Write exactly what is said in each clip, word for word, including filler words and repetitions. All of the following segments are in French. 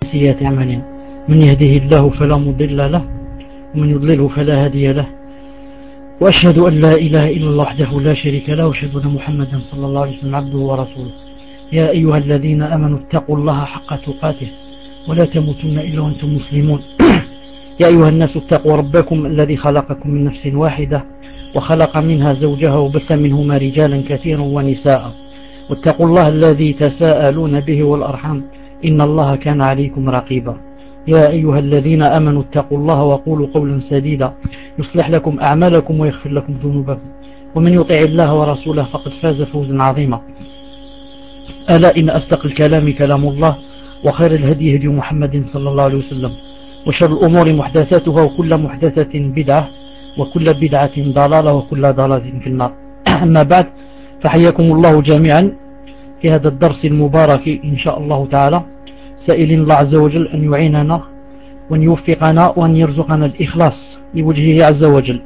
سيئات أعمالنا من يهده الله فلا مضل له ومن يضلله فلا هادي له وأشهد أن لا إله إلا الله وحده لا شريك له وأشهد أن محمدا صلى الله عليه وسلم عبده ورسوله. يا أيها الذين آمنوا اتقوا الله حق تقاته ولا تموتن إلا وأنتم مسلمون. يا أيها الناس اتقوا ربكم الذي خلقكم من نفس واحدة وخلق منها زوجها وبث منهما رجالا كثيرا ونساء واتقوا الله الذي تساءلون به والأرحام إن الله كان عليكم رقيبا. يا أيها الذين آمنوا اتقوا الله وقولوا قولا سديدا يصلح لكم أعمالكم ويغفر لكم ذنوبكم ومن يطع الله ورسوله فقد فاز فوزا عظيما. ألا إن أصدق الكلام كلام الله وخير الهدي هدي محمد صلى الله عليه وسلم وشر الأمور محدثاتها وكل محدثة بدعة وكل بدعة ضلالة وكل ضلالة في النار. أما بعد فحياكم الله جميعا في هذا الدرس المبارك إن شاء الله تعالى، سائلين الله عز وجل أن يعيننا وأن يوفقنا وأن يرزقنا الإخلاص لوجهه عز وجل.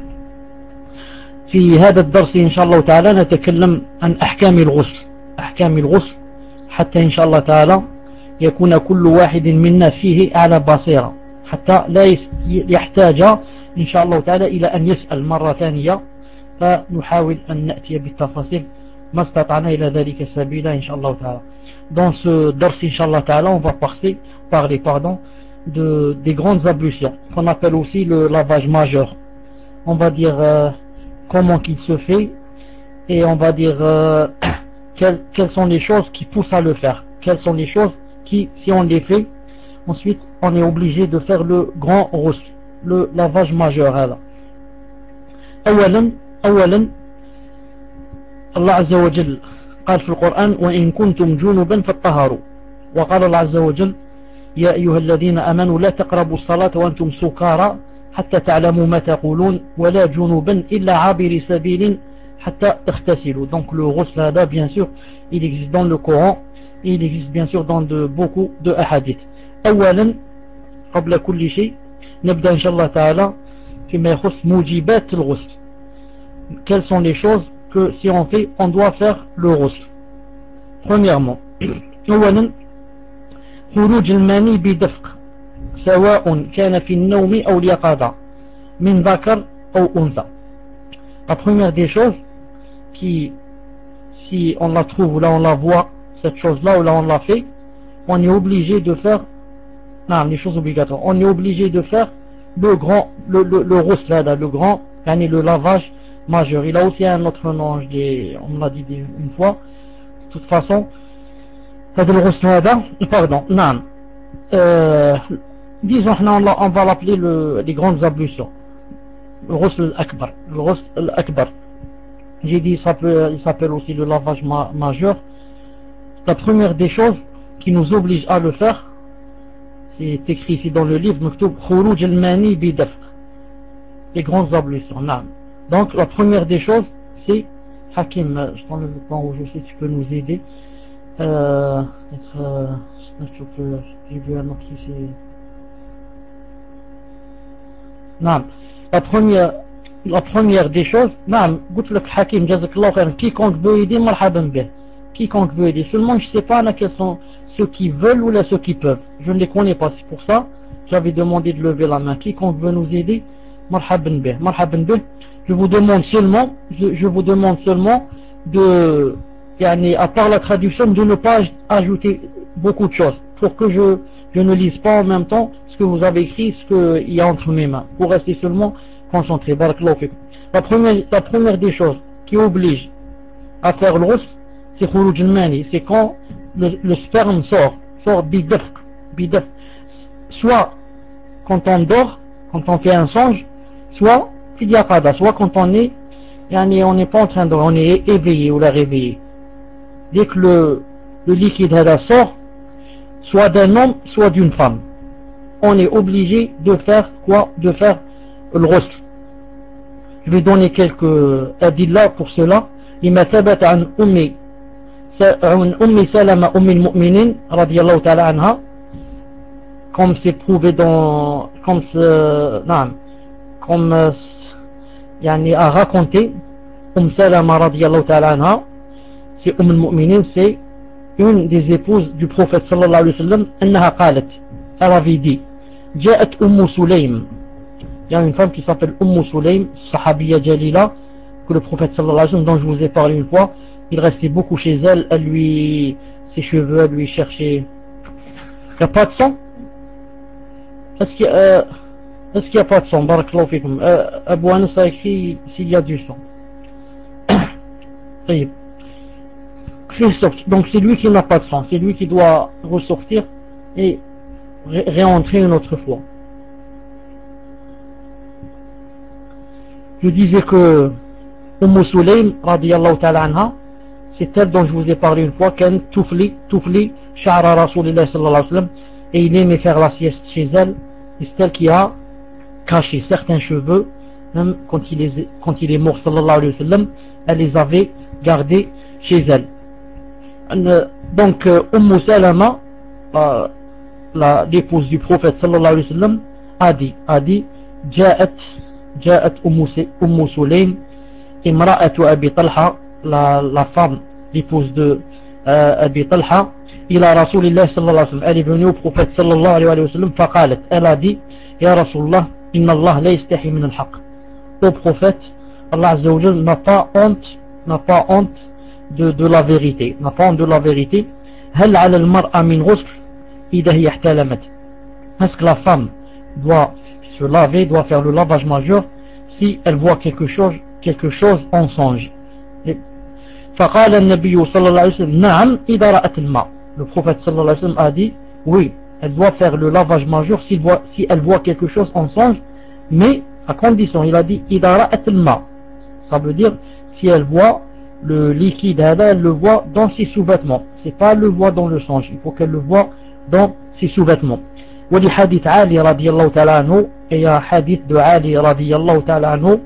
في هذا الدرس إن شاء الله تعالى نتكلم عن أحكام الغسل أحكام الغسل حتى إن شاء الله تعالى يكون كل واحد منا فيه على بصيرة، حتى لا يحتاج إن شاء الله تعالى إلى أن يسأل مرة ثانية، فنحاول أن نأتي بالتفاصيل ما استطعنا إلى ذلك سبيلا إن شاء الله تعالى. Dans ce dars, Inch'Allah Ta'ala, on va parler, parler pardon, de, des grandes ablutions, qu'on appelle aussi le lavage majeur. On va dire euh, comment qu'il se fait, et on va dire euh, quelles, quelles sont les choses qui poussent à le faire. Quelles sont les choses qui, si on les fait, ensuite on est obligé de faire le grand ghusl, le lavage majeur. Alors. أولا أولا الله عز وجل قال في القرآن وإن كنتم جنبا فاطهروا، وقال الله عز وجل يا أيها الذين آمنوا لا تقربوا الصلاة وأنتم سكارى حتى تعلموا ما تقولون ولا جنبا إلا عابر سبيل حتى تغتسلوا. Donc le ghusl هذا bien sûr il existe dans le Coran et il existe bien sûr dans de, beaucoup de hadiths. أولا قبل كل شيء نبدأ إن شاء الله تعالى فيما يخص موجبات الغسل. Quelles sont les choses que si on fait, on doit faire le ghusl. Premièrement, أولا خروج المني بدفق سواء كان في النوم أو اليقظة من ذكر أو أنثى. La première des choses qui, si on la trouve ou là on la voit, cette chose-là ou là on la fait, on est obligé de faire, non, les choses obligatoires, on est obligé de faire le grand, le, le, le ghusl là, le grand, le lavage majeur. Il a aussi un autre nom, on me l'a dit une fois. De toute façon, pardon, non. Euh, disons, on va l'appeler le, les grandes ablutions. Le ghusl al-akbar. Le ghusl al-akbar. J'ai dit, il s'appelle aussi le lavage ma, majeur. La première des choses qui nous oblige à le faire, c'est écrit ici dans le livre, Maktoub Khuruj al-mani bidafq. Les grandes ablutions, non. Donc la première des choses c'est Hakim, je t'enlève le plan rouge aussi, tu peux nous aider. Euh, euh, j'ai vu un autre ici. Non. La première, la première des choses, non, قلت لك Hakim, jazakallahu khairan, quiconque veut aider, marhaban bih. Quiconque veut aider. Seulement je sais pas là quels sont ceux qui veulent ou là ceux qui peuvent. Je ne les connais pas, c'est pour ça j'avais demandé de lever la main. Quiconque veut nous aider, marhaban bih, marhaban bih. Je vous demande seulement, je, je vous demande seulement de, à part la traduction, de ne pas ajouter beaucoup de choses pour que je, je ne lise pas en même temps ce que vous avez écrit, ce qu'il y a entre mes mains, pour rester seulement concentré. Barakallahu fikum. La première, la première des choses qui oblige à faire le ghusl, c'est khuruj al-mani, c'est quand le, le sperme sort, sort bidafq, bidafq. Soit quand on dort, quand on fait un songe, soit soit quand on est, on n'est pas en train de, on est éveillé ou la réveillé. Dès que le, le liquide sort, soit d'un homme, soit d'une femme, on est obligé de faire quoi? De faire le ghusl. Je vais donner quelques adillas pour cela. لما ثبت عن أم عن أم سلمة أم المؤمنين رضي الله تعالى عنها, comme c'est prouvé dans, comme non, comme يعني a raconté Umm Salama radiyallahu ta'ala anha, c'est Umm al-Mu'minin, c'est une des épouses du prophète sallallahu alayhi wa sallam, أنها قالت, elle avait dit, جاءت أم سليم, il y a une femme qui s'appelle Umm Sulaym, Sahabiya Jalila, que le prophète sallallahu alayhi wa sallam, dont je vous ai parlé une fois, il restait beaucoup chez elle, elle lui, ses cheveux, elle lui cherchait. Il n'y a pas de sang? Est-ce qu'il euh, est-ce qu'il n'y a pas de sang? Barakallahu fikum. Euh, Abu Anas a écrit s'il y a du sang. Donc c'est lui qui n'a pas de sang, c'est lui qui doit ressortir et ré réentrer une autre fois. Je disais que Umm Sulaym radiyallahu ta'ala anha, c'est elle dont je vous ai parlé une fois, qu'elle toufli, toufli, sha'ra Rasulillah sallallahu alayhi wa sallam, et il aimait faire la sieste chez elle, et c'est elle qui a caché certains cheveux, même quand il est, quand il est mort sallallahu alayhi wa sallam, elle les avait gardés chez elle. Donc Umm Salama, euh, l'épouse du prophète sallallahu alayhi wa sallam, a dit, a dit, جاءت جاءت أم سليم امرأة أبي طلحة, la, la femme, l'épouse de euh, Abi Talha, إلى رسول الله صلى الله عليه وسلم, elle est venue au prophète صلى الله عليه وسلم, فقالت, elle a dit, يا رسول الله إن الله لا يستحي من الحق. Au prophète, Allah Azza wa Jal n'a pas honte, n'a pas honte de, de la vérité, n'a pas honte de la vérité. هل على المرأة من غسل إذا هي احتلمت. Est-ce que la femme doit se laver, doit faire le lavage majeur si elle voit quelque chose, quelque chose en songe. فقال النبي صلى الله عليه وسلم نعم إذا رأت الماء. Le prophète صلى الله عليه وسلم a dit oui, elle doit faire le lavage majeur si elle voit, si elle voit quelque chose en songe, mais à condition, il a dit إذا رأت الماء, ça veut dire si elle voit le liquide, elle le voit dans ses sous-vêtements, c'est pas le voit dans le songe, il faut qu'elle le voit dans ses sous-vêtements. ولحديث علي رضي الله تعالى عنه, et il y a un hadith de Ali رضي الله تعالى عنه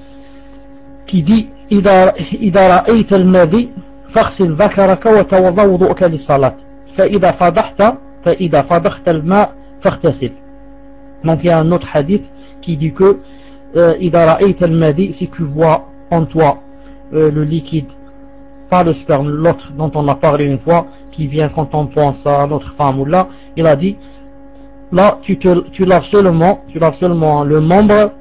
qui dit إذا إذا رأيت الماضي فاغسل ذكرك وتوضأ وضوءك للصلاة فإذا فضحت فإذا فضحت الماء فاغتسل. Donc il y a un autre hadith qui dit que euh, إذا رأيت الماضي, si tu vois en toi euh, le liquide, pas le sperme, l'autre dont on a parlé une fois, qui vient quand on pense à notre femme ou là, il a dit là tu, te, tu laves seulement tu laves seulement le membre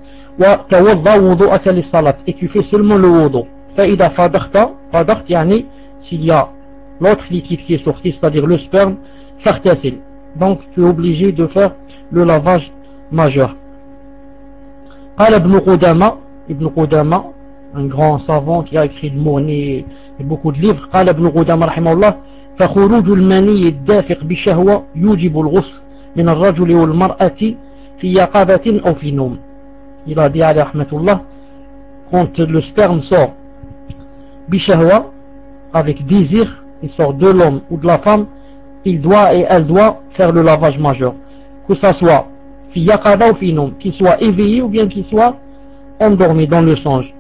et tu fais seulement le wudu. فإذا فضحت فضحت يعني s'il y a l'autre liquide qui est sorti, c'est-à-dire le sperme, فاغتسل. Donc tu es obligé de faire le lavage majeur. قال ابن قدامة, ابن قدامة, un grand savant qui a écrit le Mourni et beaucoup de livres, قال ابن قدامة رحمه الله فخروج المني الدافق بشهوة يوجب الغسل من الرجل والمرأة في يقظة أو في نوم. Il a dit à rahmatullah, quand le sperme sort bishahwa, avec désir, il sort de l'homme ou de la femme, il doit et elle doit faire le lavage majeur, que ça soit fi yaqada ou fi noum, qu'il soit éveillé ou bien qu'il soit endormi dans le songe,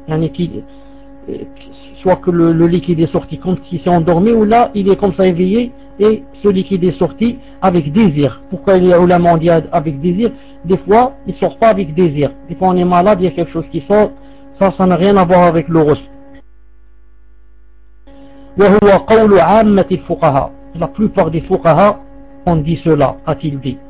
soit que le, le liquide est sorti comme s'il s'est endormi, ou là il est comme ça éveillé et ce liquide est sorti avec désir. Pourquoi il y a ulama on dit avec désir? Des fois il ne sort pas avec désir, des fois on est malade, il y a quelque chose qui sort, ça ça n'a rien à voir avec le ghusl. وهو قول عامة الفقهاء, la plupart des fuqaha ont dit cela, a-t-il dit.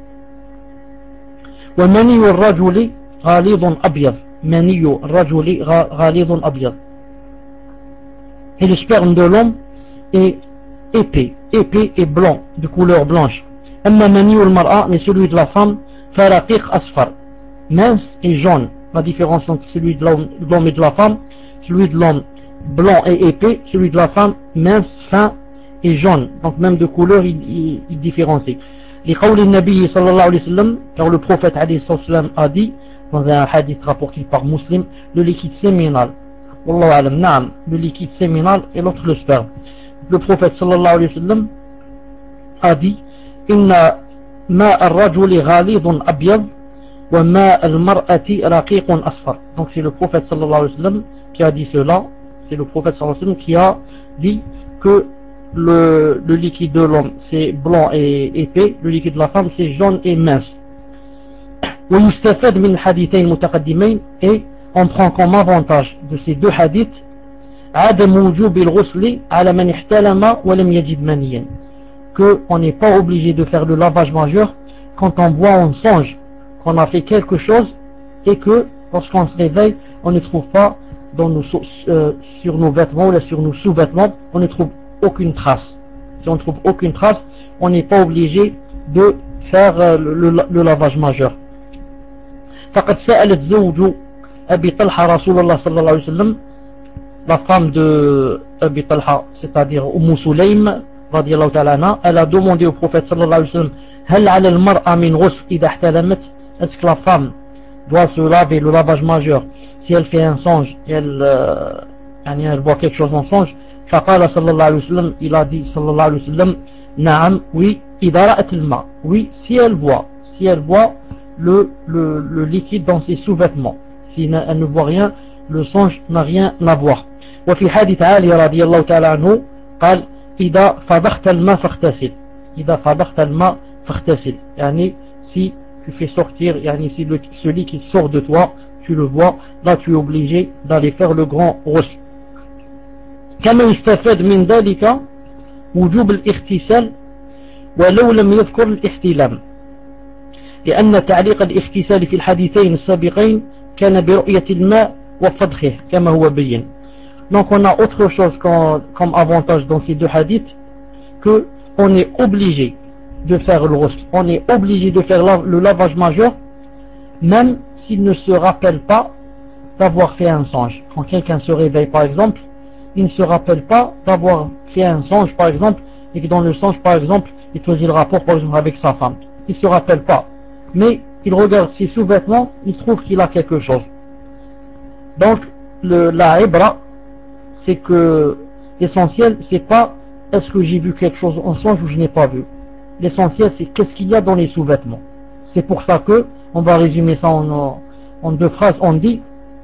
ومني الرجل غليظ أبيض, مني الرجل غليظ أبيض, et le sperme de l'homme est épais, épais et blanc, de couleur blanche. أما مني المرأة, mais celui de la femme, فرقيق أصفر, mince et jaune. La différence entre celui de l'homme et de la femme, celui de l'homme blanc et épais, celui de la femme mince, fin et jaune, donc même de couleur il, il, il différencie. لقول النبي صلى الله عليه وسلم, car le prophète عليه الصلاة والسلام a dit dans un hadith rapporté par Muslim, le liquide séminal, wallahu alam, naam, le liquide séminal et l'autre le sperme. Le prophète صلى الله عليه وسلم a dit إن ماء الرجل غليظ أبيض وماء المرأة رقيق أصفر. Donc c'est le prophète صلى الله عليه وسلم qui a dit cela. C'est le prophète sallallahu alayhi wa sallam qui a dit que le, le liquide de l'homme c'est blanc et épais, le liquide de la femme c'est jaune et mince. ويستفاد من الحديثين المتقدمين, et on prend comme avantage de ces deux hadiths عدم وجوب الغسل على من احتلم ولم يجد منيا, qu'on n'est pas obligé de faire le lavage majeur quand on voit en songe qu'on a fait quelque chose et que lorsqu'on se réveille, on ne trouve pas dans nos, euh, sur nos vêtements ou sur nos sous-vêtements, on ne trouve aucune trace. Si on ne trouve aucune trace, on n'est pas obligé de faire euh, le, le, le lavage majeur. فقد سألت زوج أبي طلحة رسول الله صلى الله عليه وسلم, la femme de Abi Talha, c'est-à-dire Umm Sulaym radiallahu ta'ala anha, elle a demandé au prophète sallallahu alayhi wa sallam, هل على المرأة من غسل إذا احتلمت, est-ce que la femme doit se laver le lavage majeur si elle fait un songe et elle, euh, elle voit quelque chose en songe? فقال صلى الله عليه وسلم, il a dit صلى الله عليه وسلم, نعم, oui, إذا رأت الماء, oui, si elle voit, si elle voit le, le, le liquide dans ses sous-vêtements, si elle ne voit rien, le songe n'a rien à voir. وفي حديث علي رضي الله تعالى عنه قال إذا فضخت الماء فاغتسل, إذا فضخت الماء فاغتسل, يعني si tu fais sortir, يعني si le, celui qui sort de toi, tu le vois, là tu es obligé d'aller faire le grand ghusl. كما يستفاد من ذلك وجوب الاغتسال ولو لم يذكر الاحتلام, لأن تعليق الاغتسال في الحديثين السابقين كان برؤية الماء وفضخه كما هو بين. Donc on a autre chose comme, comme avantage dans ces deux hadiths, que on est obligé de faire le ghusl, on est obligé de faire la, le lavage majeur même s'il ne se rappelle pas d'avoir fait un songe. Quand quelqu'un se réveille par exemple, il ne se rappelle pas d'avoir fait un songe par exemple, et que dans le songe par exemple il faisait le rapport par exemple avec sa femme, il ne se rappelle pas, mais il regarde ses sous-vêtements, il trouve qu'il a quelque chose. Donc le, la ibra, c'est que l'essentiel c'est pas est-ce que j'ai vu quelque chose en songe ou je n'ai pas vu. L'essentiel c'est qu'est-ce qu'il y a dans les sous-vêtements. C'est pour ça que on va résumer ça en, en deux phrases. On dit,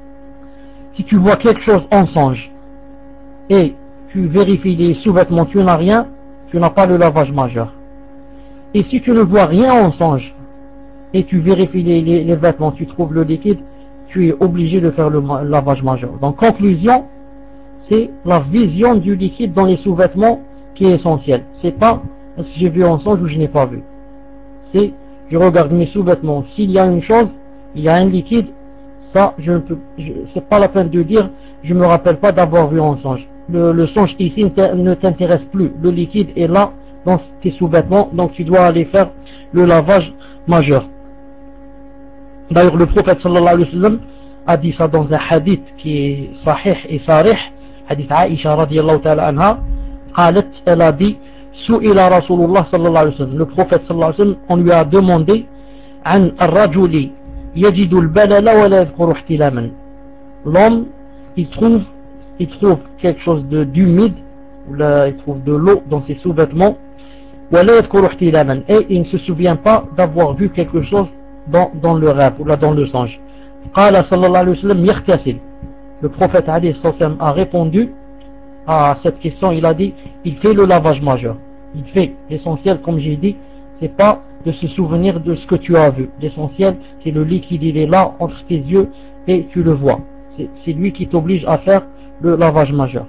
si tu vois quelque chose en songe et tu vérifies les sous-vêtements, tu n'as rien, tu n'as pas le lavage majeur. Et si tu ne vois rien en songe et tu vérifies les, les, les vêtements, tu trouves le liquide, tu es obligé de faire le lavage majeur. Donc conclusion, c'est la vision du liquide dans les sous-vêtements qui est essentielle. C'est pas est-ce que j'ai vu en songe ou je n'ai pas vu. C'est je regarde mes sous-vêtements, s'il y a une chose, il y a un liquide, ça je ne peux, je, c'est pas la peine de dire je me rappelle pas d'avoir vu en songe. Le, le songe ici ne t'intéresse plus, le liquide est là dans tes sous-vêtements, donc tu dois aller faire le lavage majeur. D'ailleurs le prophète sallallahu alayhi wa sallam a dit ça dans un hadith qui est sahih et sarih, hadith Aïcha radiyallahu ta'ala anha, قالت, elle a dit, سئل رسول الله صلى الله عليه وسلم, le prophète صلى الله عليه وسلم, on lui a demandé عن الرجل يجد البلل ولا يذكر احتلاما, l'homme il trouve il trouve quelque chose de d'humide, il trouve de l'eau dans ses sous-vêtements, ولا يذكر احتلاما, et il ne se souvient pas d'avoir vu quelque chose dans, dans le rêve ou là dans le songe. قال صلى الله عليه وسلم يغتسل, le prophète alayhi sallam a répondu à cette question, il a dit il fait le lavage majeur, il fait. L'essentiel, comme j'ai dit, c'est pas de se souvenir de ce que tu as vu, l'essentiel c'est le liquide, il est là entre tes yeux et tu le vois, c'est, c'est lui qui t'oblige à faire le lavage majeur.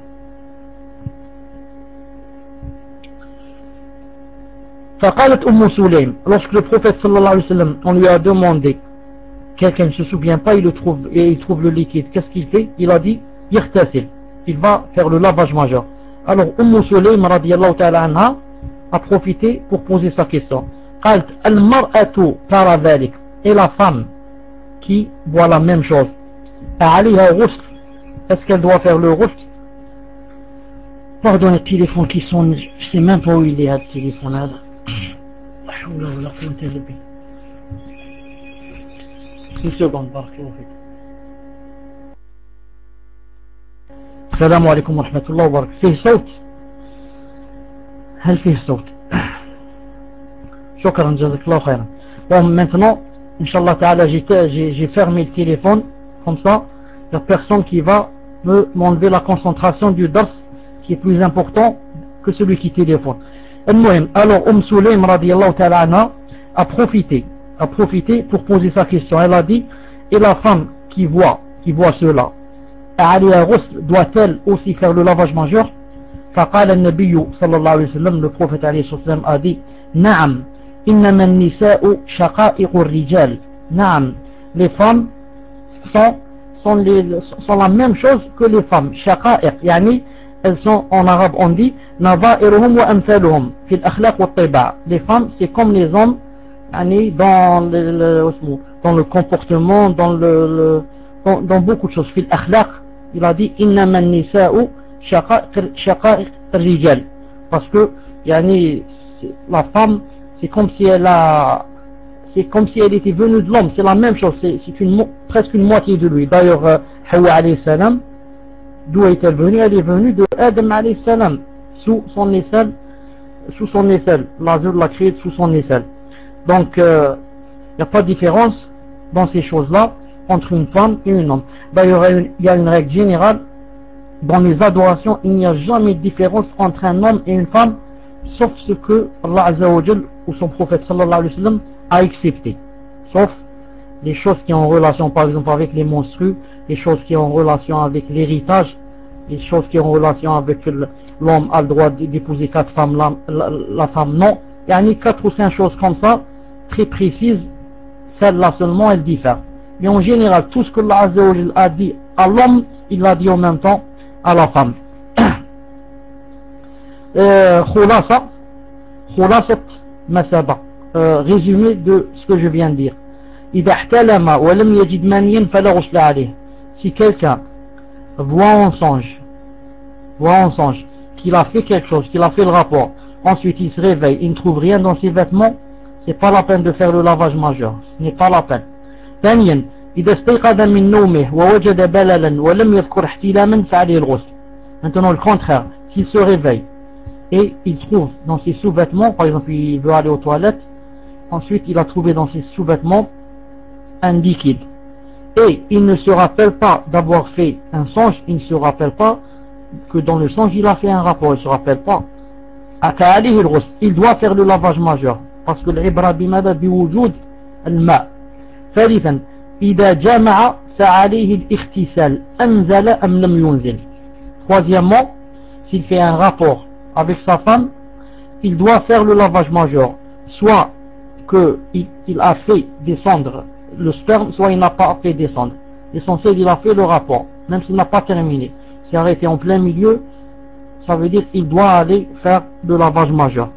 فقالت أم سليم, lorsque le prophète sallallahu alayhi wa sallam, on lui a demandé, quelqu'un ne se souvient pas, il le trouve et il trouve le liquide, qu'est-ce qu'il fait? Il a dit يغتسل, il va faire le lavage majeur. Alors Umm Sulaym radiyallahu ta'ala anha a profité pour poser sa question. قالت المرأة ترى ذلك, et la femme qui voit la même chose, عليها غسل, est-ce qu'elle doit faire le ghusl? Pardon, les téléphones qui sonne, je sais même pas où il est le téléphone là. Une seconde, barakallahu fik. السلام عليكم ورحمة الله وبركاته. فيه صوت؟ هل فيه صوت؟ شكرا جزاك الله خيرا. Bon, maintenant, Inch'Allah Ta'ala, j'ai, j'ai, j'ai fermé le téléphone, comme ça, il n'y a personne qui va me, m'enlever la concentration du dars, qui est plus important que celui qui téléphone. Alors, Umm Sulaym radiyallahu ta'ala anha a profité, a profité pour poser sa question. Elle a dit, et la femme qui voit, qui voit cela, doit-elle aussi faire le lavage majeur? فقال النبي صلى الله عليه وسلم, le prophète عليه الصلاة والسلام a dit نعم إنما النساء شقائق الرجال. نعم, les femmes sont, sont, les, sont la même chose que les femmes. شقائق يعني elles sont, en arabe on dit نظائرهم وأمثالهم في الأخلاق والطباع. Les femmes c'est comme les hommes يعني dans le, le, dans le comportement, dans le, le dans, dans beaucoup de choses. في الأخلاق il a dit إنما النساء شقائق الرجال, parce que يعني la femme c'est comme si elle a c'est comme si elle était venue de l'homme, c'est la même chose, c'est, c'est une, presque une moitié de lui. D'ailleurs euh, Hawa alayhi salam, d'où est-elle venue? Elle est venue de Adam alayhi salam, sous son aisselle, sous son aisselle, l'azur l'a créé sous son aisselle. Donc il euh, n'y a pas de différence dans ces choses là entre une femme et un homme. D'ailleurs il y a une règle générale dans les adorations, il n'y a jamais de différence entre un homme et une femme, sauf ce que Allah Azza wa Jal ou son prophète sallallahu alayhi wa sallam a accepté, sauf les choses qui ont en relation par exemple avec les monstrues, les choses qui ont en relation avec l'héritage, les choses qui ont en relation avec l'homme a le droit d'épouser quatre femmes, la, la, la femme non. Il y a ni quatre ou cinq choses comme ça très précises, celles-là seulement elles diffèrent. Mais en général tout ce que Allah Azza wa Jal a dit à l'homme, il l'a dit en même temps à la femme. Khulasa, Khulasat Masaba, résumé de ce que je viens de dire. إذا احتلم ولم يجد مانيا فلا غسل عليه. Si quelqu'un voit en songe, voit en songe qu'il a fait quelque chose, qu'il a fait le rapport, ensuite il se réveille, il ne trouve rien dans ses vêtements, c'est pas la peine de faire le lavage majeur, ce n'est pas la peine. ثانيا إذا استيقظ من نومه ووجد بللا ولم يذكر احتلاما فعليه الغسل. Maintenant le contraire, s'il se réveille et il trouve dans ses sous-vêtements, par exemple il veut aller aux toilettes, ensuite il a trouvé dans ses sous-vêtements un liquide et il ne se rappelle pas d'avoir fait un songe, il ne se rappelle pas que dans le songe il a fait un rapport, il ne se rappelle pas, il doit faire le lavage majeur parce que l'ibra bimada biwujud al-ma. ثالثا إذا جمع فعليه الاغتسال أنزل أم لم ينزل. Troisièmement, s'il fait un rapport avec sa femme, il doit faire le lavage majeur, soit qu'il il a fait descendre le sperme, soit il n'a pas fait descendre. L'essentiel, il a fait le rapport, même s'il n'a pas terminé. S'il arrêté en plein milieu, ça veut dire qu'il doit aller faire le lavage majeur.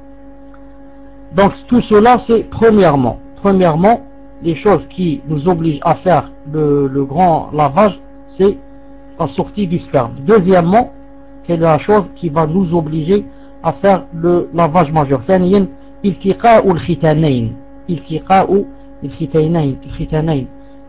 Donc tout cela, c'est premièrement. Premièrement, les choses qui nous obligent à faire le, le grand lavage, c'est la sortie du sperme. Deuxièmement, quelle est la chose qui va nous obliger à faire le lavage majeur? ثانيا التقاء الختانين. التقاء الختانين. الختانين.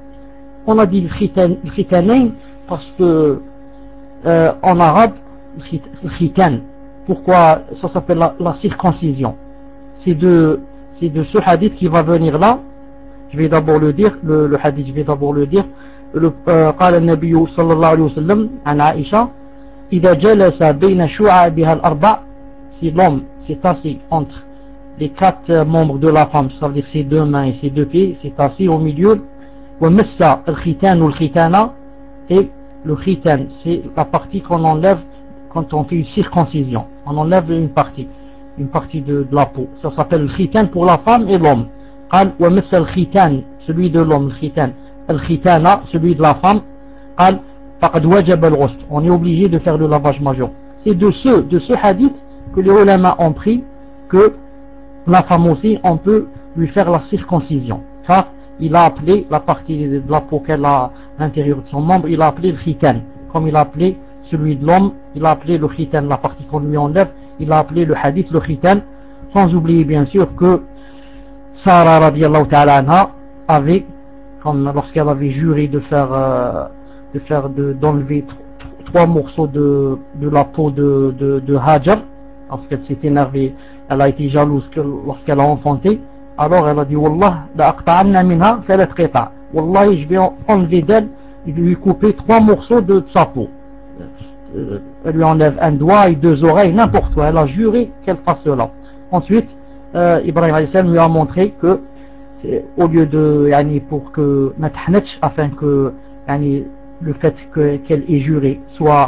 On a dit الختانين parce que euh, en arabe le khitan. Pourquoi ça s'appelle la, la circoncision? C'est de c'est de ce hadith qui va venir là. Je vais d'abord le dire, le, le hadith, je vais d'abord le dire. Le, euh, قال النبي صلى الله عليه وسلم عن عائشة إذا جلس بين شعابها الأربع, si l'homme s'est assis entre les quatre membres de la femme, ça veut dire ses deux mains et ses deux pieds, s'est assis au milieu, ومس الختان والختانة, et le khitan c'est la partie qu'on enlève quand on fait une circoncision, on enlève une partie, une partie de, de la peau, ça s'appelle le khitan pour la femme et l'homme. قال ومس الختان, celui de l'homme, le khitan, الختانة, celui de la femme, قال فقد وجب الغسل, on est obligé de faire le lavage majeur. C'est de ce, de ce hadith que les ulama ont pris que la femme aussi on peut lui faire la circoncision, car il a appelé la partie de la peau qu'elle a à l'intérieur de son membre, il a appelé le khitan, comme il a appelé celui de l'homme, il a appelé le khitan, la partie qu'on lui enlève, il a appelé le hadith le khitan, sans oublier bien sûr que Sarah radiallahu ta'ala anha avait, comme lorsqu'elle avait juré de faire euh, de faire de, d'enlever trois morceaux de, de la peau de, de, de Hajar, parce qu'elle s'est énervée, elle a été jalouse que, lorsqu'elle a enfanté, alors elle a dit Wallah la aqta'anna minha thalat qita', Wallahi je vais enlever d'elle et lui couper trois morceaux de, de sa peau. Elle lui enlève un doigt et deux oreilles, n'importe quoi, elle a juré qu'elle fasse cela. Ensuite euh, Ibrahim alayhi salam lui a montré que au lieu de yani, pour que afin que yani, le fait que, qu'elle ait juré soit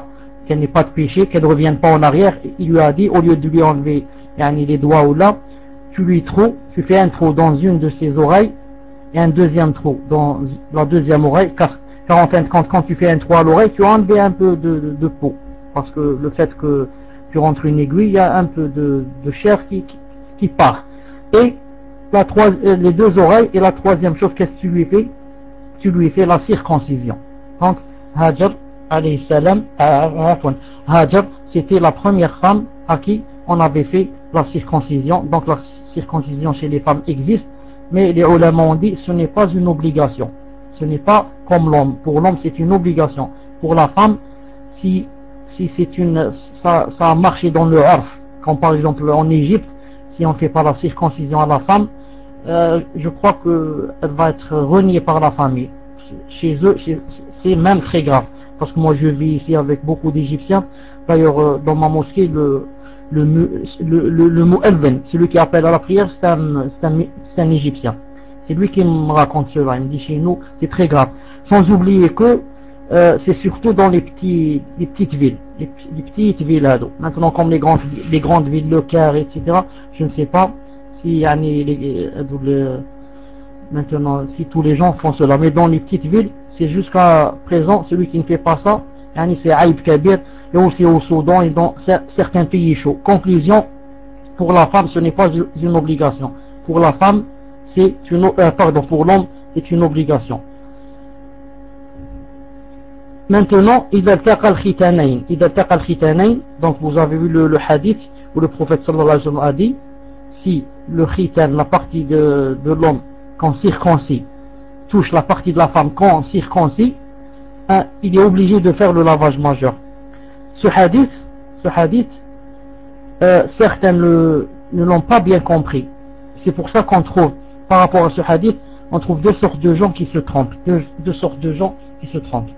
qu'elle n'ait pas de péché, qu'elle ne revienne pas en arrière. Il lui a dit, au lieu de lui enlever yani, les doigts ou là, tu lui trous, tu fais un trou dans une de ses oreilles et un deuxième trou dans la deuxième oreille, car, car en fin de compte, quand tu fais un trou à l'oreille, tu as enlevé un peu de, de, de peau, parce que le fait que tu rentres une aiguille, il y a un peu de, de chair qui, qui, qui part. Et la trois, les deux oreilles, et la troisième chose, qu'est-ce que tu lui fais? Tu lui fais la circoncision. Donc, Hajar, alayhi salam, Hajar, c'était la première femme à qui on avait fait la circoncision. Donc la circoncision chez les femmes existe, mais les ulama ont dit ce n'est pas une obligation. Ce n'est pas comme l'homme. Pour l'homme c'est une obligation. Pour la femme, si, si c'est une, ça, ça a marché dans le urf, comme par exemple en Égypte, si on ne fait pas la circoncision à la femme, euh, je crois qu'elle va être reniée par la famille. Chez eux, c'est même très grave. Parce que moi je vis ici avec beaucoup d'Égyptiens. D'ailleurs, euh, dans ma mosquée, le le le le, le mu'adhin, celui qui appelle à la prière, c'est un, c'est un, c'est un Égyptien. C'est lui qui me raconte cela. Il me dit chez nous, c'est très grave. Sans oublier que euh, c'est surtout dans les petits, les petites villes, les, les petites villes là. Maintenant, comme les grandes, les grandes villes, le Caire, et cetera. Je ne sais pas si yani, les, les, maintenant si tous les gens font cela, mais dans les petites villes, c'est jusqu'à présent celui qui ne fait pas ça, yani c'est Aïb Kabir, et aussi au Soudan et dans certains pays chauds. Conclusion, pour la femme ce n'est pas une obligation. Pour la femme, c'est une euh, pardon, pour l'homme c'est une obligation. Maintenant, إذا التقى الختانين, إذا التقى الختانين, donc vous avez vu le, le hadith où le prophète sallallahu alayhi wa sallam a dit, si le khitan, la partie de, de l'homme qu'on circoncis, touche la partie de la femme qu'on circoncis, hein, il est obligé de faire le lavage majeur. Ce hadith, ce hadith, euh, certains le, ne l'ont pas bien compris. C'est pour ça qu'on trouve, par rapport à ce hadith, on trouve deux sortes de gens qui se trompent, deux, deux sortes de gens qui se trompent.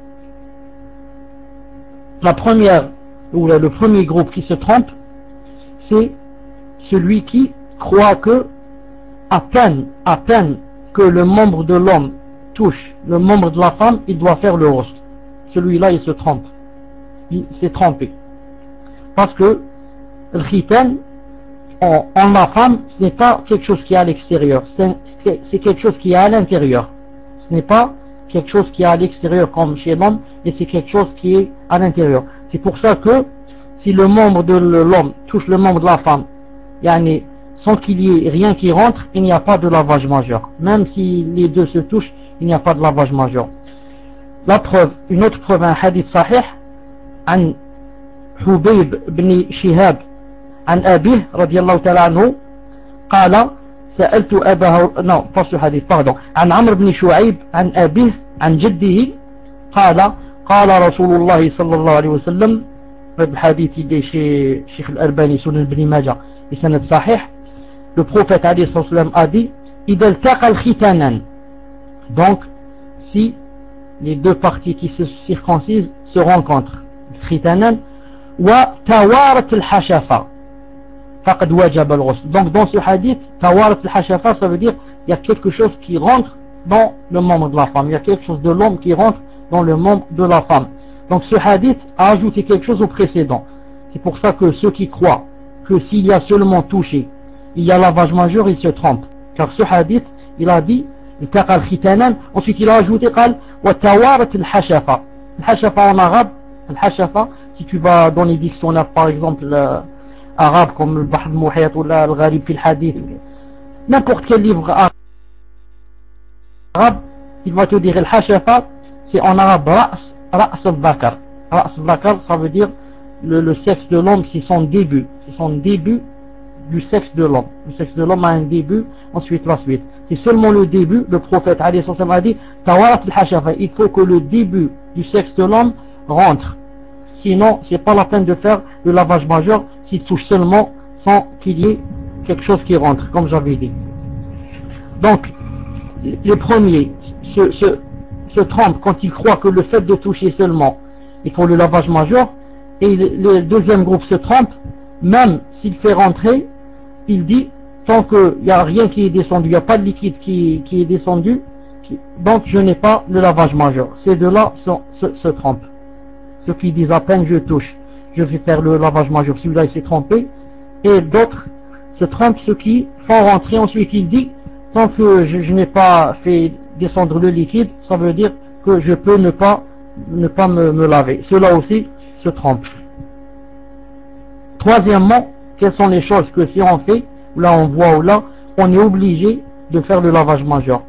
La première, ou le premier groupe qui se trompe, c'est celui qui croit que, à peine, à peine que le membre de l'homme touche le membre de la femme, il doit faire le rost. Celui-là, il se trompe. Il s'est trompé. Parce que le khitan, en, en la femme, ce n'est pas quelque chose qui est à l'extérieur. C'est, c'est, c'est quelque chose qui est à l'intérieur. Ce n'est pas quelque chose qui est à l'extérieur comme chez l'homme, et c'est quelque chose qui est à l'intérieur. C'est pour ça que si le membre de l'homme touche le membre de la femme, yani, sans qu'il y ait rien qui rentre, il n'y a pas de lavage majeur. Même si les deux se touchent, il n'y a pas de lavage majeur. La preuve, une autre preuve, un hadith sahih, عن حبيب بن شهاب عن أبيه رضي الله تعالى عنه قال سألت أباه non pas ce hadith pardon عن عمرو بن شعيب عن أبيه عن جده قال قال رسول الله صلى الله عليه وسلم الحديث دي شيخ الألباني سنن ابن ماجه بسند صحيح. Le prophète عليه الصلاة والسلام a dit إذا التقى الختانان, donc si les deux parties qui se circoncisent se rencontrent, ختانان وتوارت الحشفة فقد وجب الغسل. Donc dans ce hadith, tawarat al-hashafa, ça veut dire il y a quelque chose qui rentre dans le membre de la femme, il y a quelque chose de l'homme qui rentre dans le membre de la femme. Donc ce hadith a ajouté quelque chose au précédent. C'est pour ça que ceux qui croient que s'il y a seulement touché, il y a lavage majeur, ils se trompent. Car ce hadith, il a dit التقى الختانان, ensuite il a ajouté قال وتوارت الحشفة. الحشفة en arabe, الحشفة, si tu vas dans les dictionnaires par exemple euh, arabes comme le Bahr al-Muhit ou le Gharib fil Hadith, n'importe quel livre arabe, il va te dire الحشفة, c'est en arabe رأس رأس الذكر. رأس الذكر, ça veut dire le, le sexe de l'homme, c'est son début, c'est son début du sexe de l'homme. Le sexe de l'homme a un début, ensuite la suite. C'est seulement le début. Le prophète alayhi sallam a dit tawarat al-hashafa, il faut que le début du sexe de l'homme rentre. Sinon, c'est pas la peine de faire le lavage majeur s'il touche seulement sans qu'il y ait quelque chose qui rentre, comme j'avais dit. Donc, les premiers se, se, se trompent quand ils croient que le fait de toucher seulement, il faut le lavage majeur, et le deuxième groupe se trompe, même s'il fait rentrer, il dit, tant qu'il n'y a rien qui est descendu, il n'y a pas de liquide qui, qui est descendu, qui, donc je n'ai pas le lavage majeur. Ces deux-là se, se, se trompent. ceux qui disent à peine je touche, je vais faire le lavage majeur, celui-là il s'est trompé, et d'autres se trompent, ceux qui font rentrer ensuite il dit, tant que je, je n'ai pas fait descendre le liquide, ça veut dire que je peux ne pas, ne pas me, me laver. Ceux-là aussi se trompent. Troisièmement, quelles sont les choses que si on fait, là on voit ou là, on est obligé de faire le lavage majeur.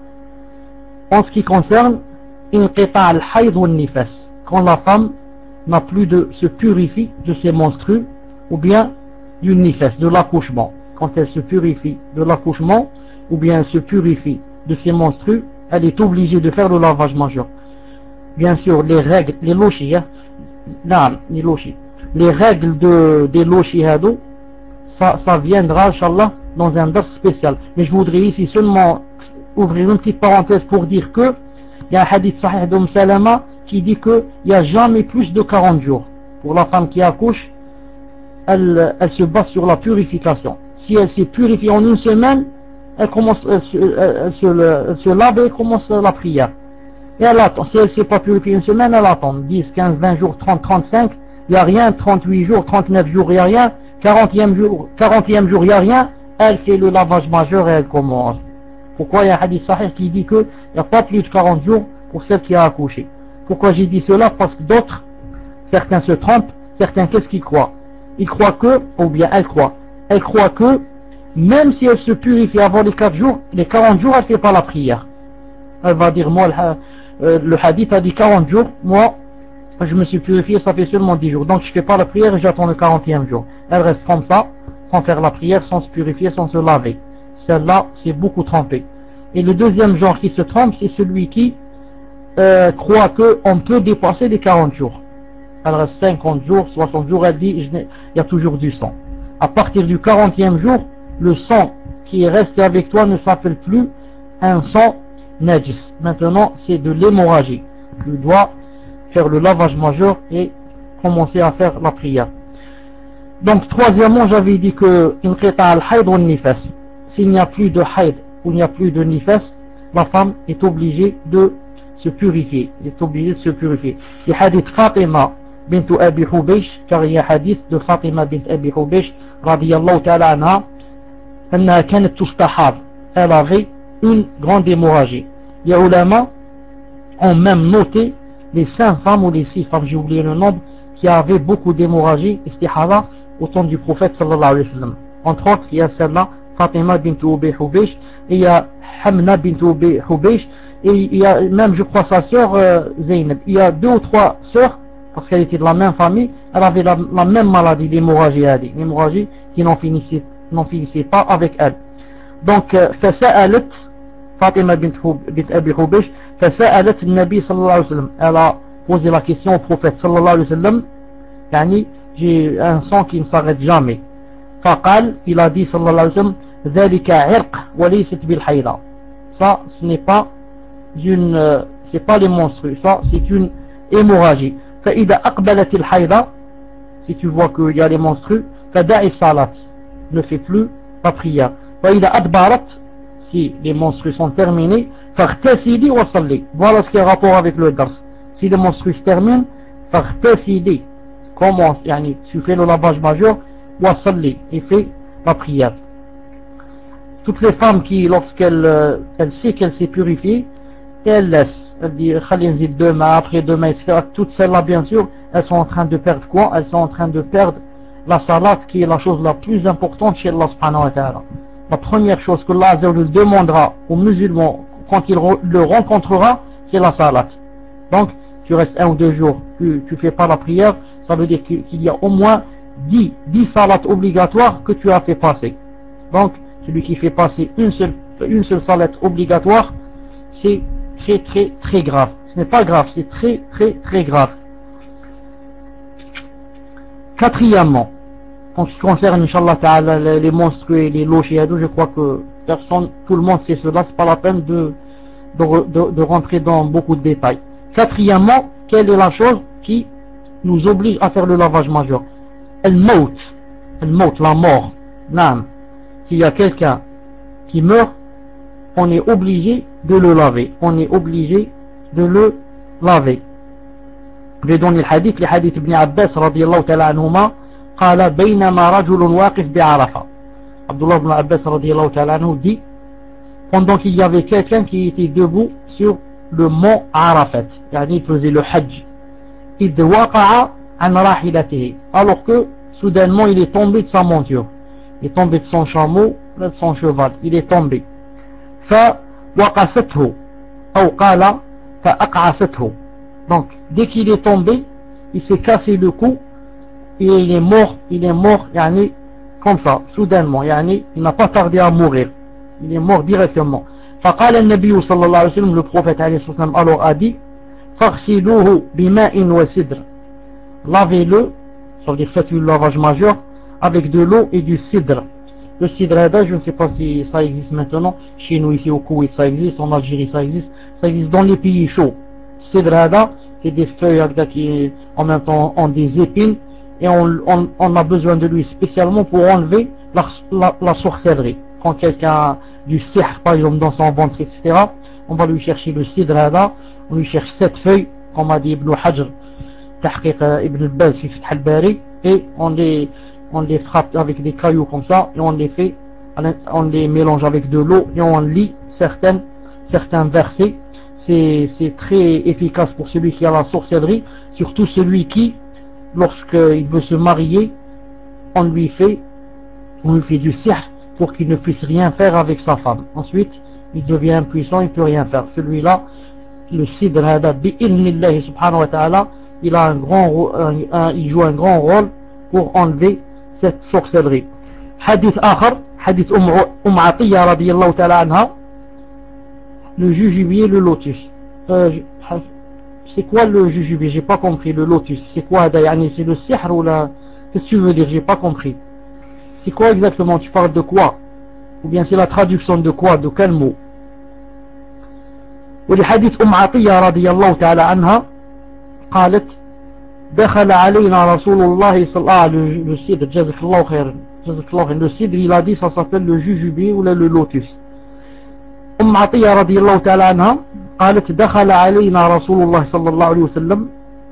En ce qui concerne inqita' al-hayd wa al-nifas, quand la femme n'a plus de se purifie de ses menstrues ou bien du nifas, de l'accouchement. Quand elle se purifie de l'accouchement ou bien se purifie de ses menstrues, elle est obligée de faire le lavage majeur. Bien sûr, les règles, les lochis, hein, non, les lochis, les règles de, des lochis hado, ça, ça viendra, Inch'Allah, dans un dars spécial. Mais je voudrais ici seulement ouvrir une petite parenthèse pour dire que il y a un hadith sahih d'Umm Salama qui dit qu'il n'y a jamais plus de quarante jours. Pour la femme qui accouche, elle, elle se base sur la purification. Si elle s'est purifiée en une semaine, elle commence, elle se, elle se, elle se lave et commence la prière. Et elle attend. Si elle ne s'est pas purifiée une semaine, elle attend. dix, quinze, vingt jours, trente, trente-cinq, il n'y a rien. trente-huit jours, trente-neuf jours, il n'y a rien. quarantième jour, quarantième jour, il n'y a rien. Elle fait le lavage majeur et elle commence. Pourquoi il y a un hadith sahih qui dit qu'il n'y a pas plus de quarante jours pour celle qui a accouché. Pourquoi j'ai dit cela? Parce que d'autres, certains se trompent, certains qu'est-ce qu'ils croient? Ils croient que, ou bien elle croit, elle croit que, même si elle se purifie avant les quatre jours, les quarante jours, elle ne fait pas la prière. Elle va dire, moi, le, le hadith a dit quarante jours, moi, je me suis purifié, ça fait seulement dix jours. Donc je ne fais pas la prière et j'attends le quarantième jour. Elle reste comme ça, sans faire la prière, sans se purifier, sans se laver. Celle-là, c'est beaucoup trompé. Et le deuxième genre qui se trompe, c'est celui qui euh, croit qu'on peut dépasser les quarante jours. Elle reste cinquante jours, soixante jours, elle dit, il y a toujours du sang. À partir du quarantième jour, le sang qui est resté avec toi ne s'appelle plus un sang najis. Maintenant, c'est de l'hémorragie. Tu dois faire le lavage majeur et commencer à faire la prière. Donc, troisièmement, j'avais dit que inqita' al-hayd wa al-nifas. S'il n'y a plus de hayd ou il n'y a plus de nifas, la femme est obligée de se purifier. Elle est obligée de se purifier. Le hadith Fatima bint Abi Hubaysh, car il y a hadith de Fatima bint Abi Hubaysh, radiyallahu ta'ala anha, أنها كانت تستحاض. Elle avait une grande hémorragie. Les ulama ont même noté les cinq femmes ou les six femmes, j'ai oublié le nombre, qui avaient beaucoup d'hémorragie, istihada, au temps du prophète sallallahu alayhi wa sallam. Entre autres, il y a celle-là, Fatima bint Abi Hubaysh, et il y a Hamna bint Abi Hubaysh, et il y a même, je crois, sa sœur euh, Zaynab. Il y a deux ou trois sœurs, parce qu'elle était de la même famille, elle avait la, la même maladie, l'hémorragie, l'hémorragie qui n'en finissait, n'en finissait pas avec elle. Donc, فسألت Fatima bint Abi Hubaysh, فسألت النبي صلى الله عليه وسلم. Elle a posé la question au prophète sallallahu alayhi wa sallam, يعني, j'ai un sang qui ne s'arrête jamais. فقال, il a dit sallallahu alayhi wa sallam, ذلك عرق وليست بالحيضة. Ça, ce n'est pas une, c'est pas les menstrues, ça, c'est une hémorragie. فإذا أقبلت الحيضة, si tu vois qu'il y a les menstrues, فدع الصلاة, ne fais plus la prière. فإذا أدبرت, si les menstrues sont terminées, فاغتسلي وصلي. Voilà ce qui est rapport avec le dars. Si les menstrues se terminent, فاغتسلي, commence, yani, tu fais le lavage majeur, وصلي, et fais la prière. Toutes les femmes qui, lorsqu'elles euh, elle sait qu'elle s'est purifiée, elles laissent, elle dit khalin demain, après demain, et cetera. Toutes celles-là, bien sûr, elles sont en train de perdre quoi? Elles sont en train de perdre la salat, qui est la chose la plus importante chez Allah subhanahu wa ta'ala. La première chose que Allah demandera aux musulmans quand il le rencontrera, c'est la salat. Donc, tu restes un ou deux jours, tu ne fais pas la prière, ça veut dire qu'il y a au moins dix, dix salats obligatoires que tu as fait passer. Donc, celui qui fait passer une seule, une seule salat obligatoire, c'est très très très grave. Ce n'est pas grave, c'est très très très grave. Quatrièmement, en ce qui concerne, Inch'Allah ta'ala, les, les menstrues, les lochiadou, je crois que personne, tout le monde sait cela, c'est pas la peine de, de, de, de rentrer dans beaucoup de détails. Quatrièmement, quelle est la chose qui nous oblige à faire le lavage majeur? El maut, el maut, la mort, l'âme. S'il y a quelqu'un qui meurt, on est obligé de le laver. On est obligé de le laver. je vais donner le hadith, le hadith Ibn Abbas radiyallahu ta'ala anhuma, قال بينما رجل واقف بعرفة. Abdullah ibn Abbas radiyallahu ta'ala anhu dit, pendant qu'il y avait quelqu'un qui était debout sur le mont Arafat, yani il faisait le hajj, إذ وقع عن راحلته, alors que soudainement il est tombé de sa monture, il est tombé de son chameau, de son cheval, il est tombé. فوقفته أو قال فأقعسته. Donc dès qu'il est tombé, il s'est cassé le cou et il est mort, il est mort yani, comme ça, soudainement, yani, il n'a pas tardé à mourir, il est mort directement. فقال النبي صلى الله عليه وسلم, le prophète عليه الصلاة والسلام alors a dit, فاغسلوه بماء وسدر, lavez-le, ça veut dire faites le lavage majeur avec de l'eau et du cidre. Le cidre, je ne sais pas si ça existe maintenant, chez nous ici au Koweït ça existe, en Algérie ça existe, ça existe dans les pays chauds. Cidre, c'est des feuilles qui en même temps ont des épines, et on, on, on a besoin de lui spécialement pour enlever la, la, la sorcellerie. Quand quelqu'un a du sihr par exemple dans son ventre, et cetera, on va lui chercher le cidre, on lui cherche sept feuilles, comme a dit Ibn Hajr, Tahqiq Ibn al-Baz, al-Bari, et on les, on les frappe avec des cailloux comme ça, et on les fait, on les mélange avec de l'eau, et on lit certaines, certains versets. C'est, c'est très efficace pour celui qui a la sorcellerie, surtout celui qui, lorsqu'il veut se marier, on lui fait, on lui fait du sihr pour qu'il ne puisse rien faire avec sa femme. Ensuite, il devient impuissant, il ne peut rien faire. Celui-là, le cidre hada bi'ilnillahi subhanahu wa ta'ala, il a un grand, un, un, il joue un grand rôle pour enlever cette sorcellerie. Hadith akhar, hadith Umm Atiyya radiyallahu ta'ala anha, le jujubier, le lotus. Euh, c'est quoi le jujubier? J'ai pas compris. Le lotus, c'est quoi? C'est le sihr ou la... Qu'est-ce que tu veux dire? J'ai pas compris. C'est quoi exactement? Tu parles de quoi? Ou bien c'est la traduction de quoi? De quel mot? ولحديث أم عطية رضي الله تعالى عنها قالت دخل علينا رسول الله صلى الله عليه وسلم. Le cidre, جزاك الله خير, جزاك الله خير. Le cidre, il a dit, ça s'appelle le jujubier ou le lotus. أم عطية رضي الله تعالى عنها قالت دخل علينا رسول الله صلى الله عليه وسلم.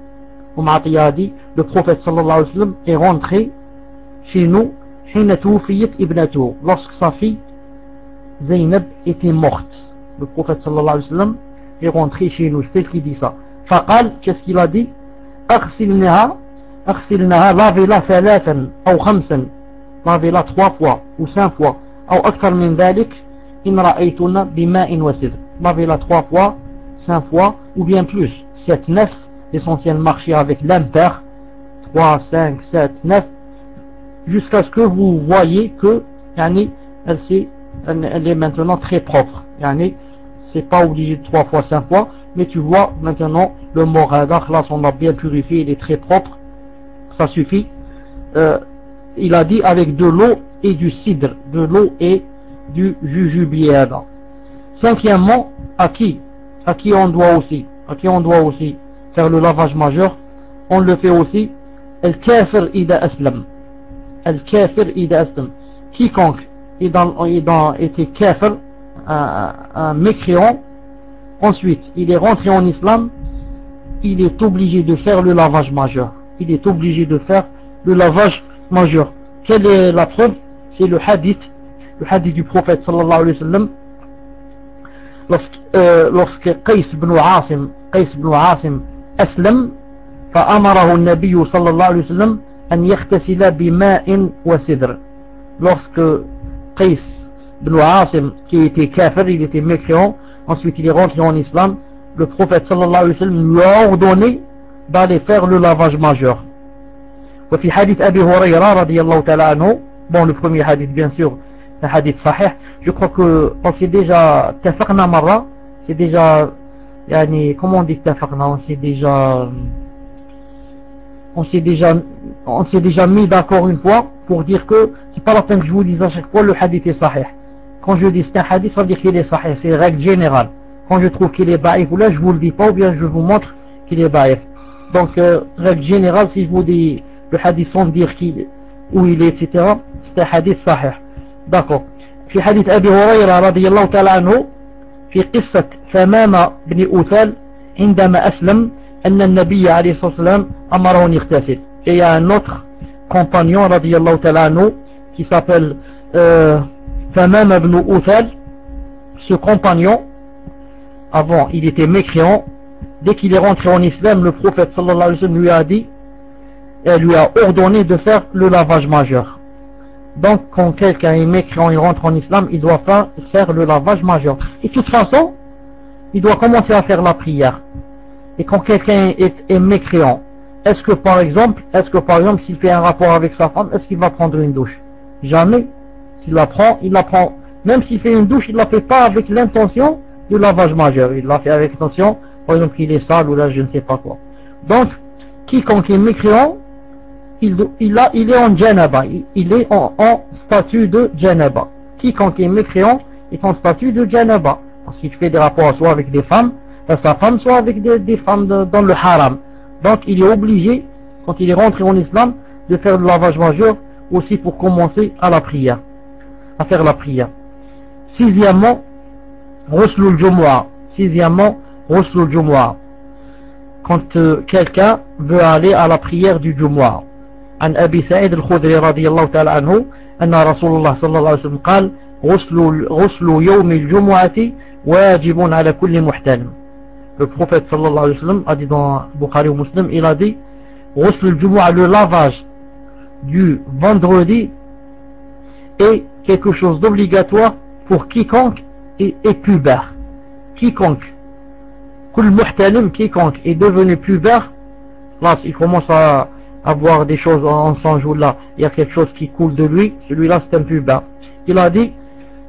أم عطية a dit, le prophète صلى الله عليه وسلم est rentré chez nous حين توفيت ابنته, lorsque sa fille Zainab était morte. Le prophète صلى الله عليه وسلم est rentré chez nous, c'est ce qu'il dit ça. فقال, qu'est-ce qu'il a dit? أغسلنها أغسلنها, lavez-la ثلاثا أو خمسا, lavez-la trois fois ou cinq fois, أو أكثر من ذلك إن رأيتنا بماء وسدر, lavez-la trois fois, cinq fois ou bien plus, sept, neuf, l'essentiel marcher avec l'impair, trois, cinq, sept, neuf, jusqu'à ce que vous voyez que yani, elle, elle, elle est maintenant très propre. Yani, c'est pas obligé de trois fois, cinq fois, mais tu vois maintenant le moradar, là on l'a bien purifié, il est très propre, ça suffit. Euh, il a dit avec de l'eau et du cidre, de l'eau et du jujubier. Cinquièmement, à qui à qui on doit aussi à qui on doit aussi faire le lavage majeur, on le fait aussi al-kafir ida aslam, al-kafir ida aslam, quiconque est dans, est dans, était kafir, un, un mécréant, ensuite il est rentré en islam, il est obligé de faire le lavage majeur, il est obligé de faire le lavage majeur. Quelle est la preuve? C'est le hadith, le hadith du prophète sallallahu alayhi wa sallam, lorsque, euh, lorsque Qais ibn Asim, Qais ibn Asim aslam, فأمره النبي صلى الله عليه وسلم أن يغتسل بماء وسدر. Lorsque Qais ibn Asim, qui était kafir, il était mécréant, ensuite il est rentré en islam, le prophète sallallahu alayhi wa sallam lui a ordonné d'aller faire le lavage majeur. وفي حديث أبي هريرة رضي الله تعالى عنه, bon le premier hadith bien sûr, un hadith sahih, je crois que on s'est déjà tafaqna marra, c'est déjà, yani, comment on dit tafaqna, on s'est déjà, on s'est déjà, on s'est déjà mis d'accord une fois pour dire que c'est pas la peine que je vous dise à chaque fois le hadith est sahih. Quand je dis c'est un hadith, ça veut dire qu'il est sahih, c'est une règle générale. Quand je trouve qu'il est daïf, ou là je vous le dis pas, ou bien je vous montre qu'il est daïf. Donc, euh, règle générale, si je vous dis le hadith sans dire qui, où il est, et cetera, c'est un hadith sahih. D'accord. في حديث أبي هريرة رضي الله تعالى عنه في قصة ثمامة بن أوثال عندما أسلم أن النبي عليه الصلاة والسلام أمره أن يغتسل. Et il y a un autre compagnon radiyallahu ta'ala anhu qui s'appelle euh, Tamam ibn Uthal. Ce compagnon, avant il était mécréant, dès qu'il est rentré en islam, le prophète sallallahu alayhi wa sallam lui a dit, et lui a ordonné de faire le lavage majeur. Donc quand quelqu'un est mécréant, il rentre en islam, il doit faire, faire le lavage majeur. Et de toute façon, il doit commencer à faire la prière. Et quand quelqu'un est, est mécréant, est-ce que par exemple, est-ce que par exemple, s'il fait un rapport avec sa femme, est-ce qu'il va prendre une douche? Jamais. S'il la prend, il la prend. Même s'il fait une douche, il ne la fait pas avec l'intention de lavage majeur. Il l'a fait avec l'intention, par exemple, qu'il est sale ou là, je ne sais pas quoi. Donc, quiconque est mécréant, il, il, a, il est en janaba. Il, il est en, en statut de janaba. Quiconque est mécréant est en statut de janaba. Parce qu'il fait des rapports soit avec des femmes, sa femme, soit avec des, des femmes de, dans le haram. Donc il est obligé, quand il est rentré en islam, de faire le lavage majeur aussi pour commencer à la prière, à faire la prière. Sixièmement, Ruslul Jumu'ah. Sixièmement, Ruslul Jumu'ah. Quand euh, quelqu'un veut aller à la prière du Jumu'ah. عن أبي سعيد الخدري رضي الله تعالى عنه أن رسول الله صلى الله عليه وسلم قال غسل غسل يوم الجمعة واجب على كل محتلم. Le prophète sallallahu alayhi wa sallam a dit dans Bukhari ou Muslim, il a dit Ghusl al-Jumu'ah, le lavage du vendredi est quelque chose d'obligatoire pour quiconque est, est pubère. Quiconque, kul muhtalim, quiconque est devenu pubère, là il commence à avoir des choses en son jour là, il y a quelque chose qui coule de lui, celui-là c'est un pubère. Il a dit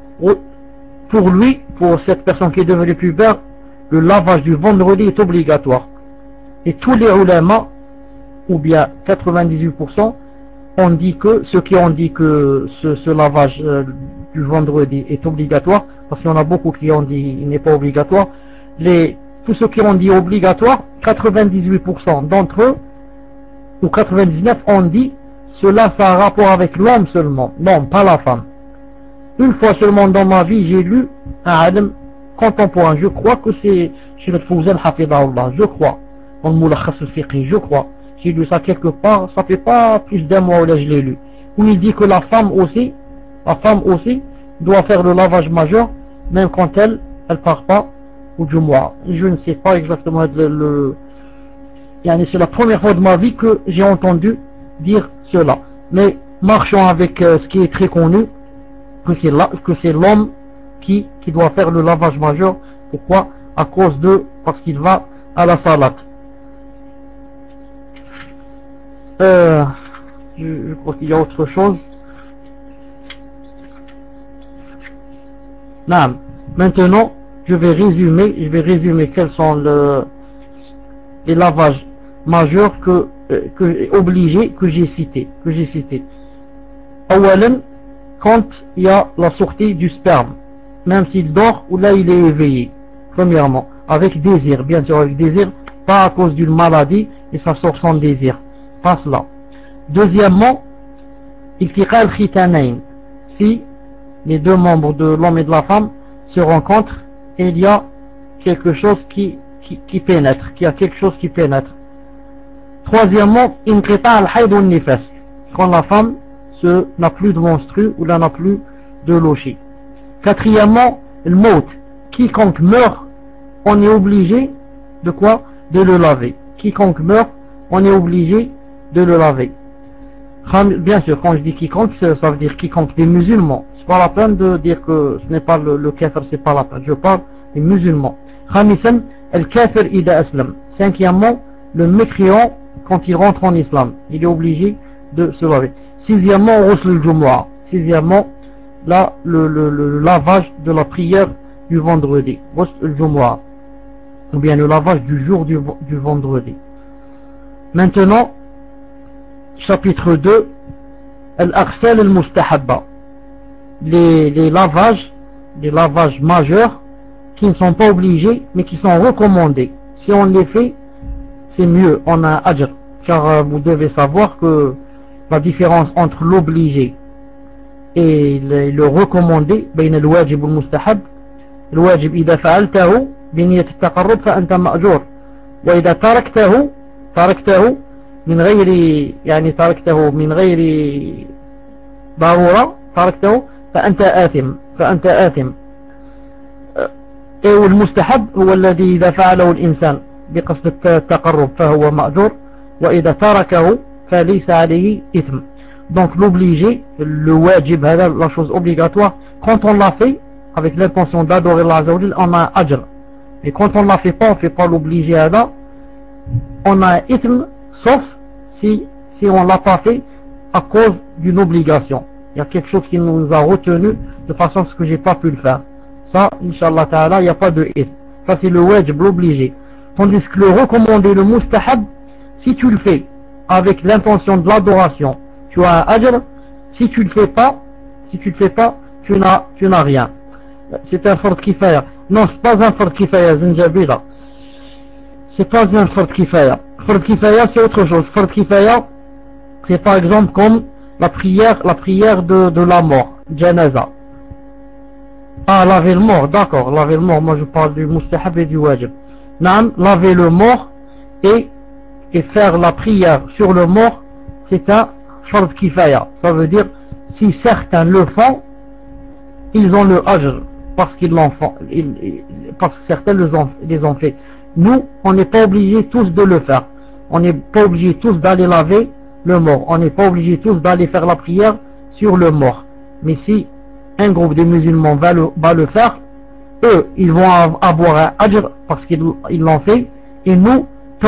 pour lui, pour cette personne qui est devenue pubère, le lavage du vendredi est obligatoire. Et tous les ulama, ou bien quatre-vingt-dix-huit pour cent, ont dit que, ceux qui ont dit que ce, ce lavage euh, du vendredi est obligatoire, parce qu'il y en a beaucoup qui ont dit il n'est pas obligatoire, les, tous ceux qui ont dit obligatoire, quatre-vingt-dix-huit pour cent d'entre eux, ou quatre-vingt-dix-neuf ont dit, cela ça a rapport avec l'homme seulement, non, pas la femme. Une fois seulement dans ma vie, j'ai lu un alim contemporain, je crois que c'est chez le Fawzan Hafidahullah, je crois, dans le Mulakhas al-Fiqhi, je crois, j'ai lu ça quelque part, ça fait pas plus d'un mois où là je l'ai lu, où il dit que la femme aussi, la femme aussi, doit faire le lavage majeur, même quand elle, elle part pas au Jumu'ah. Je ne sais pas exactement le, le c'est la première fois de ma vie que j'ai entendu dire cela, mais marchons avec euh, ce qui est très connu, que c'est là, que c'est l'homme qui, qui doit faire le lavage majeur. Pourquoi? À cause de, parce qu'il va à la salat. Euh, je, je crois qu'il y a autre chose. Non. Maintenant, je vais résumer, je vais résumer quels sont le, les lavages majeurs que, que obligés que j'ai cités, que j'ai cités. Awalan, quand il y a la sortie du sperme, même s'il dort ou là il est éveillé, premièrement, avec désir, bien sûr avec désir, pas à cause d'une maladie et ça sort sans désir, pas cela. Deuxièmement, iltiqa al-khitanayn, si les deux membres de l'homme et de la femme se rencontrent et il y a quelque chose qui, qui, qui pénètre, qui a quelque chose qui pénètre. Troisièmement, inqita al-hayd al-nifas, quand la femme se, n'a plus de menstru ou là n'a plus de lochi. Quatrièmement, le maut, quiconque meurt, on est obligé de quoi? De le laver. Quiconque meurt, on est obligé de le laver. Bien sûr, quand je dis quiconque, ça veut dire quiconque des musulmans. C'est pas la peine de dire que ce n'est pas le, le kafir, c'est pas la peine. Je parle des musulmans. Khamisan, el kafir ida aslam. Cinquièmement, le mécréant quand il rentre en islam, il est obligé de se laver. Sixièmement, Ghusl al-Jumu'ah. Sixièmement, là, le, le, le lavage de la prière du vendredi. Ghusl al-Jumu'ah. Ou bien le lavage du jour du, du vendredi. Maintenant, chapitre deux, Al-Aghsal al-Mustahabba. Les, les lavages, les lavages majeurs qui ne sont pas obligés, mais qui sont recommandés. Si on les fait, c'est mieux, on a ajr. Car euh, vous devez savoir que la différence entre l'obligé et le, le recommandé, بين الواجب والمستحب, الواجب إذا فعلته بنية التقرب فأنت مأجور. وإذا تركته تركته من غير يعني تركته من غير ضرورة تركته فأنت آثم فأنت آثم والمستحب هو الذي إذا فعله الإنسان بقصد التقرب فهو مأجور وإذا تركه فليس عليه إثم. Donc l'obligé, le wajib, la chose obligatoire, quand on l'a fait avec l'intention d'adorer Allah Azza wa Jalla, on a ajr. Et quand on l'a fait pas, on fait pas l'obligé, on a ithme, sauf si, si on l'a pas fait à cause d'une obligation. Il y a quelque chose qui nous a retenu de façon à ce que j'ai pas pu le faire. Ça, Inch'Allah Ta'ala, il n'y a pas de ithme. Ça c'est le wajib, l'obligé. Tandis que le recommandé, le mustahab, si tu le fais avec l'intention de l'adoration, tu as un ajr. Si tu le fais pas, si tu le fais pas, tu n'as, tu n'as rien. C'est un fard kifaya. Non, c'est pas un fard kifaya, Zinjabila. C'est pas un fard kifaya. Fard kifaya, c'est autre chose. Fard kifaya, c'est par exemple comme la prière, la prière de, de la mort, janaza. Ah, laver le mort, d'accord, laver le mort. Moi, je parle du mustahab et du wajib. Nam, laver le mort et, et faire la prière sur le mort, c'est un fard kifaya. Ça veut dire, si certains le font, ils ont le ajr, parce qu'ils l'ont fait, parce que certains les ont, les ont fait. Nous, on n'est pas obligés tous de le faire. On n'est pas obligés tous d'aller laver le mort. On n'est pas obligés tous d'aller faire la prière sur le mort. Mais si un groupe de musulmans va le, va le faire, eux, ils vont avoir un ajr parce qu'ils l'ont fait, et nous,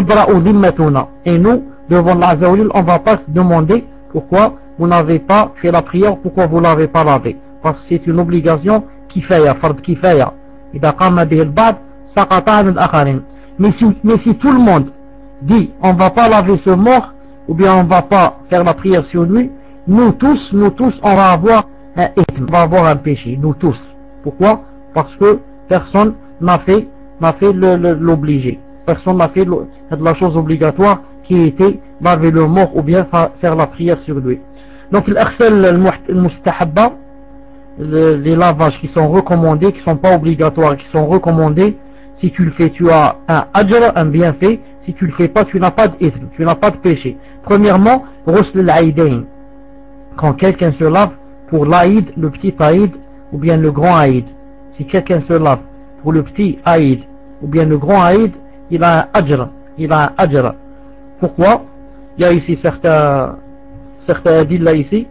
et nous, devant Allah Azza wa Jalla, on ne va pas se demander pourquoi vous n'avez pas fait la prière, pourquoi vous ne l'avez pas lavé. Parce que c'est une obligation kifaya, fard kifaya. إذا قام به البعض سقط عن الآخرين. Mais si, mais si tout le monde dit on ne va pas laver ce mort, ou bien on ne va pas faire la prière sur lui, nous tous, nous tous, on va avoir un ithme, on va avoir un péché, nous tous. Pourquoi? Parce que personne n'a fait, n'a fait l'obligé. Personne n'a fait le, la chose obligatoire qui était laver le mort ou bien faire la prière sur lui. Donc l'aghsal al-mustahabba, les lavages qui sont recommandés, qui ne sont pas obligatoires, qui sont recommandés, si tu le fais, tu as un ajr, un bienfait. Si tu le fais pas, tu n'as pas d'ithme, tu n'as pas de péché. Premièrement, ghusl al-aïdain. Quand quelqu'un se lave pour l'Aïd, le petit Aïd, ou bien le grand Aïd. Si quelqu'un se lave pour le petit Aïd, ou bien le grand Aïd, il a un ajr, il a un ajr. Pourquoi? Il y a ici certains, certains adilla ici.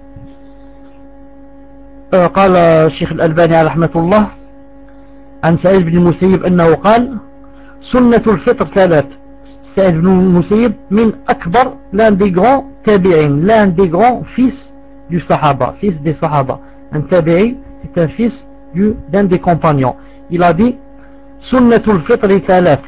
قال الشيخ الألباني على رحمة الله عن سعيد بن المسيب أنه قال سنة الفطر ثلاث. سعيد بن المسيب من أكبر l'un des grands tabi'in, l'un des grands fils du sahaba, fils des sahaba. Un tabi'i, c'est un fils du, d'un des compagnons. Il a dit sunnatul fitr thalath.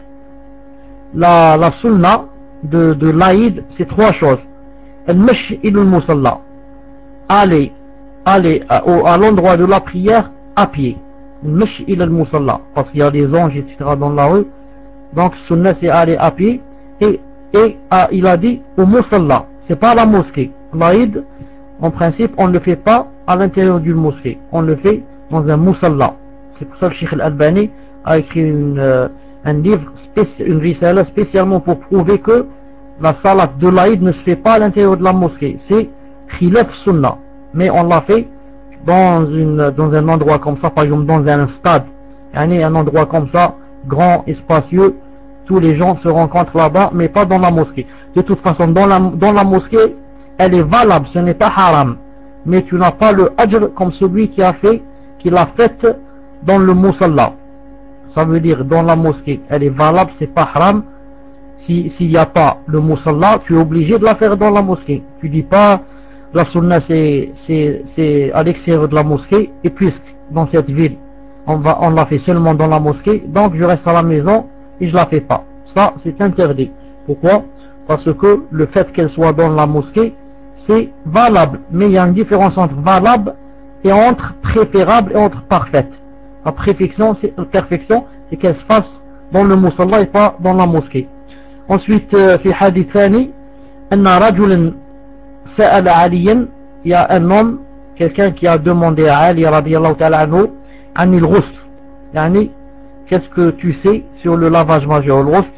La, la sunna de, de l'Aïd, c'est trois choses. Al-mash ila al-musalla. Aller aller à, à l'endroit de la prière à pied. Al-mash ila al-musalla. Parce qu'il y a des anges, et cetera dans la rue. Donc, sunna, c'est aller à pied. Et, et à, il a dit au musalla. C'est pas la mosquée. L'Aïd, en principe, on ne le fait pas à l'intérieur d'une mosquée. On le fait dans un musalla. C'est pour ça que Cheikh Al-Albani a écrit une, euh, un livre, spéci- une risala spécialement pour prouver que la salat de l'Aïd ne se fait pas à l'intérieur de la mosquée. C'est khilaf sunna. Mais on l'a fait dans, une, dans un endroit comme ça, par exemple dans un stade. Un endroit comme ça, grand et spacieux. Tous les gens se rencontrent là-bas, mais pas dans la mosquée. De toute façon, dans la, dans la mosquée, elle est valable, ce n'est pas haram. Mais tu n'as pas le ajr comme celui qui a fait, qui l'a fait dans le musalla. Ça veut dire, dans la mosquée, elle est valable, c'est pas haram. Si, s'il n'y a pas le musalla, tu es obligé de la faire dans la mosquée. Tu dis pas, la sunna c'est, c'est, c'est à l'extérieur de la mosquée, et puisque dans cette ville, on va, on l'a fait seulement dans la mosquée, donc je reste à la maison et je la fais pas. Ça, c'est interdit. Pourquoi? Parce que le fait qu'elle soit dans la mosquée, c'est valable. Mais il y a une différence entre valable et entre préférable et entre parfaite. La perfection, c'est, la perfection, c'est qu'elle se fasse dans le musalla et pas dans la mosquée. Ensuite, في حديث ثاني أن رجلا سأل عليا, il y a un homme, quelqu'un qui a demandé à Ali radiyallahu ta'ala anhu عن الغسل. يعني, qu'est-ce que tu sais sur le lavage majeur? Le ghusl,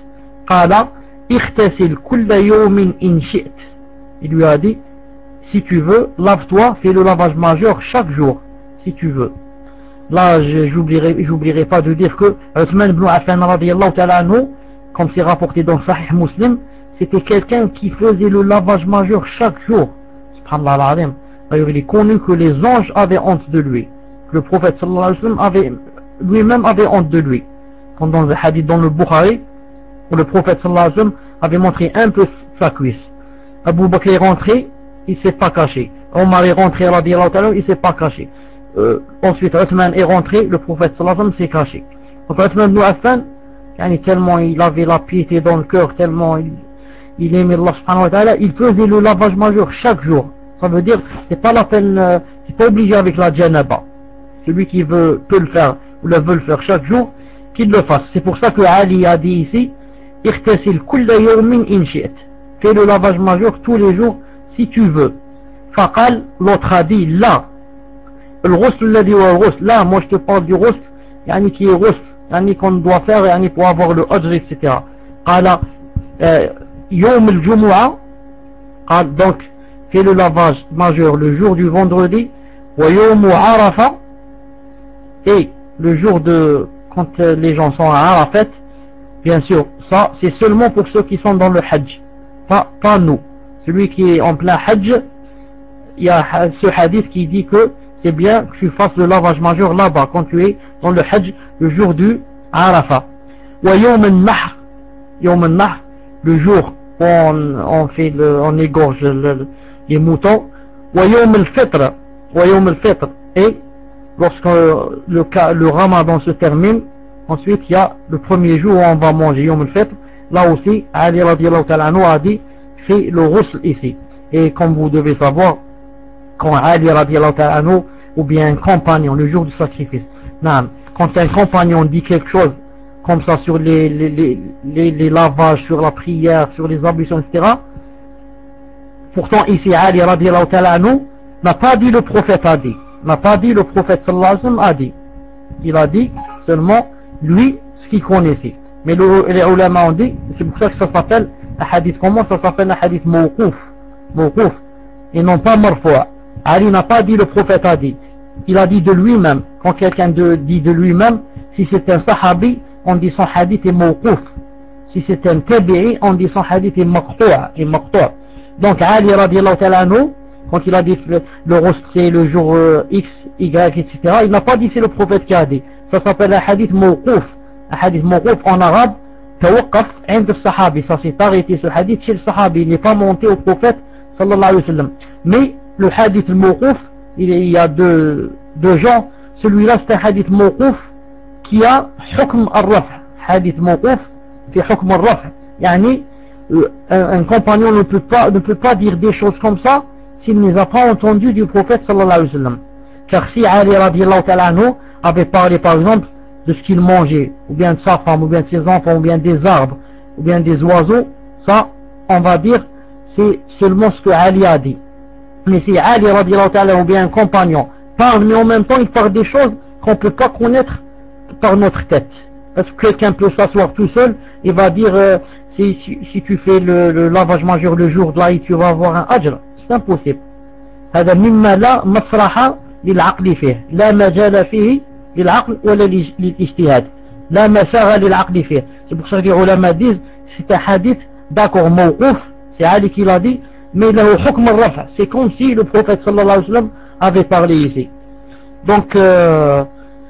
قال اغتسل كل يوم إن شئت. Il lui a dit, si tu veux, lave-toi, fais le lavage majeur chaque jour, si tu veux. Là, j'oublierai, j'oublierai pas de dire que Uthman ibn Affan radiyallahu ta'ala anhu, comme c'est rapporté dans Sahih Muslim, c'était quelqu'un qui faisait le lavage majeur chaque jour. Subhanallah al-Azim. D'ailleurs, il est connu que les anges avaient honte de lui. Que le prophète sallallahu alayhi wa sallam avait, lui-même avait honte de lui. Comme dans le hadith dans le Bukhari, où le prophète sallallahu alayhi wa sallam avait montré un peu sa cuisse. Abu Bakr est rentré, il s'est pas caché. Omar est rentré, radiyallahu ta'ala, il s'est pas caché. Euh, ensuite, Uthman est rentré, le prophète sallallahu alayhi wa sallam s'est caché. Donc Uthman ibn Affan, tellement il avait la piété dans le cœur, tellement il, il aimait Allah subhanahu wa ta'ala, il faisait le lavage majeur chaque jour. Ça veut dire, c'est pas la peine, euh, c'est pas obligé avec la janaba. Celui qui veut, peut le faire, ou le veut le faire chaque jour, qu'il le fasse. C'est pour ça que Ali a dit ici, اغتسل كل يوم إن شئت. Fais le lavage majeur tous les jours, si tu veux. فقال, l'autre a dit, là, le ghusl الذي هو الغسل, là, moi je te parle du ghusl, yani qui est ghusl, yani qu'on doit faire, yani pour avoir le ajr, et cetera. قال, يوم الجمعة, قال, donc, fais le lavage majeur le jour du vendredi, ويوم عرفة, et le jour de, quand les gens sont à Arafat, bien sûr, ça, c'est seulement pour ceux qui sont dans le hajj, pas, pas nous. Celui qui est en plein hajj, il y a ce hadith qui dit que c'est bien que tu fasses le lavage majeur là-bas, quand tu es dans le hajj, le jour du Arafat. Wa yawm al-nahr, yawm al-nahr, le jour où on, on fait le, on égorge le, les moutons. Wa yawm al-fitr, wa yawm al-fitr, et lorsque le, le ramadan se termine, ensuite il y a le premier jour où on va manger, yawm al-fitr. Là aussi, Ali radiyallahu ta'ala anhu a dit, fait le ghusl ici. Et comme vous devez savoir, quand Ali radiyallahu ta'ala anhu, ou bien un compagnon, le jour du sacrifice, non, quand un compagnon dit quelque chose comme ça sur les, les, les, les, les lavages, sur la prière, sur les ablutions, et cetera. Pourtant ici, Ali radiyallahu ta'ala anhu n'a pas dit le prophète a dit, n'a pas dit le prophète sallallahu alayhi wa sallam a dit. Il a dit seulement lui ce qu'il connaissait. Mais le, les ulama ont dit, c'est pour ça que ça s'appelle un hadith, comment ça s'appelle un hadith mawqouf, mawqouf, et non pas marfou'. Ali n'a pas dit le prophète a dit, il a dit de lui-même. Quand quelqu'un de, dit de lui-même, si c'est un sahabi, on dit son hadith est mawqouf. Si c'est un tabi'i, on dit son hadith est maqtou', est maqtou'. Donc Ali radiyallahu ta'ala anhu, quand il a dit le, le ghusl c'est le jour euh, X, Y, et cetera, il n'a pas dit c'est le prophète qui a dit. Ça s'appelle un hadith mawqouf. Un hadith mawqouf en arabe, tawaqqaf 'ind al-sahabi. Ça s'est arrêté ce hadith chez le sahabi. Il n'est pas monté au prophète sallallahu alayhi wa sallam. Mais le hadith mawqouf, il y a deux, deux genres. Celui-là c'est un hadith mawqouf qui a hukm al-raf'. Hadith mawqouf fi hukm al-raf'. Yani un, un compagnon ne peut pas ne peut pas dire des choses comme ça s'il ne les a pas entendues du prophète sallallahu alayhi wa sallam. Car si Ali radiyallahu ta'ala anhu avait parlé par exemple de ce qu'il mangeait, ou bien de sa femme, ou bien de ses enfants, ou bien des arbres, ou bien des oiseaux, ça, on va dire, c'est seulement ce que Ali a dit. Mais si Ali radiyallahu ta'ala ou bien un compagnon parle, mais en même temps il parle des choses qu'on ne peut pas connaître par notre tête. Parce que quelqu'un peut s'asseoir tout seul et va dire euh, si, si, si tu fais le, le lavage majeur le jour de l'Aïd, tu vas avoir un ajr. C'est impossible. هذا مما لا مسرح للعقل فيه لا مجال فيه للعقل ولا للاجتهاد لا مساغ للعقل فيه. C'est pour ça que les ulama disent c'est un hadith d'accord mawqouf, c'est Ali qui l'a dit, mais il a le hukm al-raf', c'est comme si le prophète sallallahu alayhi wa sallam avait parlé ici. Donc euh,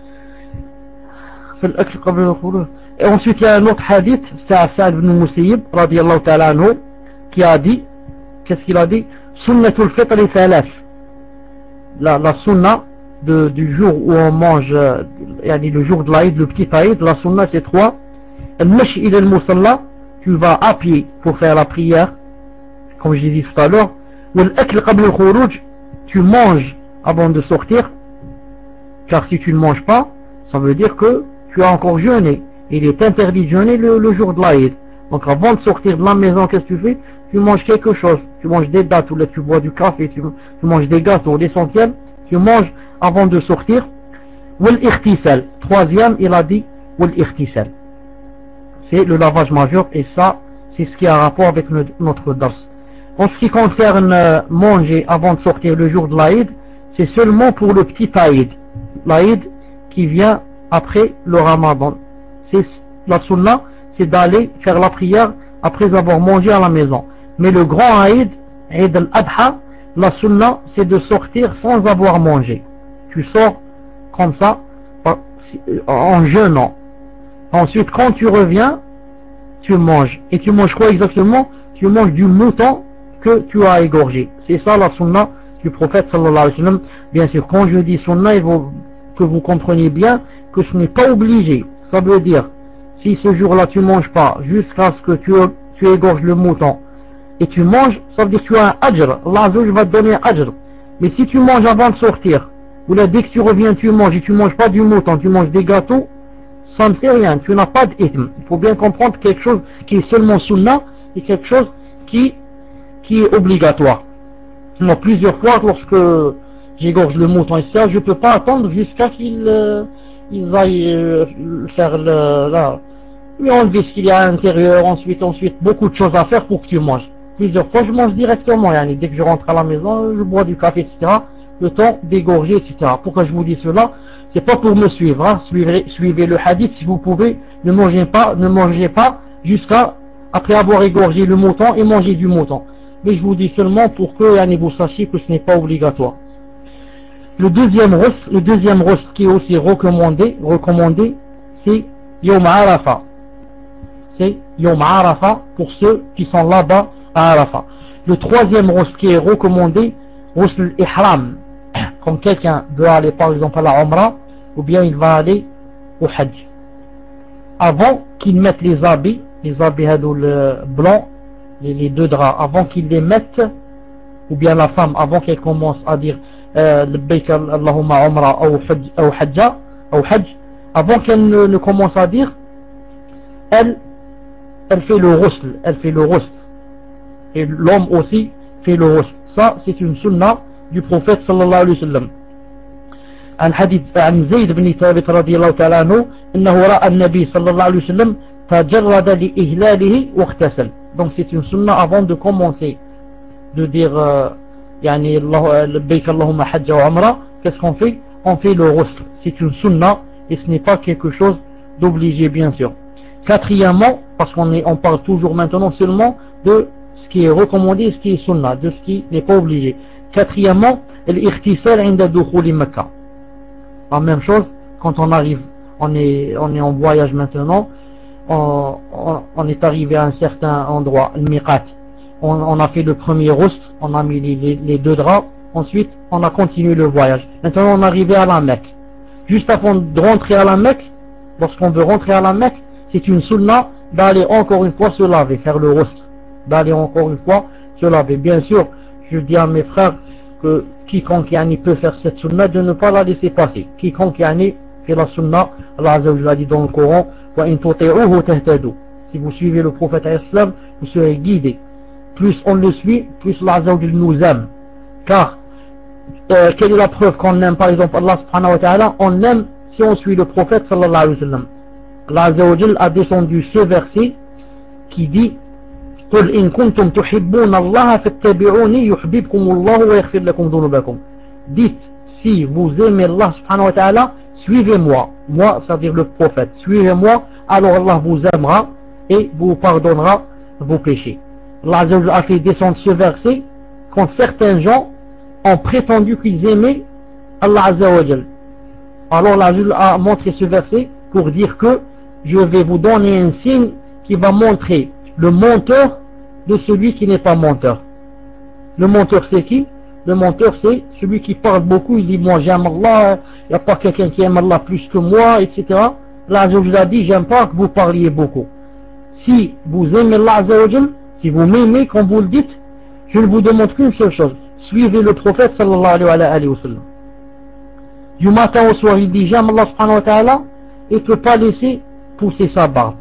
et ensuite il y a un autre hadith, c'est Sa'd ibn Musayyib radiyallahu ta'ala anhu qui a dit, qu'est-ce qu'il a dit? Sunnatul fitr thalath, la, la sunna de, du jour où on mange, euh, le jour de l'Aïd, le petit Aïd, la sunna c'est trois. Al-mash ila al-musalla, tu vas à pied pour faire la prière, comme j'ai dit tout à l'heure. Wal-akl qabl al-khuruj, tu manges avant de sortir, car si tu ne manges pas, ça veut dire que tu as encore jeûné. Il est interdit de jeûner le, le jour de l'Aïd. Donc avant de sortir de la maison, qu'est-ce que tu fais? Tu manges quelque chose, tu manges des dattes, ou là tu bois du café, tu, tu manges des gâteaux, l'essentiel, tu manges avant de sortir. Wal ikhtisal, troisième il a dit wal ikhtisal, c'est le lavage majeur, et ça, c'est ce qui a rapport avec notre dars. En ce qui concerne manger avant de sortir le jour de l'Aïd, c'est seulement pour le petit Aïd, l'Aïd qui vient après le Ramadan. C'est la sunna, c'est d'aller faire la prière après avoir mangé à la maison. Mais le grand Aïd, Aïd al-Adha, la sunna, c'est de sortir sans avoir mangé. Tu sors comme ça, en jeûnant. Ensuite, quand tu reviens, tu manges. Et tu manges quoi exactement? Tu manges du mouton que tu as égorgé. C'est ça la sunna du prophète sallallahu alayhi wa sallam. Bien sûr, quand je dis sunna, il faut que vous compreniez bien que ce n'est pas obligé. Ça veut dire, si ce jour-là tu manges pas jusqu'à ce que tu, tu égorges le mouton et tu manges, ça veut dire que tu as un ajr. Allah va te donner un ajr. Mais si tu manges avant de sortir, ou là dès que tu reviens tu manges et tu manges pas du mouton, tu manges des gâteaux, ça ne fait rien, tu n'as pas d'ithme. Il faut bien comprendre quelque chose qui est seulement sunna et quelque chose qui, qui est obligatoire. Donc plusieurs fois lorsque j'égorge le mouton et ça, je ne peux pas attendre jusqu'à qu'il euh, il aille euh, faire le, là, lui enlever ce qu'il y a à l'intérieur, ensuite, ensuite, beaucoup de choses à faire pour que tu manges. Plusieurs fois je mange directement, yani, dès que je rentre à la maison, je bois du café, et cetera. Le temps d'égorger, et cetera. Pourquoi je vous dis cela? C'est pas pour me suivre, hein. Suivez, suivez le hadith si vous pouvez, ne mangez pas, ne mangez pas jusqu'à après avoir égorgé le mouton et manger du mouton. Mais je vous dis seulement pour que yani, vous sachiez que ce n'est pas obligatoire. Le deuxième rost, le deuxième rost qui est aussi recommandé, recommandé, c'est Yom Arafah. C'est Yom Arafah pour ceux qui sont là-bas à Arafah. Le troisième rost qui est recommandé, rost l'ihram. Quand quelqu'un veut aller par exemple à la Umrah, ou bien il va aller au Hajj. Avant qu'il mette les habits, les habits blancs, les, les deux draps, avant qu'il les mette, ou bien la femme, avant qu'elle commence à dire Labbayk Allahumma Umrah ou Hajja, ou Hajj, avant qu'elle ne, ne commence à dire, elle, elle fait le ghusl, elle fait le ghusl. Et l'homme aussi fait le ghusl. Ça, c'est une sunna du prophète sallallahu alayhi wa sallam. عن حديث عن زيد بن ثابت رضي الله تعالى عنه انه راى النبي صلى الله عليه وسلم تجرد لإهلاله واغتسل. Donc c'est une sunna avant de commencer de dire euh, يعني الله لبيك اللهم حج وعمرة. Qu'est-ce qu'on fait? On fait le ghusl. C'est une sunna et ce n'est pas quelque chose d'obligé bien sûr. Quatrièmement, parce qu'on est, on parle toujours maintenant seulement de ce qui est recommandé et ce qui est sunna, de ce qui n'est pas obligé. Quatrièmement, l'ightisal inda dukhul Makkah. La même chose, quand on arrive, on est, on est en voyage maintenant, on, on, on est arrivé à un certain endroit, le miqat. On, on a fait le premier roust, on a mis les, les, les deux draps, ensuite on a continué le voyage. Maintenant on est arrivé à la Mecque. Juste avant de rentrer à la Mecque, lorsqu'on veut rentrer à la Mecque, c'est une sunna d'aller encore une fois se laver, faire le roust, d'aller encore une fois se laver. Bien sûr, je dis à mes frères que quiconque yani, peut faire cette sunna, de ne pas la laisser passer. Quiconque yani, fait la sunna, Allah Azza wa Jalla dit dans le Coran, وَإِن تُطِعُوهُ تَهْتَدُوا. Si vous suivez le prophète islam, vous serez guidés. Plus on le suit, plus Allah Azza wa Jalla nous aime. Car, euh, quelle est la preuve qu'on aime par exemple Allah subhanahu wa ta'ala? On aime si on suit le prophète sallallahu alayhi wa sallam. Allah Azza wa Jalla a descendu ce verset qui dit قل إن كنتم تحبون الله فاتبعوني يحببكم الله ويغفر لكم ذنوبكم. Dites, si vous aimez Allah subhanahu wa ta'ala, suivez-moi. Moi, c'est-à-dire le prophète. Suivez-moi, alors Allah vous aimera et vous pardonnera vos péchés. Allah a fait descendre ce verset quand certains gens ont prétendu qu'ils aimaient Allah Azza wa Jal. Alors Allah a montré ce verset pour dire que je vais vous donner un signe qui va montrer le menteur de celui qui n'est pas menteur. Le menteur c'est qui? Le menteur c'est celui qui parle beaucoup, il dit moi j'aime Allah, il n'y a pas quelqu'un qui aime Allah plus que moi, et cetera. Là je vous ai dit j'aime pas que vous parliez beaucoup. Si vous aimez Allah Azza wa Jal, si vous m'aimez comme vous le dites, je ne vous demande qu'une seule chose, suivez le prophète sallallahu alayhi wa sallam. Du matin au soir il dit j'aime Allah subhanahu wa ta'ala et ne peut pas laisser pousser sa barbe.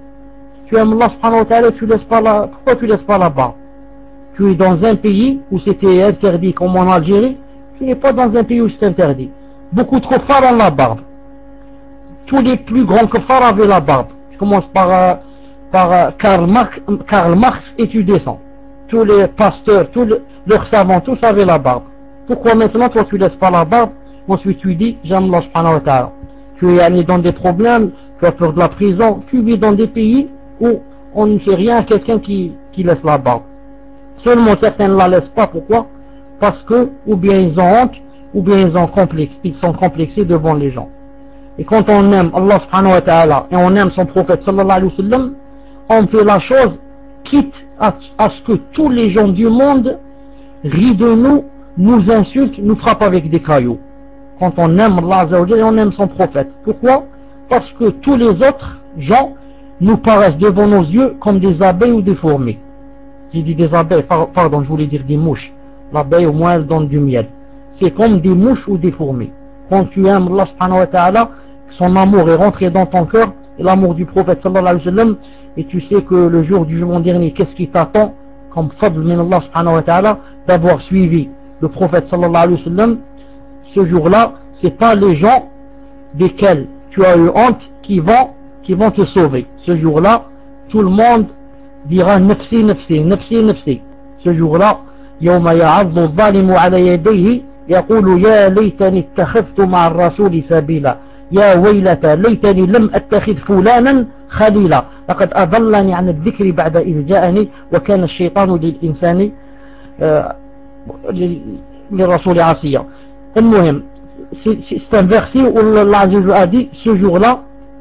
Tu aimes Allah subhanahu wa ta'ala, tu laisses pas la, pourquoi tu laisses pas la barbe? Tu es dans un pays où c'était interdit comme en Algérie, tu n'es pas dans un pays où c'est interdit. Beaucoup de kuffars ont la barbe. Tous les plus grands kuffars avaient la barbe. Je commence par euh, par euh, Karl Marx, Karl Marx et tu descends. Tous les pasteurs, tous les, leurs savants, tous avaient la barbe. Pourquoi maintenant toi tu laisses pas la barbe? Ensuite tu dis j'aime Allah subhanahu wa ta'ala. Tu es allé dans des problèmes, tu as peur de la prison, tu vis dans des pays où on ne fait rien à quelqu'un qui, qui laisse la barbe. Seulement certains ne la laissent pas. Pourquoi? Parce que ou bien ils ont honte, ou bien ils, ont complexe, ils sont complexés devant les gens. Et quand on aime Allah subhanahu wa ta'ala et on aime son prophète sallallahu alayhi wa sallam, on fait la chose quitte à, à ce que tous les gens du monde rient de nous, nous insultent, nous frappent avec des cailloux. Quand on aime Allah azza wa jalla et on aime son prophète. Pourquoi? Parce que tous les autres gens nous paraissent devant nos yeux comme des abeilles ou des fourmis. J'ai dit des abeilles, pardon, je voulais dire des mouches. L'abeille au moins elle donne du miel. C'est comme des mouches ou des fourmis. Quand tu aimes Allah subhanahu wa ta'ala, son amour est rentré dans ton cœur, et l'amour du prophète sallallahu alayhi wa sallam, et tu sais que le jour du jugement dernier, qu'est-ce qui t'attend comme fadl min Allah subhanahu wa ta'ala, d'avoir suivi le prophète sallallahu alayhi wa sallam. Ce jour-là, c'est pas les gens desquels tu as eu honte qui vont, qui vont te sauver. Ce jour-là, tout le monde dira nafsi nafsi, nafsi nafsi. Ce jour-là, يوم يعض الظالم على يديه يقول يا ليتني اتخذت مع الرسول سبيلا يا ويلتى ليتني لم اتخذ فلانا خليلا لقد اضلني عن الذكر بعد اذ جاءني وكان الشيطان للانسان للرسول عصيا. المهم c'est un verset où Allah a dit ce jour-là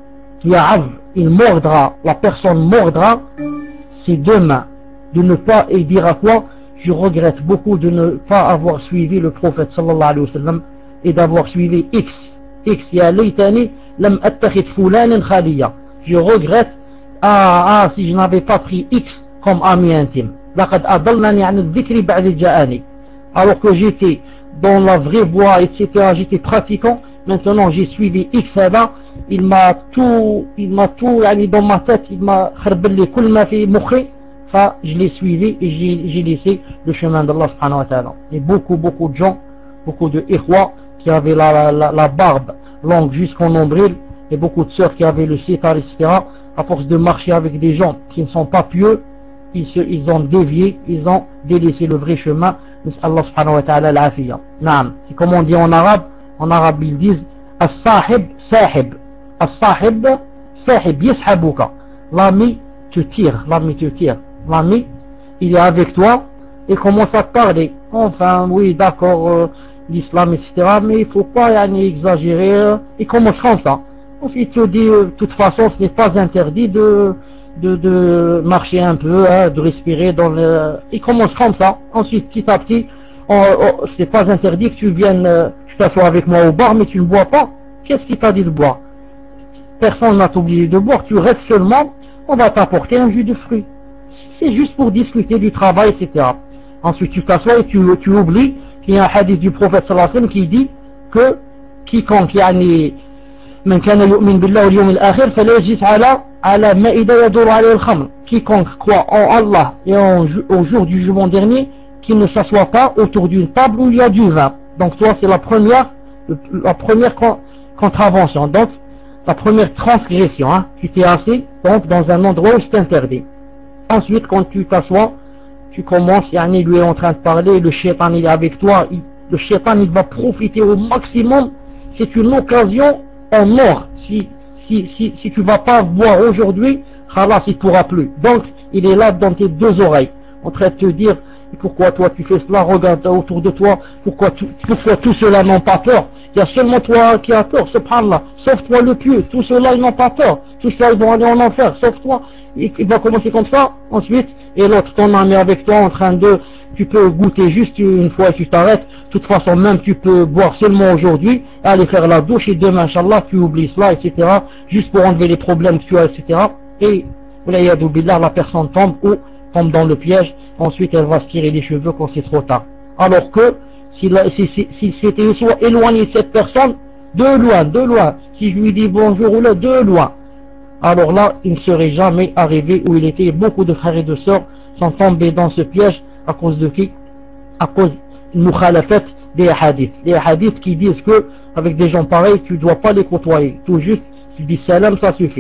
يعض, il mordra, la personne mordra ses deux mains de ne pas, et dira quoi? Je regrette beaucoup de ne pas avoir suivi le prophète sallallahu alayhi wa sallam et d'avoir suivi X. X, ya laytani lam attakhid fulanan khaliya. Je regrette, ah, ah, si je n'avais pas pris X comme ami intime. Laqad adallani an al-dhikri ba'da ja'ani. Alors que j'étais dans la vraie voie, et cetera, j'étais pratiquant, maintenant j'ai suivi X là, il m'a tout, il m'a tout, dans ma tête, il m'a kharbali kul ma fi mukhi. Enfin, je l'ai suivi et j'ai laissé le chemin d'Allah subhanahu wa ta'ala. Et beaucoup, beaucoup de gens, beaucoup de ikhwa qui avaient la, la, la barbe longue jusqu'au nombril, et beaucoup de sœurs qui avaient le sitar, et cetera. À force de marcher avec des gens qui ne sont pas pieux, ils, se, ils ont dévié, ils ont délaissé le vrai chemin. Allah subhanahu wa ta'ala l'afiyya. Naam. C'est comme on dit en arabe. En arabe, ils disent as-sahib, sahib. As-sahib, sahib, yashabuka. L'ami te tire, l'ami te tire. L'ami, il est avec toi et commence à te parler. Enfin, oui, d'accord, euh, l'islam, et cetera. Mais il ne faut pas yani, exagérer. Euh, il commence comme ça. Ensuite, il te dit, euh, de toute façon, ce n'est pas interdit de, de, de marcher un peu, hein, de respirer dans le... Il commence comme ça. Ensuite, petit à petit, on, on, ce n'est pas interdit que tu viennes, euh, tu t'assois avec moi au bar, mais tu ne bois pas. Qu'est-ce qui t'a dit de boire? Personne n'a obligé de boire. Tu restes seulement, on va t'apporter un jus de fruits. C'est juste pour discuter du travail, et cetera. Ensuite, tu t'assois et tu, tu oublies qu'il y a un hadith du prophète sallallahu alayhi wa sallam qui dit que quiconque yani man kana yu'min billahi wal yawmil akhir fala yajlis ala ala ma'ida yadur alayhi al-khamr. Quiconque croit en Allah et en, au jour du jugement dernier, qu'il ne s'assoit pas autour d'une table où il y a du vin. Donc toi, c'est la première la première contravention. Donc la première transgression, hein. Tu t'es assis donc dans un endroit où c'est interdit. Ensuite, quand tu t'assois, tu commences, yani, lui est en train de parler, le shaitan il est avec toi, il, le shaitan il va profiter au maximum, c'est une occasion en or. Si, si, si, si tu vas pas boire aujourd'hui, khalas, il pourra plus. Donc, il est là dans tes deux oreilles, en train de te dire, pourquoi toi tu fais cela, regarde autour de toi, pourquoi, tu, pourquoi tous ceux-là n'ont pas peur? Il y a seulement toi qui as peur, subhanallah, sauf toi le pieux, tous ceux-là ils n'ont pas peur, tous ceux-là ils vont aller en enfer, sauf toi. Il va commencer comme ça, ensuite, et l'autre ton ami avec toi en train de, tu peux goûter juste une fois et tu t'arrêtes, de toute façon même tu peux boire seulement aujourd'hui, aller faire la douche et demain, inchallah, tu oublies cela, et cetera, juste pour enlever les problèmes que tu as, et cetera. Et, la personne tombe ou tombe dans le piège, ensuite elle va se tirer les cheveux quand c'est trop tard. Alors que, si, si, si, si c'était soit éloigné de cette personne, de loin, de loin, si je lui dis bonjour ou là, de loin, alors là, il ne serait jamais arrivé où il était. Beaucoup de frères et de sœurs sont tombés dans ce piège à cause de qui? À cause de mukhalafat des hadiths. Des hadiths qui disent que, avec des gens pareils, tu ne dois pas les côtoyer. Tout juste, tu dis salam, ça suffit.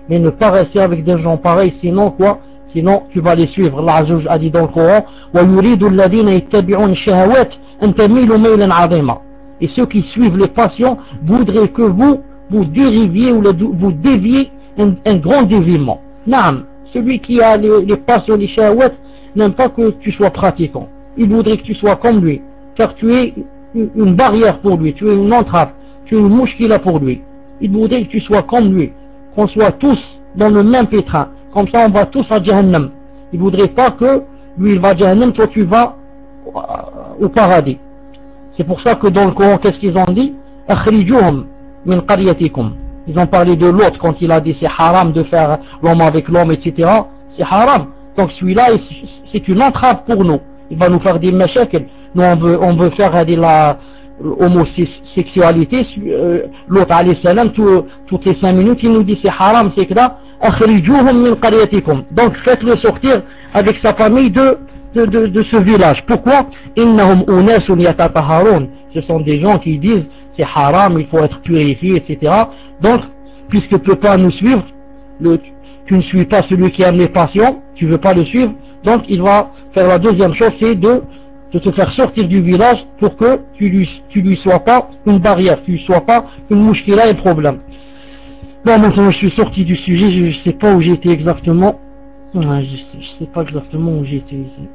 mais ne pas rester avec des gens pareils, sinon quoi? Sinon tu vas les suivre. Allah Azza wa Jalla a dit dans le Coran وَيُرِيدُ الَّذِينَ يَتَّبِعُونَ الشَّهَوَاتِ أَن تَمِيلُوا مَيْلًا عَظِيمًا. Et ceux qui suivent les passions voudraient que vous vous dériviez ou le, vous déviez un, un grand déviement. Naam, celui qui a les, les passions, les shahawat, n'aime pas que tu sois pratiquant. Il voudrait que tu sois comme lui, car tu es une barrière pour lui, tu es une entrave, tu es une mouche qu'il a pour lui. Il voudrait que tu sois comme lui, qu'on soit tous dans le même pétrin, comme ça on va tous à Jahannam. Il voudrait pas que lui il va à Jahannam, toi tu vas au paradis. C'est pour ça que dans le Coran, qu'est-ce qu'ils ont dit? Akhrijuhum min qaryatikum. Ils ont parlé de l'autre quand il a dit c'est haram de faire l'homme avec l'homme, et cetera. C'est haram. Donc celui-là, c'est une entrave pour nous. Il va nous faire des mashakil. Nous on veut, on veut faire de la homosexualité. L'autre, alayhi salam, tout, toutes les cinq minutes, il nous dit c'est haram, c'est que là, akhrijuhum min qaryatikum. Donc faites-le sortir avec sa famille de De, de, de ce village. Pourquoi? Innahum unasun yatataharun. Ce sont des gens qui disent c'est haram, il faut être purifié, et cetera. Donc, puisque tu ne peux pas nous suivre, le, tu ne suis pas celui qui aime les passions, tu ne veux pas le suivre, donc il va faire la deuxième chose, c'est de, de te faire sortir du village pour que tu lui, tu lui sois pas une barrière, tu ne sois pas une mouche qui a un problème. Bon, maintenant je suis sorti du sujet, je ne sais pas où j'étais exactement. Je ne sais pas exactement où j'étais ici.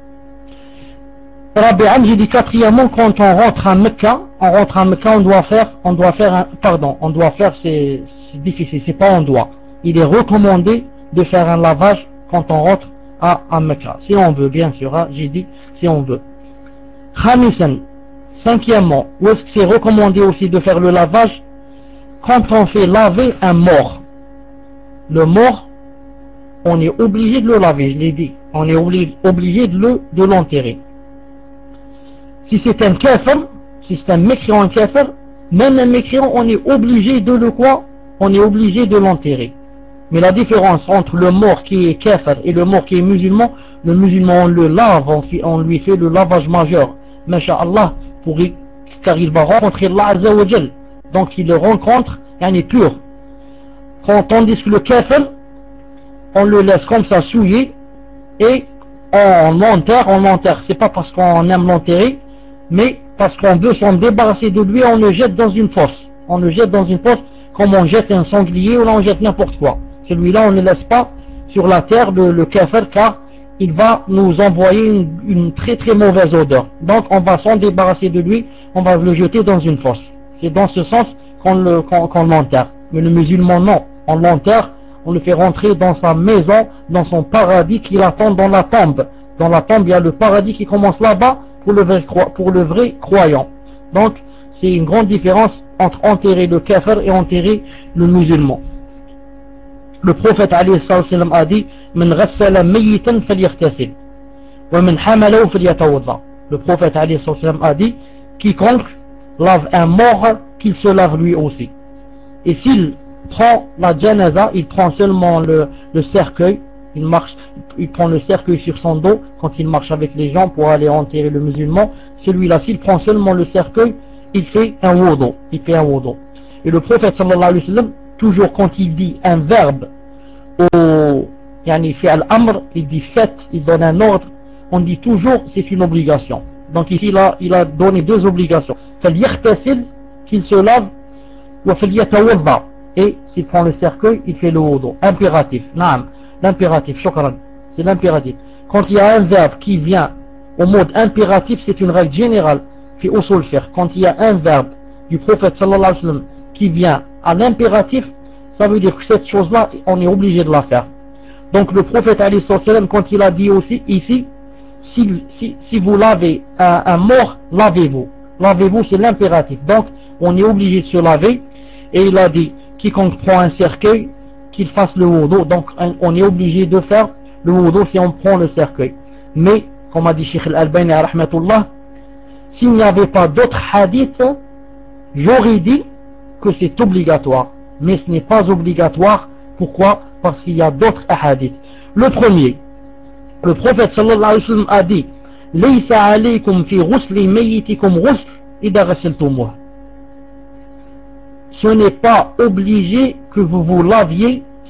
Rabi'an, j'ai dit quatrièmement, quand on rentre à Mecca, on rentre à Mecca, on doit faire, on doit faire un, pardon, on doit faire, c'est, c'est difficile, c'est pas on doit. Il est recommandé de faire un lavage quand on rentre à, à Mecca. Si on veut, bien sûr, hein, j'ai dit, si on veut. Khamisan, cinquièmement, où est-ce que c'est recommandé aussi de faire le lavage? Quand on fait laver un mort. Le mort, on est obligé de le laver, je l'ai dit. On est obligé, obligé de le, de l'enterrer. Si c'est un kafir, si c'est un mécréant, un kafir, même un mécréant, on est obligé de le quoi? On est obligé de l'enterrer. Mais la différence entre le mort qui est kafir et le mort qui est musulman, le musulman on le lave, on, fait, on lui fait le lavage majeur. Masha'Allah, pour, car il va rencontrer Allah Azza wa Jal. Donc il le rencontre, il est pur. Quand on dit que le kafir, on le laisse comme ça souiller et on l'enterre, on l'enterre. C'est pas parce qu'on aime l'enterrer, mais parce qu'on veut s'en débarrasser de lui, on le jette dans une fosse. On le jette dans une fosse comme on jette un sanglier ou on jette n'importe quoi. Celui-là, on ne le laisse pas sur la terre, le, le kafir, car il va nous envoyer une, une très très mauvaise odeur. Donc on va s'en débarrasser de lui, on va le jeter dans une fosse. C'est dans ce sens qu'on le, qu'on, qu'on l'enterre. Mais le musulman, non. On l'enterre, on le fait rentrer dans sa maison, dans son paradis qui l'attend dans la tombe. Dans la tombe, il y a le paradis qui commence là-bas pour le vrai, pour le vrai croyant. Donc, c'est une grande différence entre enterrer le kafir et enterrer le musulman. Le prophète alayhi sallam a dit من غسل ميتا فليغتسل ومن حمله فليتوضأ. Le prophète alayhi sallam a dit quiconque lave un mort, qu'il se lave lui aussi. Et s'il prend la janaza, il prend seulement le, le cercueil, il marche, il prend le cercueil sur son dos quand il marche avec les gens pour aller enterrer le musulman. Celui-là, s'il prend seulement le cercueil, il fait un wudu, il fait un wudu. Et le prophète sallallahu alayhi wa sallam, toujours quand il dit un verbe au, yani fait al-amr, il dit fait, il donne un ordre, on dit toujours c'est une obligation. Donc ici il a, il a donné deux obligations. فَلْيَغْتَسِلْ, qu'il se lave, وَفَلْيَتَوَضَّأ, et s'il prend le cercueil, il fait le wudu. Impératif, naam, l'impératif, shukran, c'est l'impératif. Quand il y a un verbe qui vient au mode impératif, c'est une règle générale, fi usul fiqh. Quand il y a un verbe du prophète sallallahu alayhi wa sallam qui vient à l'impératif, ça veut dire que cette chose-là, on est obligé de la faire. Donc le prophète alayhi wa sallam, quand il a dit aussi ici, si, si, si vous lavez un, un mort, lavez-vous. Lavez-vous, c'est l'impératif. Donc on est obligé de se laver. Et il a dit, quiconque prend un cercueil, qu'il fasse le wudu. Donc on est obligé de faire le wudu si on prend le cercueil. Mais, comme a dit Cheikh Al-Albani rahmatullah, s'il n'y avait pas d'autres hadiths, j'aurais dit que c'est obligatoire. Mais ce n'est pas obligatoire. Pourquoi? Parce qu'il y a d'autres hadiths. Le premier, le prophète sallallahu alayhi wa sallam a dit ليس عليكم في غسل ميتكم غسل إذا غسلتموه. Ce n'est pas obligé que vous vous laviez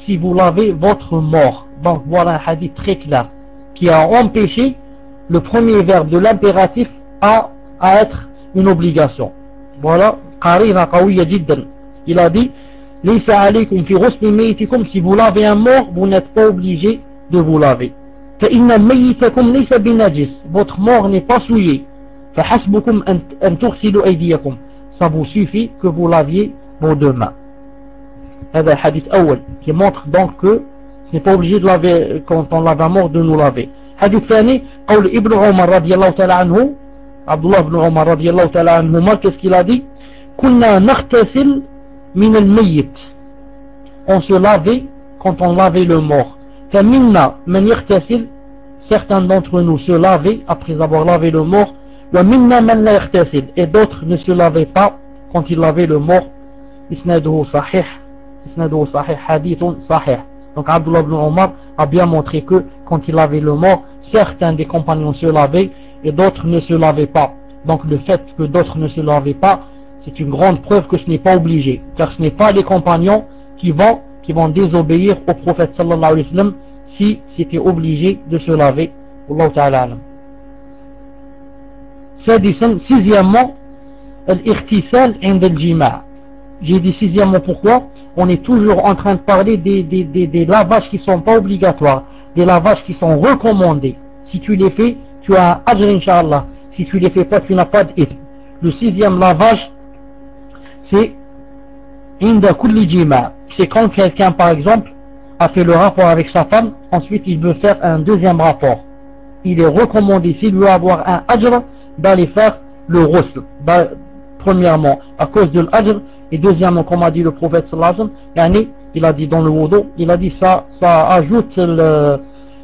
si vous lavez votre mort. Donc voilà un hadith très clair qui a empêché le premier verbe de l'impératif à, à être une obligation. Voilà, qarina qawiyya jiddan. Il a dit laysa alaykum fi ghusli maytikum, si vous lavez un mort, vous n'êtes pas obligé de vous laver. Fa inna mayyitakum laysa binajis, votre mort n'est pas souillé. Fa hasbukum an tughsilu aydiyakum, ça vous suffit que vous laviez vos deux mains. هذا الحديث أول qui montre donc que ce n'est pas obligé de laver quand on lave un mort de nous laver. حديث ثاني قول ابن عمر رضي الله تعالى عنه, عبد الله بن عمر رضي الله تعالى عنهما, qu'est-ce qu'il a dit? كنا نغتسل من الميت, on se lavait quand on lavait le mort. فمنا من يغتسل, certains d'entre nous se lavaient après avoir lavé le mort. ومنا من لا يغتسل, et d'autres ne se lavaient pas quand ils lavaient le mort. إسناده صحيح, إسناده صحيح, حديث صحيح. Donc Abdullah ibn Omar a bien montré que quand il lavait le mort, certains des compagnons se lavaient et d'autres ne se lavaient pas. Donc le fait que d'autres ne se lavaient pas, c'est une grande preuve que ce n'est pas obligé, car ce n'est pas les compagnons qui vont, qui vont désobéir au prophète sallallahu alayhi wa sallam si c'était obligé de se laver. Wallahu ta'ala alam. Sixièmement, al-ightisal 'inda al-jima'. J'ai dit sixièmement pourquoi? On est toujours en train de parler des, des, des, des lavages qui ne sont pas obligatoires, des lavages qui sont recommandés. Si tu les fais, tu as un ajr incha'Allah. Si tu les fais pas, tu n'as pas d'ithme. Le sixième lavage, c'est inda kulli jima'. C'est quand quelqu'un, par exemple, a fait le rapport avec sa femme, ensuite il veut faire un deuxième rapport. Il est recommandé, s'il veut avoir un ajr, d'aller faire le ghusl. Premièrement, à cause de l'ajr, et deuxièmement, comme a dit le prophète sallallahu alayhi wa sallam, il a dit dans le wudu, il a dit ça, ça ajoute le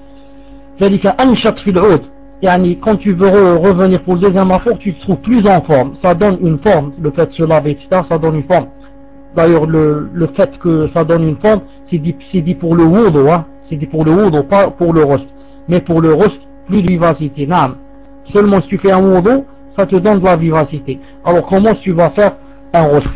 quand tu veux revenir pour le deuxième rapport, tu te trouves plus en forme, ça donne une forme, le fait de se laver, et cetera, ça donne une forme. D'ailleurs, le, le fait que ça donne une forme, c'est dit, c'est dit pour le wudu, hein, c'est dit pour le wudu, pas pour le ghusl. Mais pour le ghusl, plus de vivacité, naam. Seulement si tu fais un wudu, ça te donne de la vivacité. Alors comment tu vas faire un ghusl?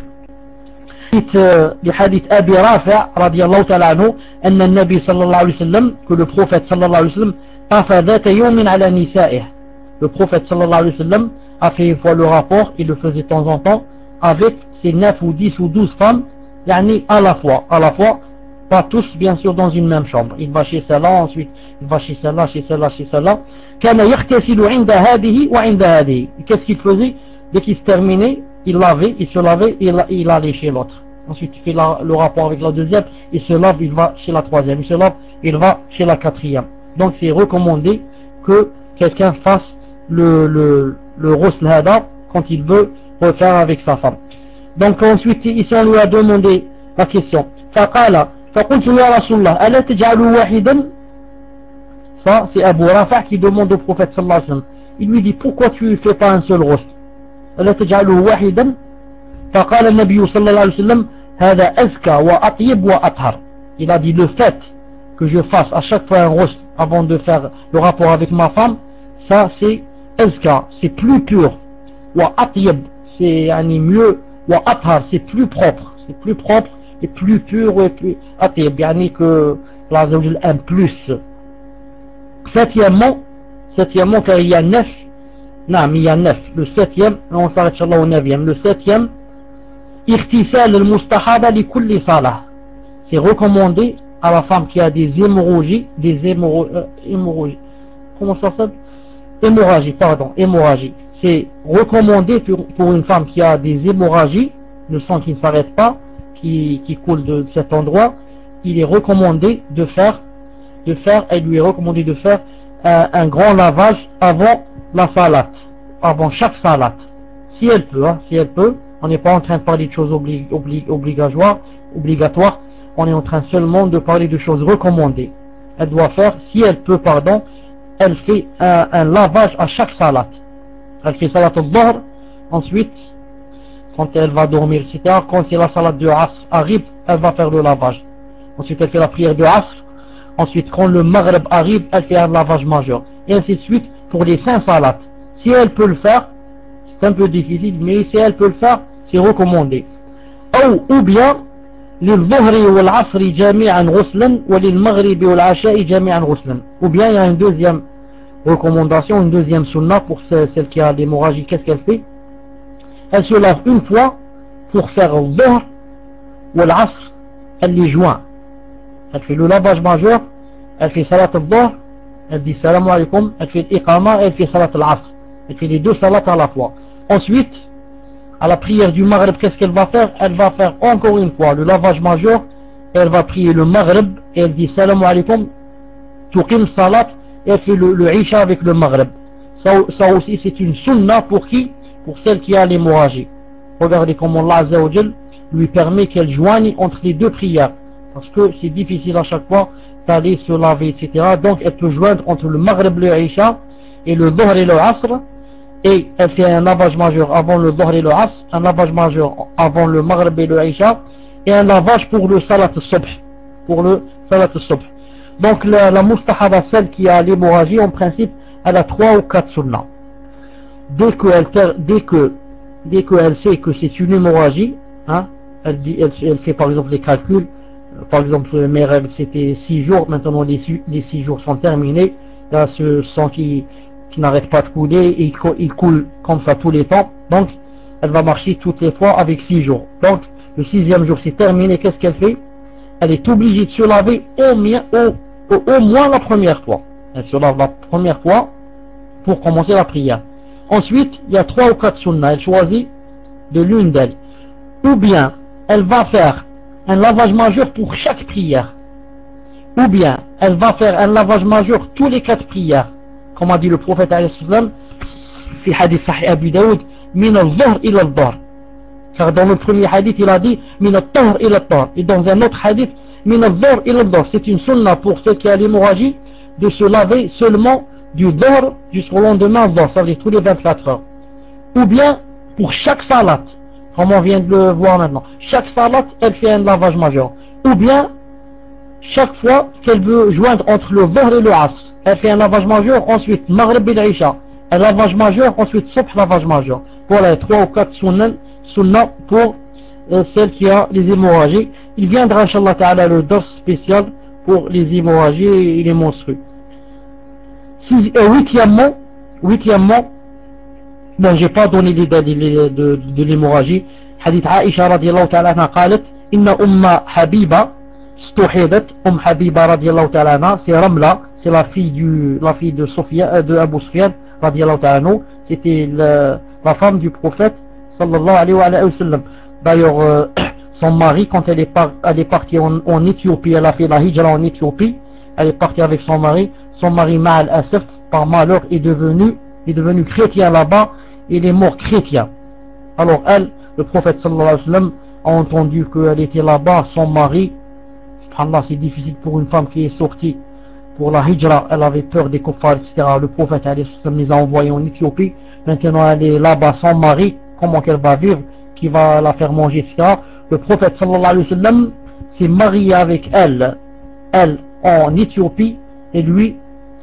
لحديث أبي رافع رضي الله تعالى عنه أن النبي صلى الله عليه وسلم, que le prophète صلى الله عليه وسلم طاف ذات يوم على نسائه. Le prophète صلى الله عليه وسلم a fait une fois le rapport, il le faisait de temps en temps avec ses neuf ou dix ou douze femmes, yani à la fois, à la fois, pas tous bien sûr dans une même chambre. Il va chez celle-là, ensuite il va chez celle-là, chez celle-là, chez celle-là. كان يغتسل عند هذه وعند هذه. Qu'est-ce qu'il faisait? Dès qu'il se terminait, il lavait, il se lavait, et il, il allait chez l'autre. Ensuite il fait la, le rapport avec la deuxième, il se lave, il va chez la troisième, il se lave, il va chez la quatrième. Donc c'est recommandé que quelqu'un fasse le, le, le ghusl hada quand il veut refaire avec sa femme. Donc ensuite ici on lui a demandé la question. فقال فقلت يا رسول الله ألا تجعل واحدا. Ça c'est Abu Rafa qui demande au prophète sallallahu alayhi wa sallam. Il lui dit pourquoi tu ne fais pas un seul ghusl? ألا تجعله واحدا. فقال النبي صلى الله عليه وسلم هذا أزكى وأطيب وأطهر. Il a dit le fait que je fasse à chaque fois un ghusl avant de faire le rapport avec ma femme, ça c'est azka, c'est plus pur. Wa atyib, c'est yani mieux. Wa athar, c'est plus propre, c'est plus propre et plus pur et plus atyib, yani que la zawj un plus. Septièmement, septièmement car il y a neuf, non il y a neuf. Le septième, on s'arrête inchallah au neuvième. Le septième, irtisal al-mustahaba li kulli salah. C'est recommandé à la femme qui a des hémorragies, des hémorragies, euh, hémorragies. Comment ça s'appelle? Hémorragie, pardon, hémorragie. C'est recommandé pour, pour une femme qui a des hémorragies, le sang qui ne s'arrête pas, qui, qui coule de cet endroit, il est recommandé de faire, de faire, elle lui est recommandé de faire un, un grand lavage avant la salat, avant chaque salat. Si elle peut, hein, si elle peut, on n'est pas en train de parler de choses obli, obli, obligatoires, obligatoires, on est en train seulement de parler de choses recommandées. Elle doit faire, si elle peut, pardon, elle fait un, un lavage à chaque salat. Elle fait salat al-Dhuhr, ensuite, quand elle va dormir, et cetera. Quand c'est la salat de Asr arrive, elle va faire le lavage. Ensuite, elle fait la prière de Asr. Ensuite, quand le Maghrib arrive, elle fait un lavage majeur. Et ainsi de suite pour les cinq salats. Si elle peut le faire, c'est un peu difficile, mais si elle peut le faire, c'est recommandé. Ou, ou bien, للظهر والعصر جميعا غسلا وللمغرب والعشاء جميعا غسلا. Ou bien il y a une deuxième recommandation, une deuxième sunna pour celle qui a l'hémorragie. Qu'est-ce qu'elle fait? Elle se lave une fois pour faire le dhuhr ou l'asr, elle les joint. Elle fait le lavage majeur, elle fait salat al-dhuhr, elle dit salam alaykum, elle fait l'iqama, elle fait salat al-asr. Elle fait les deux salats à la fois. Ensuite, à la prière du Maghrib, qu'est-ce qu'elle va faire? Elle va faire encore une fois le lavage majeur, et elle va prier le Maghrib, et elle dit salam alaykum, tuqim salat, et elle fait le, le Isha avec le Maghrib. Ça, ça aussi c'est une sunna pour qui? Pour celle qui a l'hémorragie. Regardez comment Allah Azza wa Jal lui permet qu'elle joigne entre les deux prières. Parce que c'est difficile à chaque fois d'aller se laver, et cetera. Donc elle peut joindre entre le Maghrib et le Isha, et le Dhuhr et le Asr, et elle fait un lavage majeur avant le Dhuhr et le Asr, un lavage majeur avant le Maghrib et le Isha, et un lavage pour le Salat al-Subh. Pour le Salat al-Subh. Donc la, la mustahaba, celle qui a l'hémorragie, en principe, elle a trois ou quatre sunnahs. Dès qu'elle dès que, dès qu'elle sait que c'est une hémorragie, hein, elle, dit, elle, elle fait par exemple les calculs, par exemple mes règles c'était six jours, maintenant les, les six jours sont terminés, il y a ce sang qui, qui n'arrête pas de couler, et il, il coule comme ça tous les temps, donc elle va marcher toutes les fois avec six jours. Donc le sixième jour c'est terminé, qu'est-ce qu'elle fait? Elle est obligée de se laver au, au, au, au moins la première fois. Elle se lave la première fois pour commencer la prière. Ensuite, il y a trois ou quatre sunnahs. Elle choisit de l'une d'elles. Ou bien, elle va faire un lavage majeur pour chaque prière. Ou bien, elle va faire un lavage majeur tous les quatre prières. Comme a dit le prophète alayhi salam, في hadith Sahih Abi Daoud, min al-dhuhr ila al-dhuhr. Car dans le premier hadith, il a dit min al-dhuhr ila al-dhuhr. Et dans un autre hadith, min al-dhuhr ila al-dhuhr. C'est une sunna pour ceux qui a l'hémorragie de se laver seulement du dhuhr jusqu'au lendemain dhuhr, ça veut dire tous les vingt-quatre heures. Ou bien pour chaque salat, comme on vient de le voir maintenant, chaque salat elle fait un lavage majeur. Ou bien chaque fois qu'elle veut joindre entre le dhuhr et le asr, elle fait un lavage majeur, ensuite maghrib et l'isha, un lavage majeur, ensuite subh lavage majeur. Voilà trois ou quatre sunnah, sunnah pour euh, celle qui a les hémorragies. Il viendra inchallah ta'ala le dars spécial pour les hémorragies et les menstrues. Euh, huitièmement, huitièmement, bon, j'ai pas donné l'idée de, de, de l'hémorragie. Hadith Aisha radiallahu ta'ala anha qalet, inna umma Habiba stuhidat, um Habiba radiallahu ta'ala anha, c'est Ramla, c'est la fille du, la fille de Sofia, de Abu Sufyan radiallahu ta'ala anhu, c'était la femme du prophète sallallahu alayhi wa, alayhi wa sallam. D'ailleurs, euh, son mari, quand elle est, par, elle est partie en, en Éthiopie, elle a fait la hijra en Éthiopie, elle est partie avec son mari. Son mari Ma'al Asaf, par malheur, est devenu, est devenu chrétien là-bas, et il est mort chrétien. Alors elle, le prophète sallallahu alayhi wa sallam, a entendu qu'elle était là-bas, son mari, subhanallah, c'est difficile pour une femme qui est sortie pour la hijra, elle avait peur des kuffars, et cetera. Le prophète alayhi wa sallam les a envoyés en Éthiopie, maintenant elle est là-bas, son mari, comment qu'elle va vivre, qui va la faire manger, et cetera. Le prophète sallallahu alayhi wa sallam s'est marié avec elle, elle en Éthiopie, et lui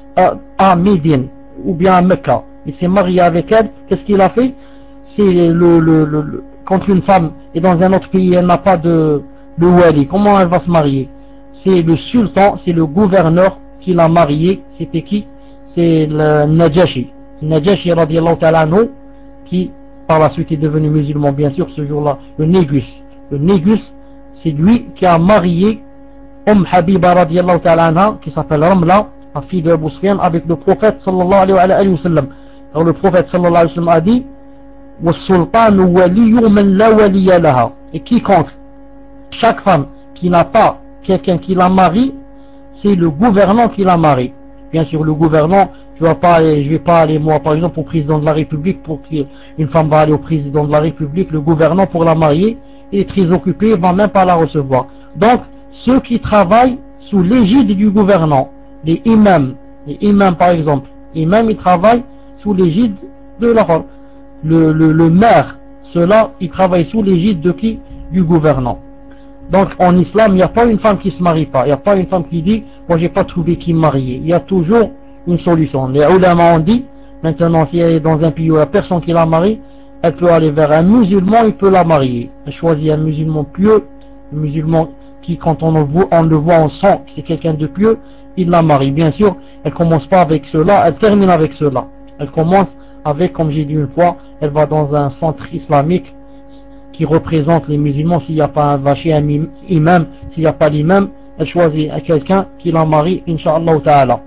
à Médine ou bien à Mecca. Il s'est marié avec elle. Qu'est-ce qu'il a fait? C'est le, le, le, le quand une femme est dans un autre pays, elle n'a pas de, de wali. Comment elle va se marier? C'est le sultan, c'est le gouverneur qui l'a marié. C'était qui? C'est le Najashi. Najashi radiallahu ta'ala anhu, qui par la suite est devenu musulman, bien sûr, ce jour-là. Le Négus. Le Négus, c'est lui qui a marié Umm Habiba radiallahu ta'ala anha, qui s'appelle Ramla, la fille de Abu Sufyan, avec le prophète sallallahu alayhi wa sallam. Alors le prophète sallallahu alayhi wa sallam a dit وَالسُّلْطَانُ وَلِيُّ مَنْ لَا وَلِيَ لَهَا. Et quiconque, chaque femme qui n'a pas quelqu'un qui la marie, c'est le gouvernant qui la marie. Bien sûr, le gouvernant, je ne vais pas aller, je vais pas aller moi par exemple au président de la République, pour qu'une femme va aller au président de la République, le gouvernant pour la marier, il est très occupé, il ne va même pas la recevoir. Donc ceux qui travaillent sous l'égide du gouvernant, les imams, les imams par exemple, les imams ils travaillent sous l'égide de leur, le, le, le maire, ceux-là ils travaillent sous l'égide de qui? Du gouvernant. Donc en islam il n'y a pas une femme qui se marie pas, il n'y a pas une femme qui dit moi j'ai pas trouvé qui me marier, il y a toujours une solution. Les ulama ont dit maintenant si elle est dans un pays où il n'y a personne qui la marie, elle peut aller vers un musulman, il peut la marier, elle choisit un musulman pieux Le musulman qui, quand on le voit, on le voit, on sent que c'est quelqu'un de pieux, il la marie. Bien sûr, elle commence pas avec cela, elle termine avec cela. Elle commence avec, comme j'ai dit une fois, elle va dans un centre islamique qui représente les musulmans. S'il n'y a pas un vaché, un imam, s'il n'y a pas l'imam, elle choisit à quelqu'un qui la marie, Inch'Allah Ta'ala.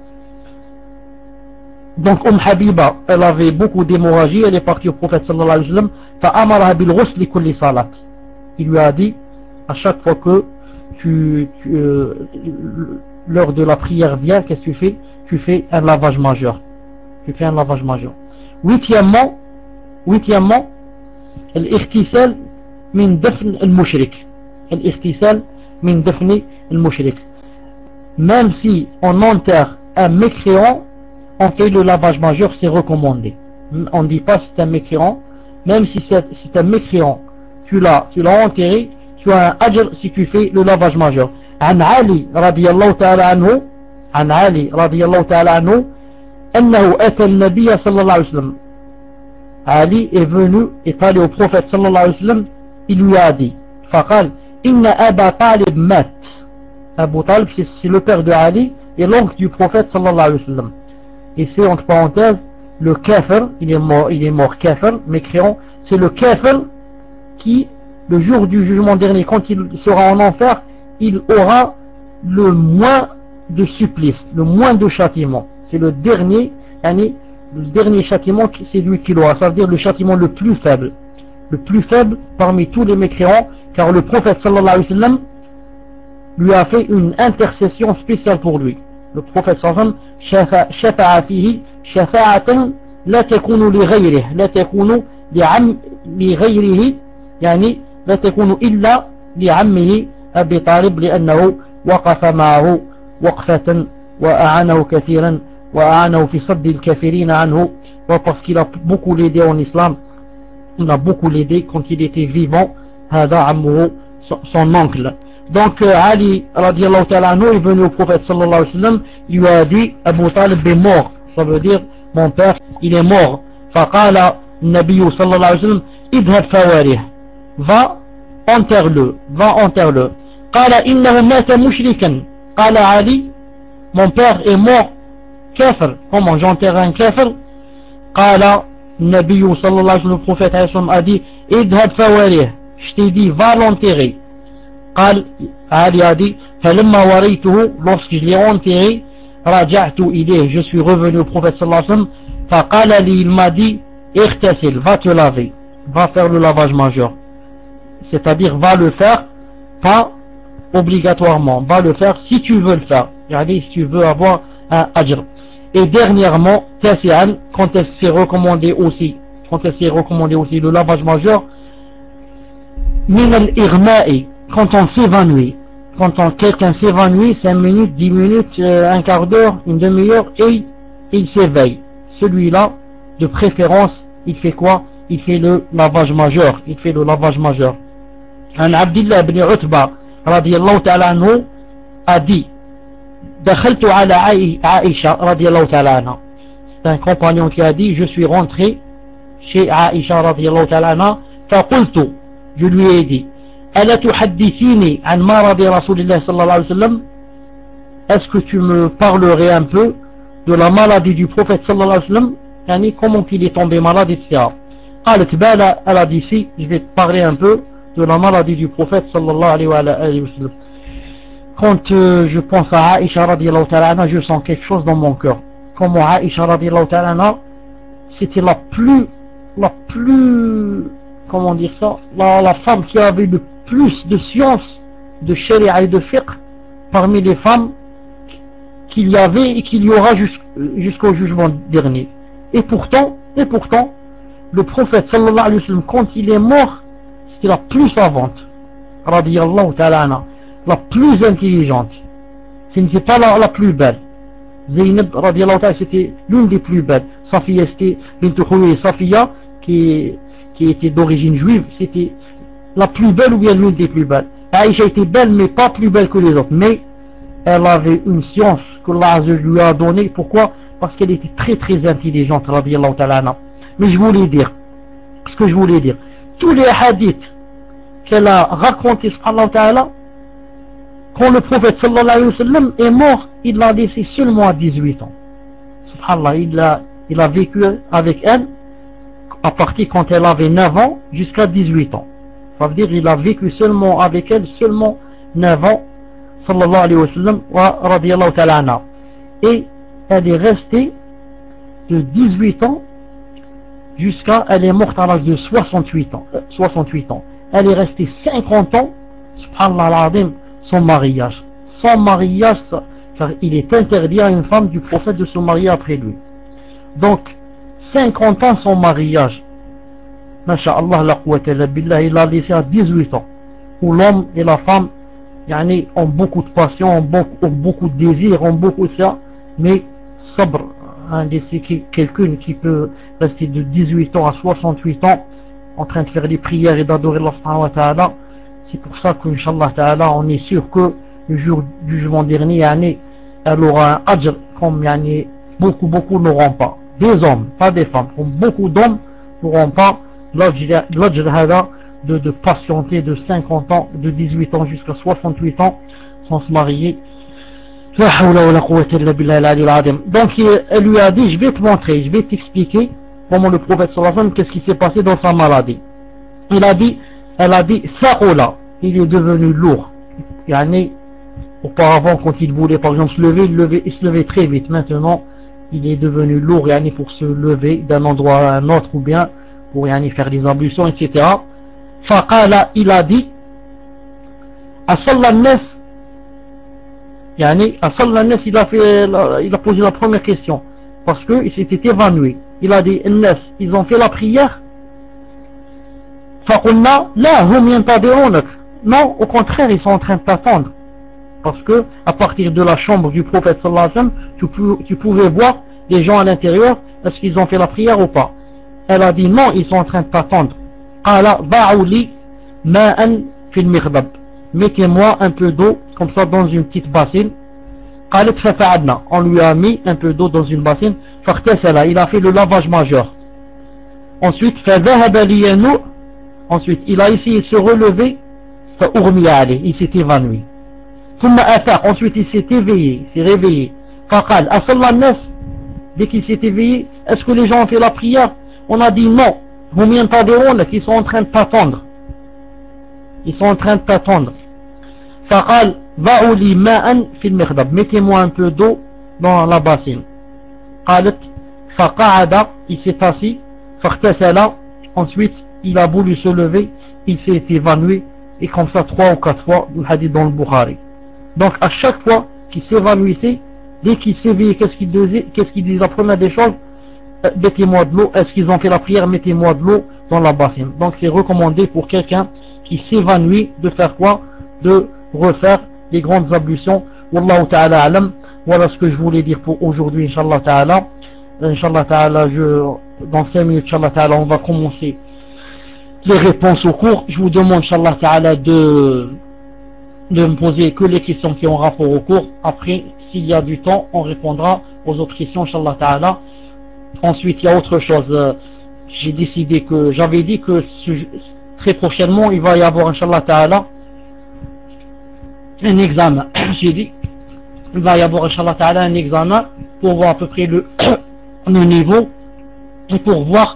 Donc, Umm Habiba, elle avait beaucoup d'hémorragie, elle est partie au prophète sallallahu alayhi wa sallam, fa'amaraha bil ghusl li kulli salat. Il lui a dit, à chaque fois que tu, tu euh, l'heure de la prière vient, qu'est-ce que tu fais? Tu fais un lavage majeur. Tu fais un lavage majeur. Huitièmement, huitièmement, الاغتسال من دفن المشرك. الاغتسال من دفن المشرك. Même si on enterre un mécréant, on fait le lavage majeur, c'est recommandé. On ne dit pas c'est un mécréant, même si c'est, c'est un mécréant, tu l'as, tu l'as enterré, tu as un ajr si tu fais le lavage majeur. عن علي رضي الله تعالى عنه عن علي رضي الله تعالى عنه أنه أتى النبي صلى الله عليه وسلم. Ali est venu, est allé au prophète sallallahu alayhi wa sallam, il lui a dit, فقال إن أبا طالب مات. Abu Talib, c'est, c'est le père de Ali et l'oncle du prophète sallallahu alayhi wa sallam. Et c'est entre parenthèses le kafir, il est mort, il est mort kafir, mécréant, c'est le kafir qui, le jour du jugement dernier, quand il sera en enfer, il aura le moins de supplice, le moins de châtiment. C'est le dernier, le dernier châtiment, c'est lui qui l'aura, ça veut dire le châtiment le plus faible, le plus faible parmi tous les mécréants, car le prophète sallallahu alayhi wa sallam lui a fait une intercession spéciale pour lui. Le prophète sallallahu alayhi wa sallam shafa'a fihi shafa'atan la takunu li ghayrihi la takunu li ghayrihi yani la takunu illa li ammihi Abi Talib لأنه وقف معه وقفة وأعانه كثيرا وأعانه في صد الكافرين عنه, parce qu'il a beaucoup aidé en islam, il a beaucoup aidé quand il était vivant, هذا عمه, son oncle. Donc euh, Ali radiallahu ta'ala anhu est venu au prophète sallallahu alayhi wa sallam, il lui a dit Abu Talib est mort, ça veut dire mon père il est mort. فقال النبي صلى الله عليه وسلم اذهب فواره, va enterre-le, va enterre-le. قال إنه مات مشركا. قال علي mon père est mort kafir, comment j'enterre un kafir? قال النبي صلى الله عليه وسلم, le prophète a dit اذهب فواره, je t'ai dit va l'enterrer. قال علي a dit فلما وريته, lorsque je l'ai enterré, رجعت إليه, je suis revenu au prophète صلى الله عليه وسلم, فقال لي, il m'a dit اغتسل, va te laver, va faire le lavage majeur, c'est-à-dire va le faire, pas obligatoirement, va le faire si tu veux le faire, si tu veux avoir un ajr. Et dernièrement, tasi'an, quand elle s'est recommandé aussi, quand elle s'est recommandé aussi le lavage majeur, min al-irma'i, quand on s'évanouit, quand on, quelqu'un s'évanouit, cinq minutes, dix minutes, euh, un quart d'heure, une demi-heure, et il s'éveille. Celui-là, de préférence, il fait quoi? Il fait le lavage majeur, il fait le lavage majeur. Un Abdullah ibn Utba, radiallahu ta'ala anhu, a dit, دخلت على عائشة رضي الله تعالى عنها. C'est un compagnon qui a dit, je suis rentré chez Aïcha رضي الله تعالى عنها, فقلت, je lui ai dit, ألا تحدثيني عن مرض رسول الله صلى الله عليه وسلم, est-ce que tu me parlerais un peu de la maladie du prophète صلى الله عليه وسلم, yani comment il est tombé malade, et cetera. قالت بلى, elle a dit si, je vais te parler un peu de la maladie du prophète sallallahu alayhi wa sallam. Quand euh, je pense à Aïcha radiyallahu ta'ala anha, je sens quelque chose dans mon cœur. Comment Aïcha radiyallahu ta'ala anha, c'était la plus, la plus, comment dire ça, la, la femme qui avait le plus de science, de sharia et de fiqh parmi les femmes qu'il y avait et qu'il y aura jusqu'au jugement dernier. Et pourtant, et pourtant, le prophète sallallahu alayhi wa sallam, quand il est mort, c'était la plus savante, radiyallahu ta'ala anha, la plus intelligente. Ce n'était pas la, la plus belle. Zaynab radiyallahu ta'ala, c'était l'une des plus belles. Safiya, c'était bint Khouy Safiya, qui, qui était d'origine juive, c'était la plus belle ou bien l'une des plus belles. Aïcha était belle, mais pas plus belle que les autres. Mais elle avait une science que Allah lui a donnée. Pourquoi? Parce qu'elle était très très intelligente, radiyallahu ta'ala anha. Mais je voulais dire, ce que je voulais dire, tous les hadiths qu'elle a raconté, subhanallah ta'ala, quand le prophète sallallahu alayhi wa sallam est mort, il l'a laissé seulement à dix-huit ans. Subhanallah, il a, il a vécu avec elle à partir quand elle avait neuf ans jusqu'à dix-huit ans. Ça veut dire qu'il a vécu seulement avec elle seulement neuf ans, sallallahu alayhi wa sallam, wa radiyallahu ta'ala anha. Et elle est restée de dix-huit ans jusqu'à, elle est morte à l'âge de soixante-huit ans, euh, soixante-huit ans. Elle est restée cinquante ans, subhanallah al-azim, son mariage. Son mariage, car il est interdit à une femme du prophète de se marier après lui. Donc, cinquante ans son mariage. Masha'Allah, la quwwata illa billah, il a laissé à dix-huit ans. Où l'homme et la femme, yani, ont beaucoup de passion, ont beaucoup, ont beaucoup de désir, ont beaucoup de ça, mais sabr, hein, quelqu'un qui peut rester de dix-huit ans à soixante-huit ans en train de faire des prières et d'adorer Allah subhanahu wa ta'ala. C'est pour ça qu'Inch'Allah ta'ala, on est sûr que le jour du jugement dernier, yani, elle aura un ajr comme yani, beaucoup, beaucoup n'auront pas. Des hommes, pas des femmes. Comme beaucoup d'hommes n'auront pas l'ajr de, de patienter de cinquante ans, de dix-huit ans jusqu'à soixante-huit ans sans se marier. Donc elle lui a dit, je vais te montrer, je vais t'expliquer comment le prophète sallallahu alayhi wa sallam, qu'est-ce qui s'est passé dans sa maladie. Il a dit, elle a dit, Sa'ola, il est devenu lourd. Yani, auparavant, quand il voulait par exemple se lever, il, levait, il se levait très vite. Maintenant, il est devenu lourd, yani, pour se lever d'un endroit à un autre, ou bien pour yani, faire des ablutions, et cetera. Faqala, il a dit, Asalla nas, yani, Asalla nas, il a fait, il a posé la première question, parce que il s'était évanoui. Il a dit, nas, ils ont fait la prière. Faqulna, la hum yantadirunaka. Non, au contraire, ils sont en train de t'attendre. Parce que, à partir de la chambre du prophète sallallahu alayhi wa sallam, tu, pou, tu pouvais voir les gens à l'intérieur, est-ce qu'ils ont fait la prière ou pas. Elle a dit non, ils sont en train de t'attendre. Qala ba'uli ma'an fil mirdab. Mettez-moi un peu d'eau, comme ça, dans une petite bassine. Qalat fafa'adna. On lui a mis un peu d'eau dans une bassine. Faqtasala. Il a fait le lavage majeur. Ensuite, fadhahaba liyanu. Ensuite, il a essayé de se relever. Il s'est évanoui. Ensuite il s'est éveillé, il s'est réveillé. Dès qu'il s'est éveillé, est-ce que les gens ont fait la prière? On a dit non. Ils sont en train de t'attendre. Ils sont en train de t'attendre. Mettez-moi un peu d'eau dans la bassine. Il s'est assis. Ensuite il a voulu se lever, il s'est évanoui. Et comme ça trois ou quatre fois, le hadith dans le Bukhari. Donc à chaque fois qu'il s'évanouissait, dès qu'il s'éveillait, qu'est-ce qu'il disait, qu'est-ce qu'il disait? La première des choses, euh, mettez-moi de l'eau. Est-ce qu'ils ont fait la prière? Mettez-moi de l'eau dans la bassine. Donc c'est recommandé pour quelqu'un qui s'évanouit de faire quoi? De refaire les grandes ablutions. Wallahu ta'ala alam. Voilà ce que je voulais dire pour aujourd'hui, Inch'Allah ta'ala. Inch'Allah ta'ala, je, dans cinq minutes, Inch'Allah ta'ala, on va commencer les réponses au cours. Je vous demande, Inch'Allah ta'ala, de, de me poser que les questions qui ont rapport au cours. Après, s'il y a du temps, on répondra aux autres questions, Inch'Allah ta'ala. Ensuite, il y a autre chose. J'ai décidé que, j'avais dit que ce, très prochainement, il va y avoir, Inch'Allah ta'ala, un examen. J'ai dit, il va y avoir, Inch'Allah ta'ala, un examen pour voir à peu près le, le niveau et pour voir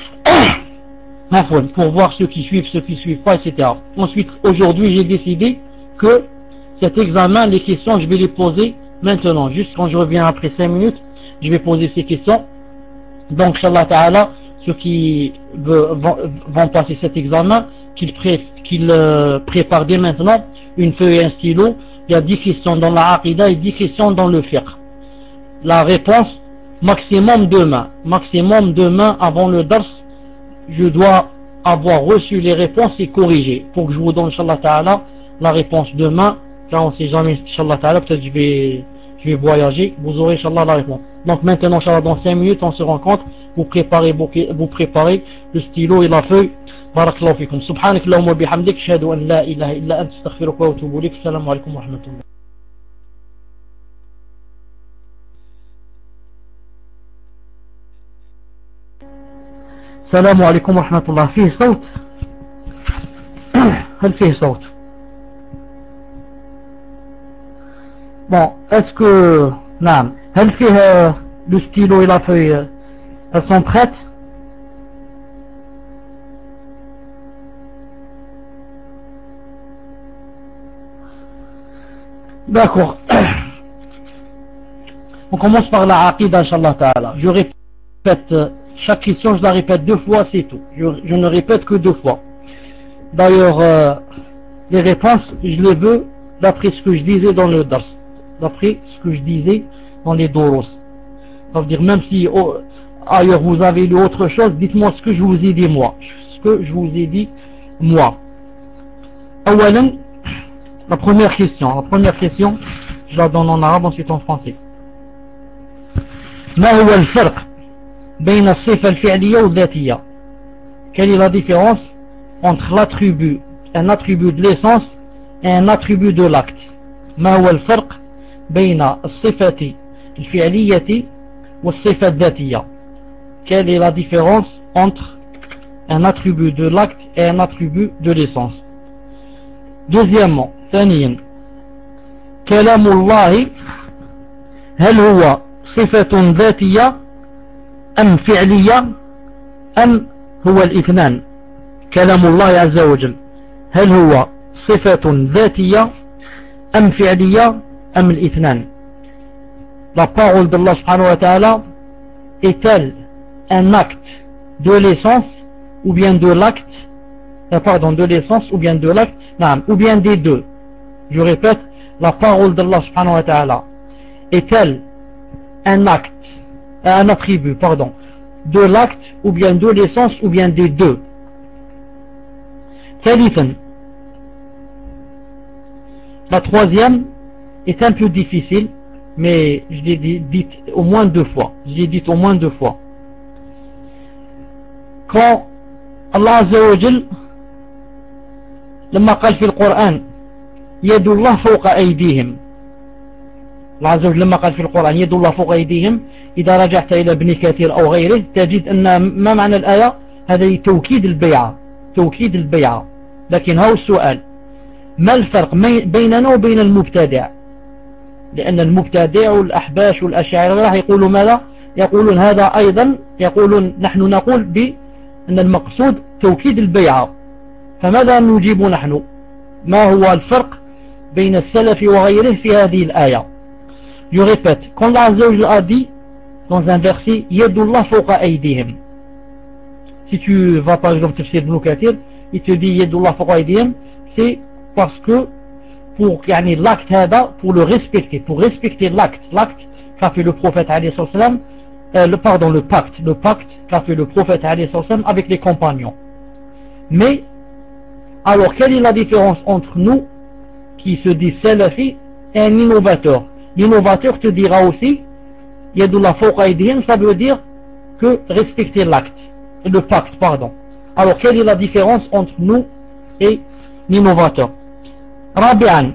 pour voir ceux qui suivent, ceux qui suivent pas, et cetera. Ensuite, aujourd'hui, j'ai décidé que cet examen, les questions, je vais les poser maintenant. Juste quand je reviens après cinq minutes, je vais poser ces questions. Donc, Inch'Allah ta'ala, ceux qui vont, vont passer cet examen, qu'ils pré, qu'ils, euh, préparent dès maintenant une feuille et un stylo. Il y a dix questions dans la Aqidah et dix questions dans le fiqh. La réponse, maximum demain. Maximum demain avant le dars. Je dois avoir reçu les réponses et corrigé pour que je vous donne, Inch'Allah ta'ala, la réponse demain. Car on ne sait jamais, Inch'Allah ta'ala, peut-être je vais, je vais voyager, vous aurez, Inch'Allah, la réponse. Donc maintenant, Inch'Allah, dans cinq minutes, on se rencontre, vous préparez, vous préparez le stylo et la feuille. Barakallahu fikum. Subhanak Allahumma bihamdik, shahadu an la ilaha illa anta, astaghfiruka wa atubu ilayk. Assalamu alaikum wa rahmatullah. السلام عليكم ورحمة الله. فيه صوت هل فيه صوت؟ Bon, est-ce que... نعم. هل فيه le stylo et la feuille? Elles sont prêtes? D'accord. On commence par la aqida, Inch'Allah Ta'ala. Je répète, chaque question, je la répète deux fois, c'est tout. Je, je ne répète que deux fois. D'ailleurs, euh, les réponses, je les veux d'après ce que je disais dans le dars. D'après ce que je disais dans les doros. Ça veut dire, même si oh, ailleurs vous avez lu autre chose, dites-moi ce que je vous ai dit moi. Ce que je vous ai dit moi. Awalan, la première question. La première question, je la donne en arabe, ensuite en français. ما هو الفرق بين الصفة الفعلية والذاتية? Quelle est la différence entre l'attribut, un attribut de l'essence et un attribut de l'acte? ما هو الفرق بين الصفة الفعلية والصفة الذاتية? Quelle est la différence entre un attribut de l'acte et un attribut de l'essence? Deuxièmement, ثانيا, كلام الله هل هو صفة ذاتية أم فعلية أم هو الاثنان؟ كلام الله عز وجل هل هو صفة ذاتية أم فعلية أم الاثنان؟ La parole d'Allah subhanahu wa ta'ala est-elle un acte de l'essence ou bien de l'acte, euh, pardon, de l'essence ou bien de l'acte, non, ou bien des deux? Je répète, la parole d'Allah subhanahu wa ta'ala est-elle un acte, un attribut, pardon, de l'acte ou bien de l'essence ou bien des deux? ثالثا, la troisième est un peu difficile, mais je l'ai dit, dit au moins deux fois. Je l'ai dit au moins deux fois. Quand Allah Azza wa Jal لما قال في القرآن يد الله فوق أيديهم، الله عز وجل لما قال في القرآن يد الله فوق أيديهم، إذا رجعت إلى ابن كثير أو غيره تجد أن ما معنى الآية؟ هذا توكيد البيعة، توكيد البيعة. لكن هو السؤال، ما الفرق بيننا وبين المبتدع؟ لأن المبتدع والأحباش والأشاعرة راح يقولوا ماذا؟ يقولون هذا أيضا، يقولون نحن نقول بأن المقصود توكيد البيعة. فماذا نجيب نحن؟ ما هو الفرق بين السلف وغيره في هذه الآية؟ Je répète, quand Allah Azza wa Jalla a dit dans un verset Yadullah fawqa aydihim, si tu vas par exemple tafsir Ibn Kathir, il te dit Yadullah fawqa aydihim, c'est parce que pour yani, l'acte hada, pour le respecter, pour respecter l'acte, l'acte qu'a fait le prophète alayhi salam, euh, le pardon, le pacte, le pacte qu'a fait le prophète alayhi salam avec les compagnons. Mais alors quelle est la différence entre nous qui se dit salafi et un innovateur? L'innovateur te dira aussi Yadullah fawqa aydihim, ça veut dire que respecter l'acte, le pacte, pardon. Alors quelle est la différence entre nous et l'innovateur? رابعا,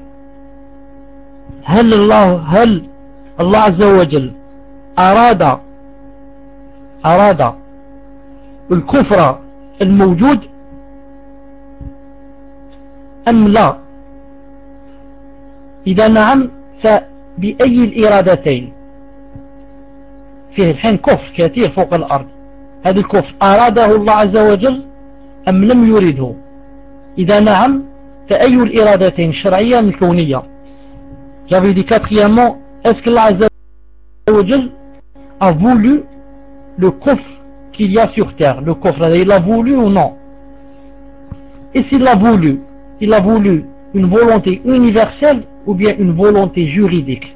هل الله هل الله عز وجل أراد أراد الكفر الموجود أم لا؟ إذا نعم فبأي الإرادتين؟ فيه الحين كفر كثير فوق الأرض، هذا الكفر أراده الله عز وجل أم لم يرده؟ إذا نعم فأي الإرادتين الشرعية أم الكونية؟ J'avais dit quatrièmement, est-ce que Allah Azza wa Jal a voulu le coffre qu'il y a sur terre? Le coffre, il a voulu ou non? Et s'il l'a voulu, il a voulu une volonté universelle ou bien une volonté juridique?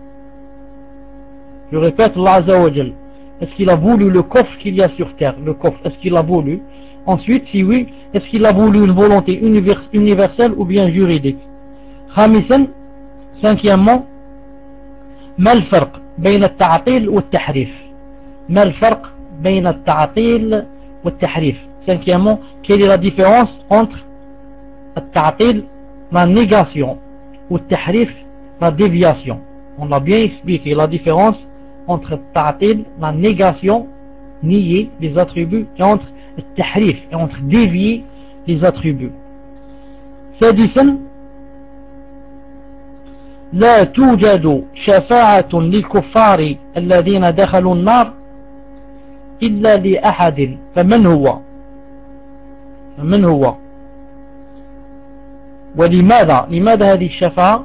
Je répète, Allah Azza wa Jal, est-ce qu'il a voulu le coffre qu'il y a sur terre? Le coffre, est-ce qu'il a voulu? Ensuite, si oui, est-ce qu'il a voulu une volonté univers universelle ou bien juridique? خامسا, cinquièmement, ما الفرق بين التعطيل والتحريف؟ ما الفرق بين التعطيل والتحريف? Cinquièmement, quelle est la différence entre التعطيل, la négation, ou التحريف, la déviation? On a bien expliqué la différence entre التعطيل, la négation, nier les attributs, et entre التحريف, et entre dévier les attributs. سادسا لا توجد شفاعة للكفار الذين دخلوا النار إلا لأحد فمن هو فمن هو ولماذا لماذا هذه الشفاعة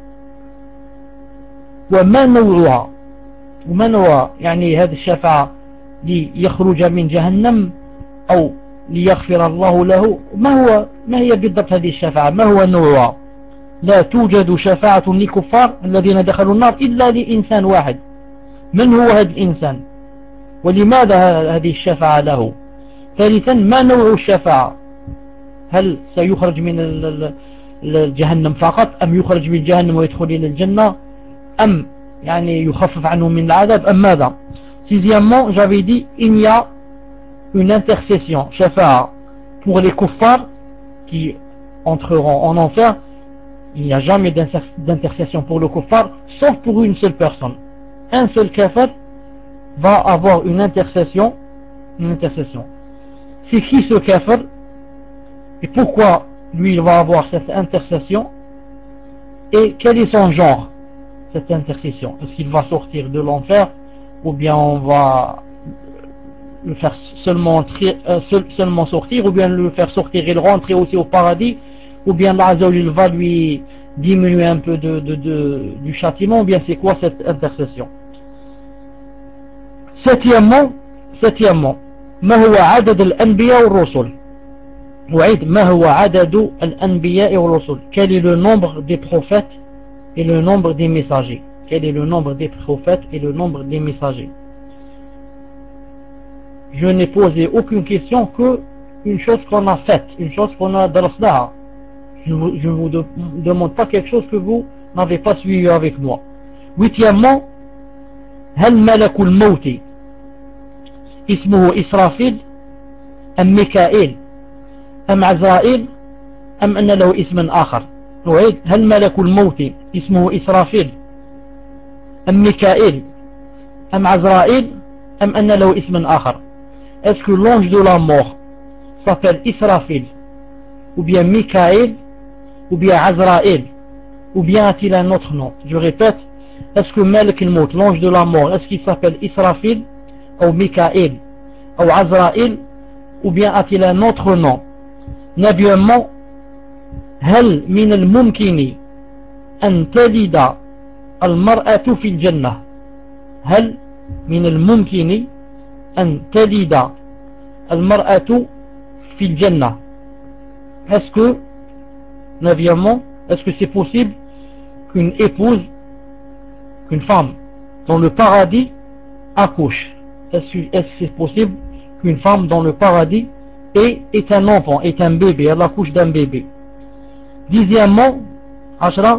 وما نوعها وما نوع يعني هذه الشفاعة ليخرج من جهنم أو ليغفر الله له ما هو ما هي بالضبط هذه الشفاعة ما هو نوعها لا توجد شفاعة للكفار الذين دخلوا النار إلا لإنسان واحد من هو هذا الإنسان ولماذا هذه الشفاعة له ثالثا ما نوع الشفاعة هل سيخرج من الجهنم فقط أم يخرج من جهنم ويدخل إلى الجنة أم يعني يخفف عنه من العذاب أم ماذا sixièmement j'avais dit il y a une intercession shafa'a pour les kuffars qui entreront en enfer il n'y a jamais d'intercession pour le kuffar sauf pour une seule personne un seul kafir va avoir une intercession une intercession c'est qui ce kafir et pourquoi lui il va avoir cette intercession et quel est son genre cette intercession est-ce qu'il va sortir de l'enfer ou bien on va le faire seulement, euh, seul, seulement sortir ou bien le faire sortir et le rentrer aussi au paradis ou bien l'Azawil va lui diminuer un peu de, de, de, du châtiment ou bien c'est quoi cette intercession septièmement septièmement ما هو عدد الأنبياء والرسل وعيد ما هو عدد الأنبياء والرسل quel est le nombre des prophètes et le nombre des messagers quel est le nombre des prophètes et le nombre des messagers je n'ai posé aucune question que une chose qu'on a faite une chose qu'on a drasdaha je ne vous, je vous de, demande pas quelque chose que vous n'avez pas suivi avec moi huitièmement هل ملك الموت اسمه إسرافيل أم ميكائيل أم عزرائيل أم أن له اسم آخر نعيد هل ملك الموت اسمه إسرافيل أم ميكائيل أم عزرائيل أم أن له اسم آخر est-ce que l'ange de la mort s'appelle Israfil ou bien Mikaël ou bien Azraël ou bien a-t-il un autre nom je répète est-ce que Malik al-Maut l'ange de la mort est-ce qu'il s'appelle Israfil ou Mikaël ou Azraël ou bien a-t-il un autre nom neuvièmement هل من الممكن أن تلد المرأة في الجنة هل من الممكن أن تلد المرأة في الجنة est-ce que neuvièmement est-ce que c'est possible qu'une épouse qu'une femme dans le paradis accouche est-ce que c'est possible qu'une femme dans le paradis ait, ait un enfant ait un bébé elle accouche d'un bébé dixièmement عشرة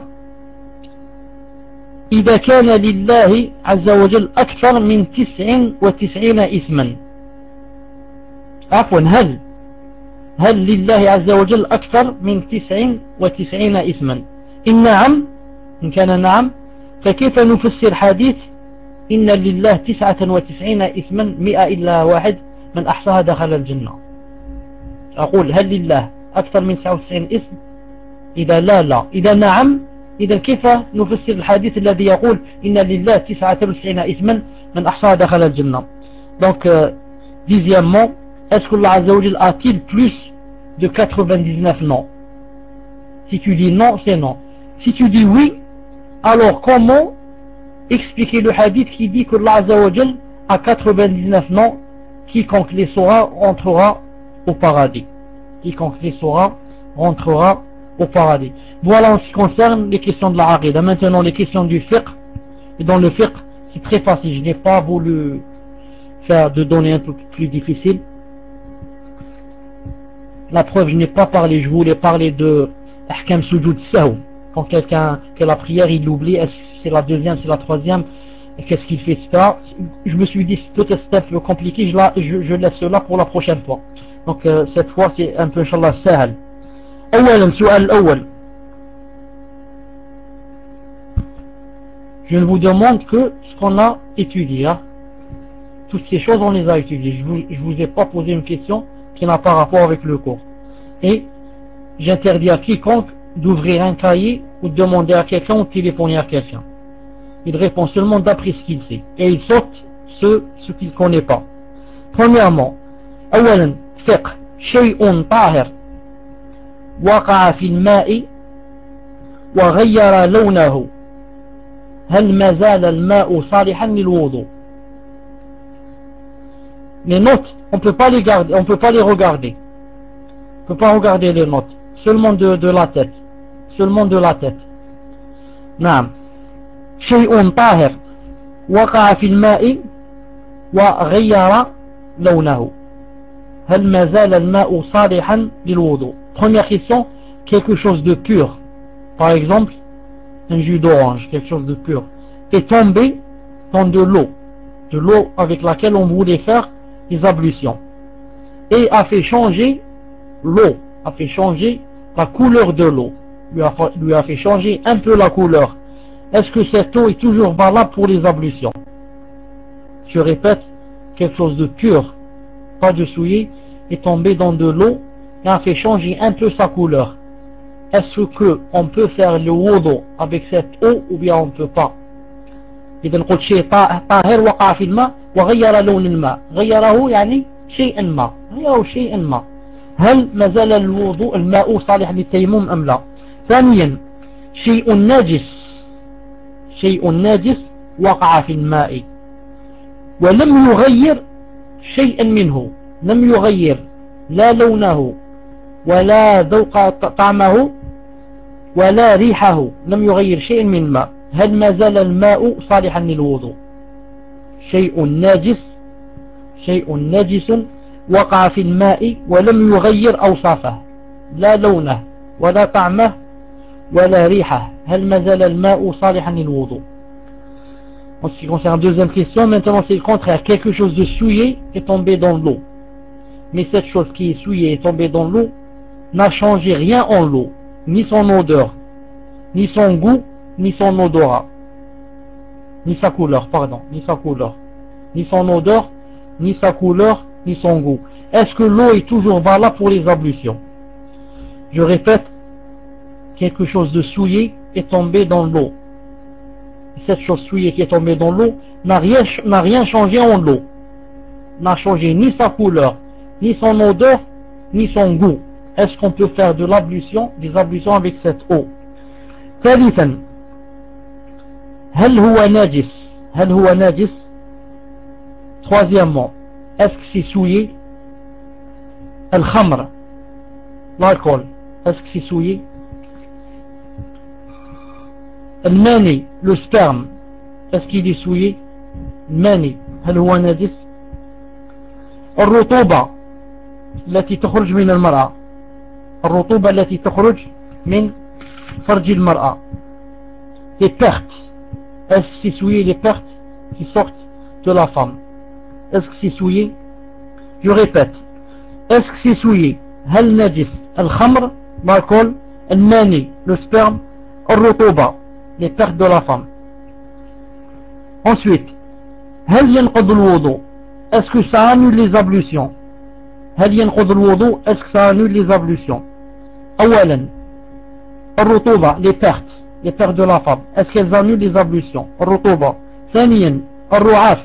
إذا كان لله عز وجل أكثر من تسع وتسعين اسما عفوا هل هل لله عز وجل أكثر من تسع وتسعين اسما إن نعم إن كان نعم فكيف نفسر حديث إن لله تسعة وتسعين اسما مئة إلا واحد من أحصاها دخل الجنة أقول هل لله أكثر من تسعة وتسعين اسم إذا لا لا إذا نعم إذا كيف نفسر الحديث الذي يقول إن لله تسعة وتسعين اسما من أحصاها دخل الجنة donc euh, dixièmement est-ce que Allah Azza wa Jal a-t-il plus de quatre-vingt-dix-neuf noms si tu dis non c'est non si tu dis oui alors comment expliquer le hadith qui dit que Allah Azza wa Jal a quatre-vingt-dix-neuf noms quiconque les saura rentrera au paradis quiconque les saura rentrera au paradis. Voilà en ce qui concerne les questions de la aqida. Maintenant les questions du fiqh. Et dans le fiqh c'est très facile. Je n'ai pas voulu faire de données un peu plus difficiles. La preuve, je n'ai pas parlé. Je voulais parler de ahkam sujud sahw. Quand quelqu'un fait la prière, il l'oublie. Est-ce que c'est la deuxième, c'est la troisième? Et qu'est-ce qu'il fait, et cetera. Je me suis dit peut-être c'est un peu compliqué. Je, la, je, je laisse cela pour la prochaine fois. Donc euh, cette fois c'est un peu inshallah sahal. أولا السؤال الأول je ne vous demande que ce qu'on a étudié hein. Toutes ces choses on les a étudiées je vous, je vous ai pas posé une question qui n'a pas rapport avec le cours et j'interdis à quiconque d'ouvrir un cahier ou de demander à quelqu'un ou de téléphoner à quelqu'un. Il répond seulement d'après ce qu'il sait. Et il saute ce, ce qu'il ne connaît pas. Premièrement, أولا فقه شيء طاهر وقع في الماء وغير لونه هل ما زال الماء صالحا للوضوء. Les notes, on peut pas les garder, on peut pas les regarder. On peut pas regarder les notes, seulement de, de la tête, seulement de la tête. نعم. شيء طاهر وقع في الماء وغير لونه هل ما زال الماء صالحا للوضوء. Première question, quelque chose de pur, par exemple un jus d'orange, quelque chose de pur, est tombé dans de l'eau, de l'eau avec laquelle on voulait faire les ablutions, et a fait changer l'eau, a fait changer la couleur de l'eau, lui a, lui a fait changer un peu la couleur. Est-ce que cette eau est toujours valable pour les ablutions? Je répète, quelque chose de pur, pas de souillé, est tombé dans de l'eau et a fait changer un peu sa couleur. Est-ce que on peut faire le wudu avec cette eau ou bien on ne peut pas? إذا قلت شيء طاهر وقع في الماء وغير لون الماء، غيره يعني شيئا ما، غيره شيئا ما، هل ما زال الوضوء الماء صالح للتيمم أم لا؟ ثانيا شيء ناجس، شيء ناجس وقع في الماء ولم يغير شيئا منه، لم يغير لا لونه ولا ذوق طعمه ولا ريحه، لم يغير شيئا من الماء، هل ما زال الماء صالحا للوضوء؟ شيء ناجس، شيء ناجس وقع في الماء ولم يغير أوصافه، لا لونه ولا طعمه ولا ريحه، هل ما زال الماء صالحا للوضوء. En ce qui concerne la deuxième question, maintenant c'est le contraire, quelque chose de souillé est tombé dans l'eau, mais cette chose qui est souillée est tombée dans l'eau n'a changé rien en l'eau, ni son odeur, ni son goût, ni son odorat, ni sa couleur, pardon, ni sa couleur, ni son odeur, ni sa couleur, ni son goût. Est-ce que l'eau est toujours valable pour les ablutions? Je répète, quelque chose de souillé est tombé dans l'eau. Cette chose souillée qui est tombée dans l'eau n'a rien, n'a rien changé en l'eau, n'a changé ni sa couleur, ni son odeur, ni son goût. Est-ce qu'on peut faire de l'ablution, des ablutions avec cette eau? ثالثا هل هو ناجس، هل هو ناجس. Troisièmement, est-ce que c'est souillé? الخمر, l'alcool, est-ce que c'est souillé? الماني, le sperme, est-ce qu'il est souillé? الماني هل هو ناجس؟ الرطوبة التي تخرج من المرأة، الرطوبة التي تخرج من فرج المرأة، les pertes, est-ce que c'est souillé les pertes qui sortent de la femme? Est-ce que c'est souillé? Je répète, est-ce que c'est souillé? هل نجس الخمر, l'alcool, الماني, le sperme, الرطوبة, les pertes de la femme. Ensuite, هل ينقض الوضوء, est-ce que ça annule les ablutions? هل ينقض الوضوء, est-ce que ça annule les ablutions? أولا الرطوبة, les pertes, les pertes de la femme, est-ce qu'elles annulent les ablutions? الرطوبة. ثانيا الرعاف,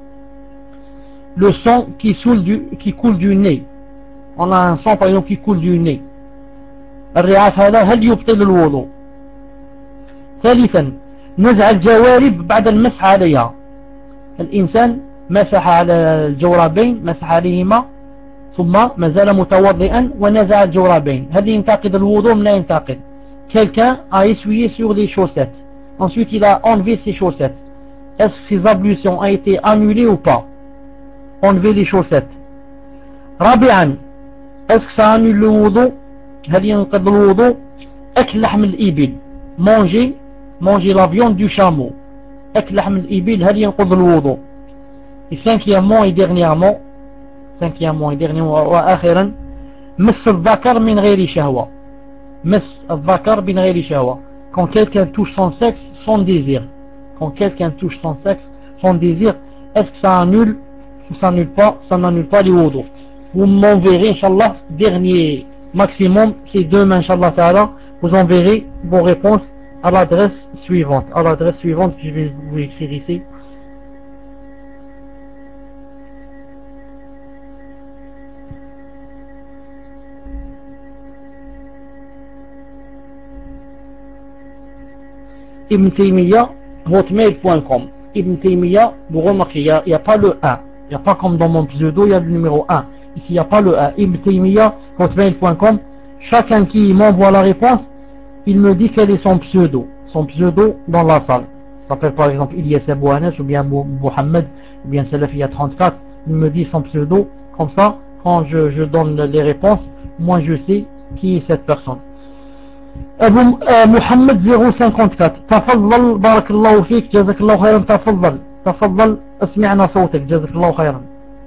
le sang qui, du, qui coule du nez, on a un sang par exemple qui coule du nez, الرعاف هذا هل يبطل الوضوء؟ ثالثا نزع الجوارب بعد المسح عليها، الإنسان مسح على الجوربين، مسح عليهما ثم ما زال متوضئا ونزع الجوربين، هل ينتقد الوضوء لا ينتقد؟ Quelqu'un a essuyé sur les chaussettes, ensuite il a enlevé ses chaussettes, est-ce que ses ablutions ont été annulées ou pas? Enlever les chaussettes. رابعا est-ce que ça annule le wudu? هل ينقض الوضوء؟ أكل لحم الإبل, manger manger la viande du chameau, أكل لحم الإبل هل ينقض الوضوء؟ Et cinquièmement et dernièrement, cinquièmement et dernièrement وآخرا مس الذكر من غير شهوة, مس الذكر من غير شهوة, quand quelqu'un touche son sexe sans désir, quand quelqu'un touche son sexe sans désir, est-ce que ça annule ou ça n'annule pas, ça n'annule pas les wudu? Vous m'enverrez Inch'Allah dernier maximum, c'est demain, Inch'Allah Ta'ala, vous enverrez vos réponses à l'adresse suivante. À l'adresse suivante, je vais vous écrire ici. ibn taymiya hotmail point com. Ibn Taymiya, vous remarquez, il n'y a, a pas le un. Il n'y a pas comme dans mon pseudo, il y a le numéro un. Ici, il n'y a pas le un. Ibn Taymiya hotmail point com. Chacun qui m'envoie la réponse, il me dit quel est son pseudo. Son pseudo dans la salle. Ça s'appelle par exemple Ilyas Abou Anas ou bien Mohamed ou bien Salafia trente-quatre. Il me dit son pseudo. Comme ça, quand je, je donne les réponses, moi je sais qui est cette personne. أبو محمد zéro cinquante-quatre. تفضل بارك الله فيك جزاك الله خيرا. تفضل تفضل اسمعنا صوتك جزاك الله خيرا.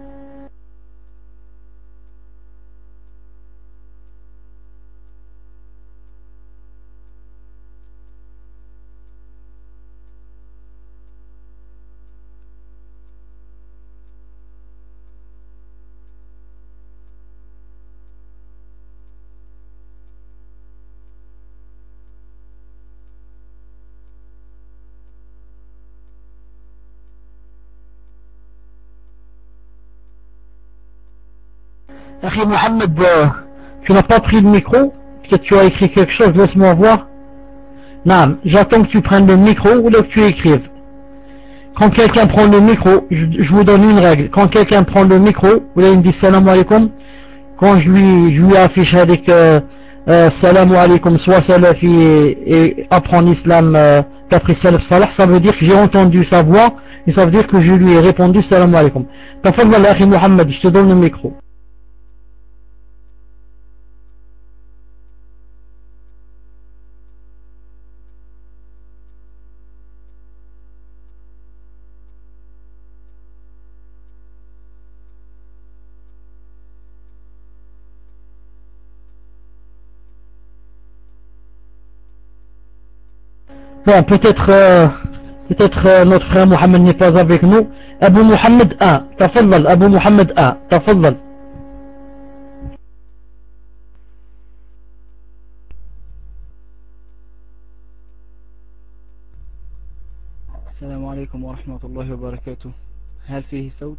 Akhi Mohamed, euh, tu n'as pas pris le micro? Peut-être tu as écrit quelque chose, laisse-moi voir. Non, j'attends que tu prennes le micro ou que tu écrives. Quand quelqu'un prend le micro, je, je vous donne une règle. Quand quelqu'un prend le micro, ou là il me dit salam alaikum, quand je lui, je lui affiche avec euh, euh, salam alaikum, soit salafi et, et apprend l'islam euh, d'après salaf salah, ça veut dire que j'ai entendu sa voix et ça veut dire que je lui ai répondu salam alaikum. Tafadhal Akhi Mohamed, je te donne le micro. Bon, peut-être euh, peut-être euh, notre frère Mohamed n'est pas avec nous. Abu Mohamed un. Tafadhal, Abu Mohamed un. Tafadhal. السلام عليكم ورحمة الله وبركاته. هل فيه صوت؟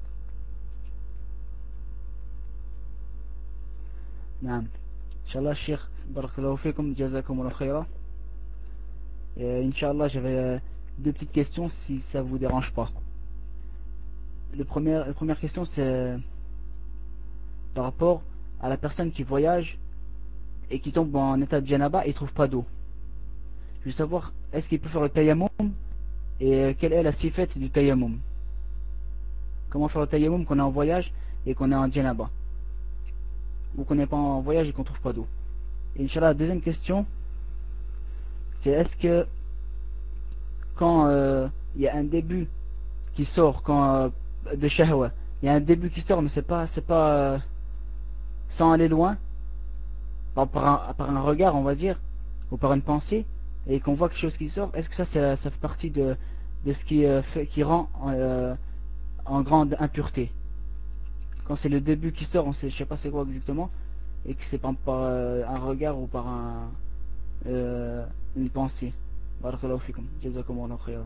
نعم إن شاء الله الشيخ بارك الله فيكم جزاكم الله خيرا. Euh, Inch'Allah, j'avais euh, deux petites questions si ça vous dérange pas. Le premier, la première question c'est euh, par rapport à la personne qui voyage et qui tombe en état de janaba et trouve pas d'eau. Je veux savoir, est-ce qu'il peut faire le tayammum et euh, quelle est la sifat du tayammum? Comment faire le tayammum qu'on est en voyage et qu'on est en janaba, ou qu'on n'est pas en voyage et qu'on trouve pas d'eau. Et Inch'Allah, la deuxième question, c'est est-ce que quand il euh, y a un début qui sort quand euh, de shahwa, il y a un début qui sort mais c'est pas c'est pas euh, sans aller loin, par, par, un, par un regard on va dire, ou par une pensée, et qu'on voit quelque chose qui sort, est-ce que ça ça, ça fait partie de, de ce qui euh, fait qui rend euh, en grande impureté? Quand c'est le début qui sort, on sait, je sais pas c'est quoi exactement, et que c'est par, par euh, un regard ou par un euh, une pensée. Barakallahu fikum, jazakumullahu khayran.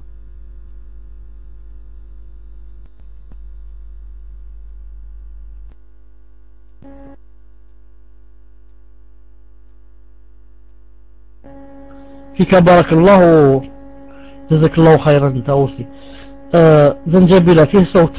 فيك بارك الله جزاك الله خيرا. انت اوصي آه زنجبيل فيه صوت.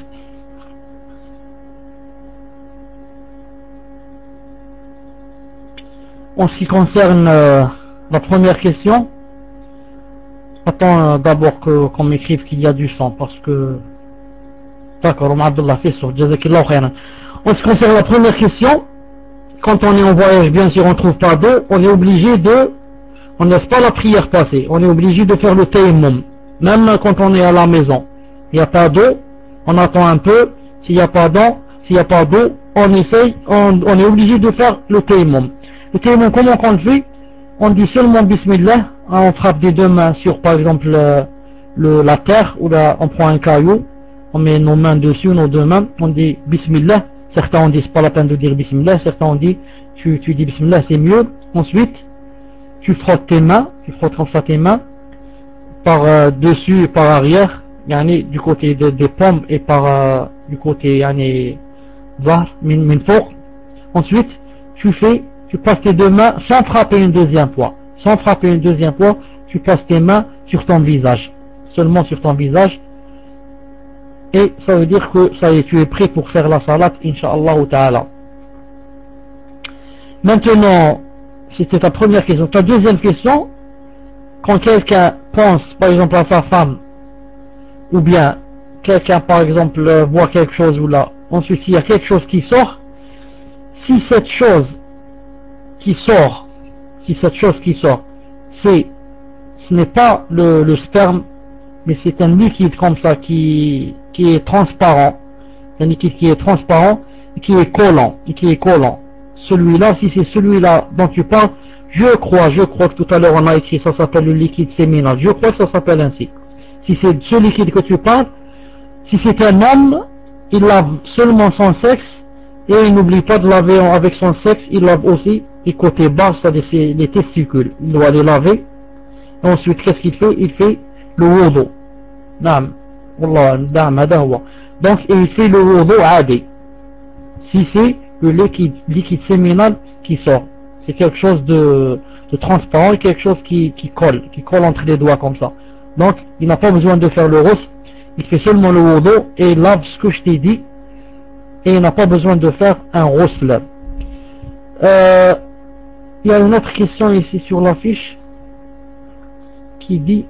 En ce qui concerne euh, la première question, attends euh, d'abord que, qu'on m'écrive qu'il y a du son, parce que... D'accord, Abdullah Fissou, Jazakillah khayran. En ce qui concerne la première question, quand on est en voyage, bien sûr on ne trouve pas d'eau, on est obligé de... On ne laisse pas la prière passer, on est obligé de faire le tayammum. Même quand on est à la maison, il n'y a pas d'eau, on attend un peu, s'il n'y a pas d'eau, s'il n'y a pas d'eau, on essaye, on, on est obligé de faire le tayammum. Le tayammum, comment on le fait? On dit seulement Bismillah, on frappe des deux mains sur par exemple le, le, la terre, ou là on prend un caillou, on met nos mains dessus, nos deux mains, on dit Bismillah, Certains ont dit c'est pas la peine de dire Bismillah, certains ont dit tu, tu dis Bismillah, c'est mieux. Ensuite, tu frottes tes mains, tu frottes comme ça tes mains, par euh, dessus et par arrière, yani, du côté de, des pommes et par euh, du côté yani, zahar, min, min fawq. Ensuite, tu fais, tu passes tes deux mains sans frapper une deuxième fois. Sans frapper une deuxième fois, tu passes tes mains sur ton visage. Seulement sur ton visage. Et ça veut dire que ça y est, tu es prêt pour faire la salat, Inch'Allah ta'ala. Maintenant, c'était ta première question. Ta deuxième question, quand quelqu'un pense, par exemple, à sa femme, ou bien quelqu'un, par exemple, euh, voit quelque chose ou là, ensuite il y a quelque chose qui sort, si cette chose qui sort, si cette chose qui sort, c'est, ce n'est pas le, le sperme, mais c'est un liquide comme ça qui, qui est transparent, un liquide qui est transparent, et qui est collant, et qui est collant. Celui-là, si c'est celui-là dont tu parles, je crois, je crois que tout à l'heure on a écrit, ça s'appelle le liquide séminal, je crois que ça s'appelle ainsi. Si c'est ce liquide que tu parles, si c'est un homme, il lave seulement son sexe, et il n'oublie pas de laver avec son sexe, il lave aussi les côtés bas, c'est-à-dire les testicules, il doit les laver. Et ensuite, qu'est-ce qu'il fait? Il fait le wudu. Naam. Wallah, naam, hada huwa. Donc, il fait le wudu adi. Si c'est le liquide, liquide séminal qui sort. C'est quelque chose de, de transparent, quelque chose qui, qui colle, qui colle entre les doigts comme ça. Donc, il n'a pas besoin de faire le ghusl, il fait seulement le wudu et il lave ce que je t'ai dit, et il n'a pas besoin de faire un ghusl. Euh, il y a une autre question ici sur la fiche qui dit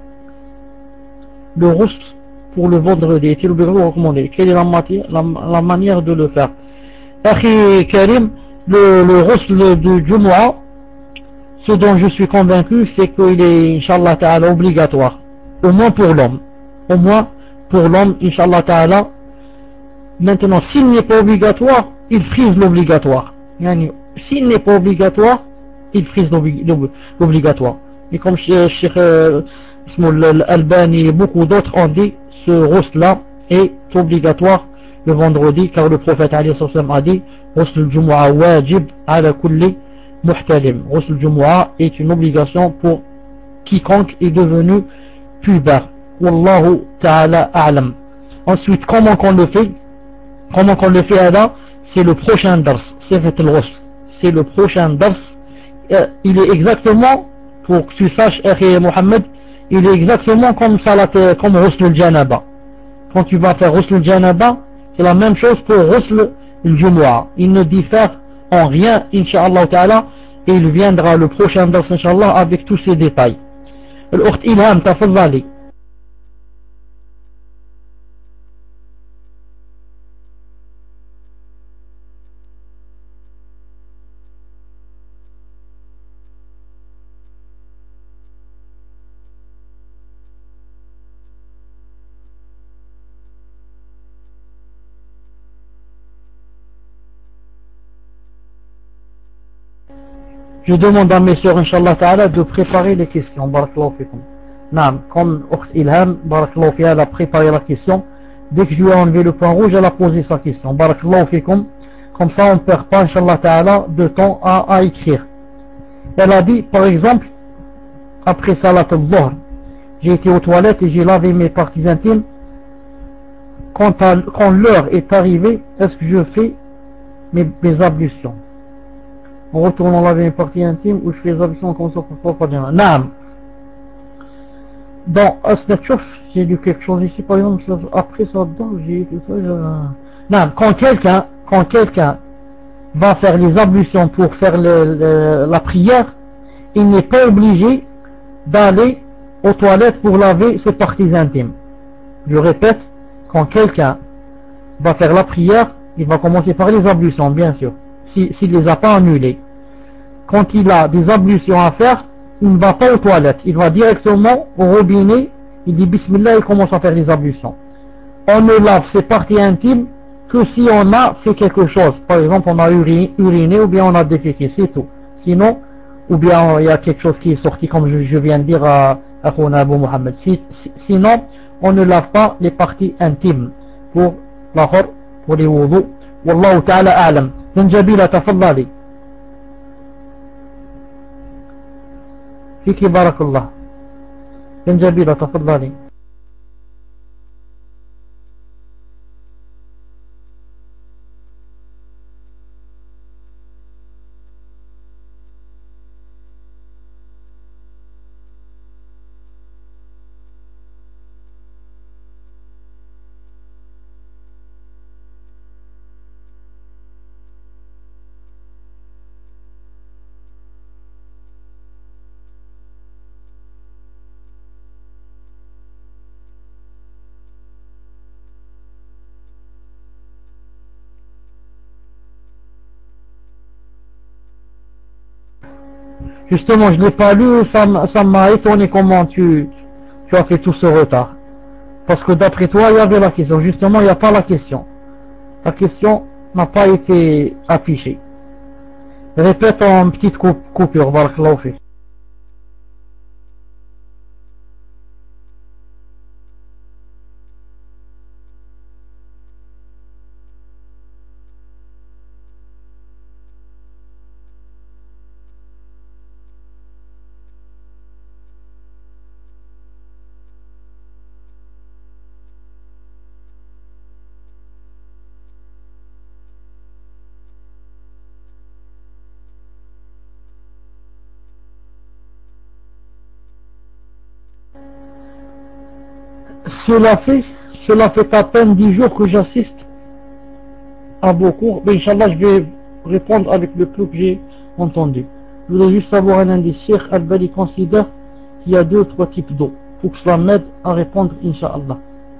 le ghusl pour le vendredi est-il obligatoire ou recommandé? Quelle est la, matière, la, la manière de le faire? Akhi Karim, le, le ghusl du Jumu'ah, ce dont je suis convaincu, c'est qu'il est, Inch'Allah Ta'ala, obligatoire. Au moins pour l'homme. Au moins pour l'homme, Inch'Allah Ta'ala. Maintenant, s'il n'est pas obligatoire, il frise l'obligatoire. Yani, s'il n'est pas obligatoire, il frise l'obligatoire. Et comme Cheikh Al-Albani et beaucoup d'autres ont dit, ce ghusl-là est obligatoire le vendredi, car le prophète alayhi sallam a dit ghusl al-jumu'ah wajib ala kulli muhtalim. Ghusl al-jumu'ah est une obligation pour quiconque est devenu pubère. Wallahu ta'ala a'lam. Ensuite, comment qu'on le fait? Comment qu'on le fait là? C'est le prochain dars, c'est al-ghusl. C'est le prochain dars. Euh, il est exactement, pour que tu saches, Akhi Mohammed, il est exactement comme salat, comme ghusl al-janaba. Quand tu vas faire ghusl al-janaba, c'est la même chose pour ghusl al-jumu'ah. Il ne diffère en rien, Inch'Allah Ta'ala, et il viendra le prochain dars, Inch'Allah, avec tous ces détails. L'ukht Ilham, tafadhali. Je demande à mes sœurs, Inch'Allah Ta'ala, de préparer les questions. Barakallahu fikum. Naam, comme Ukht Ilham, Barakallahu fiha, elle a préparé la question. Dès que je lui ai enlevé le point rouge, elle a posé sa question. Barakallahu fikum. Comme ça, on ne perd pas, Inch'Allah Ta'ala, de temps à, à écrire. Elle a dit, par exemple, après Salat al-Dhuhr, j'ai été aux toilettes et j'ai lavé mes parties intimes. Quand, quand l'heure est arrivée, est-ce que je fais mes, mes ablutions? En retournant laver mes parties intimes ou je fais les ablutions comme ça pour pas dire. Naam. Dans Asnatchouf, j'ai lu quelque chose ici, par exemple, après ça, j'ai tout ça. Je... Naam. Quand quelqu'un, quand quelqu'un va faire les ablutions pour faire le, le, la prière, il n'est pas obligé d'aller aux toilettes pour laver ses parties intimes. Je répète, quand quelqu'un va faire la prière, il va commencer par les ablutions, bien sûr. S'il ne les a pas annulés. Quand il a des ablutions à faire, il ne va pas aux toilettes. Il va directement au robinet, il dit Bismillah, il commence à faire les ablutions. On ne lave ses parties intimes que si on a fait quelque chose. Par exemple, on a uriné, uriné ou bien on a déféqué, c'est tout. Sinon, ou bien il y a quelque chose qui est sorti, comme je, je viens de dire à, à Khona Abu Mohammed. Si, si, sinon, on ne lave pas les parties intimes pour la khor, pour les wudu, والله تعالى أعلم. زنجبيلة تفضلي. فيك بارك الله. زنجبيلة تفضلي. Justement, je ne l'ai pas lu, ça m'a étonné comment tu, tu as fait tout ce retard. Parce que d'après toi, il y avait la question. Justement, il n'y a pas la question. La question n'a pas été affichée. Répète en petite coupure, barakallahu fik. Cela fait, cela fait à peine dix jours que j'assiste à vos cours. Mais Inch'Allah, je vais répondre avec le peu que j'ai entendu. Je voudrais juste savoir un indice. Cheikh Al-Bali considère qu'il y a deux ou trois types d'eau. Pour que cela m'aide à répondre, Inch'Allah.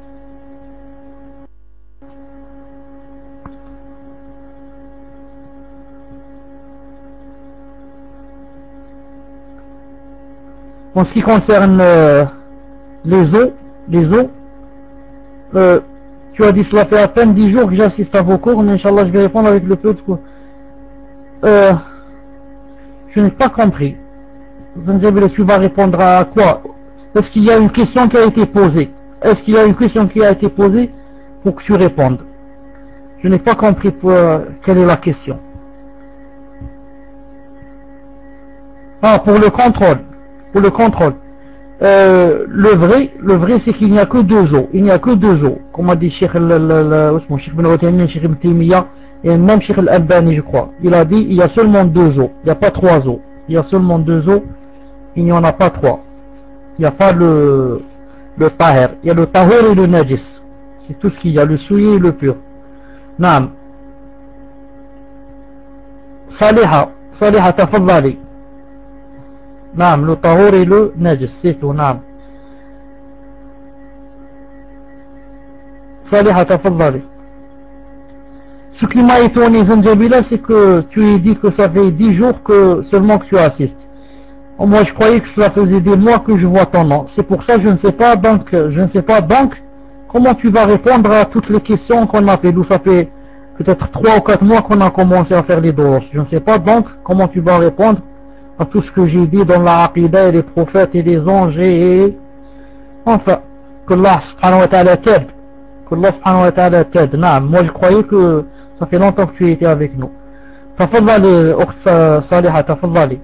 En ce qui concerne euh, les eaux, les eaux, euh, tu as dit cela fait à peine dix jours que j'assiste à vos cours, mais Inch'Allah je vais répondre avec le peu de cours. Euh, je n'ai pas compris. Tu vas répondre à quoi? Est-ce qu'il y a une question qui a été posée? Est-ce qu'il y a une question qui a été posée pour que tu répondes? Je n'ai pas compris pour, euh, quelle est la question. Ah, pour le contrôle. Pour le contrôle. Euh, le vrai, le vrai c'est qu'il n'y a que deux eaux. Il n'y a que deux eaux. Comme a dit Cheikh Ben Uthaymin, Cheikh Ibn Taymiyyah et même Cheikh Al-Albani, je crois. Il a dit il y a seulement deux eaux. Il n'y a pas trois eaux. Il y a seulement deux eaux. Il n'y en a pas trois. Il n'y a pas le le tahir. Il y a le tahir et le najis. C'est tout ce qu'il y a, le souillé et le pur. Naam. Saliha. Saliha, tafadhali. نعم le tahor et le najis, c'est tout. نعم صالحة تفضلي. Ce qui m'a étonné, Zanjabila, c'est que tu as dit que ça fait dix jours que seulement que tu assistes. Moi je croyais que cela faisait des mois que je vois ton nom. C'est pour ça je ne sais pas donc je ne sais pas donc comment tu vas répondre à toutes les questions qu'on a fait. D'où ça fait peut-être trois ou quatre mois qu'on a commencé à faire les doros. Je ne sais pas donc comment tu vas répondre à tout ce que j'ai dit dans la aqidah et les prophètes et les anges et enfin que Allah subhanahu wa ta'ala t'aide, que Allah subhanahu wa ta'ala t'aide. Naam, moi je croyais que ça fait longtemps que tu étais avec nous. Tafadhali ukht Saliha, tafadhali.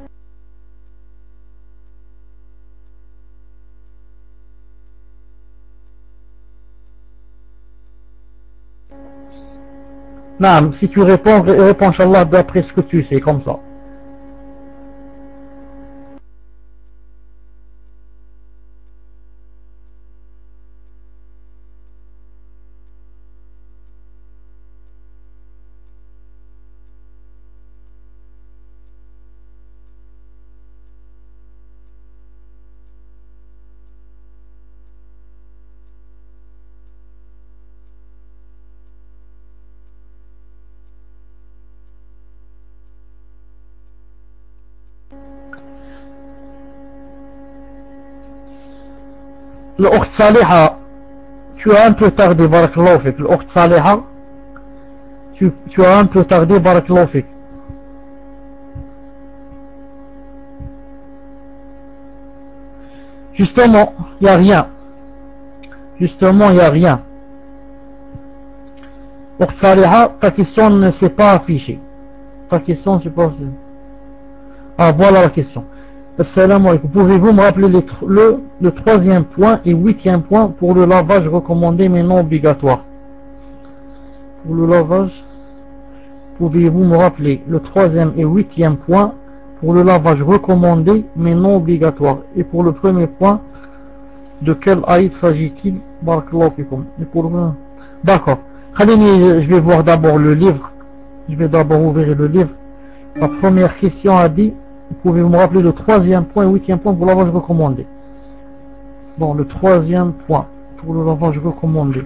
Naam, si tu réponds, réponds Inch'Allah d'après ce que tu sais, comme ça. L'Ukht Saliha, tu as un peu tardé, barakallahu fik. L'Ukht Saliha, tu, tu as un peu tardé, barakallahu fik. Justement, il n'y a rien. Justement, il n'y a rien. Saliha, ta question ne s'est pas affichée. Ta question, je pense. Ah, voilà la question. Assalamu alaikum. Pouvez-vous me rappeler le, le, le troisième point et huitième point pour le lavage recommandé mais non obligatoire? Pour le lavage, pouvez-vous me rappeler le troisième et huitième point pour le lavage recommandé mais non obligatoire? Et pour le premier point, de quel aïd s'agit-il? Barakallahu fikum. Et pour le... D'accord. Je vais voir d'abord le livre. Je vais d'abord ouvrir le livre. La première question a dit, pouvez-vous me rappeler le troisième point et huitième point pour le lavage recommandé? Bon, le troisième point pour le lavage recommandé.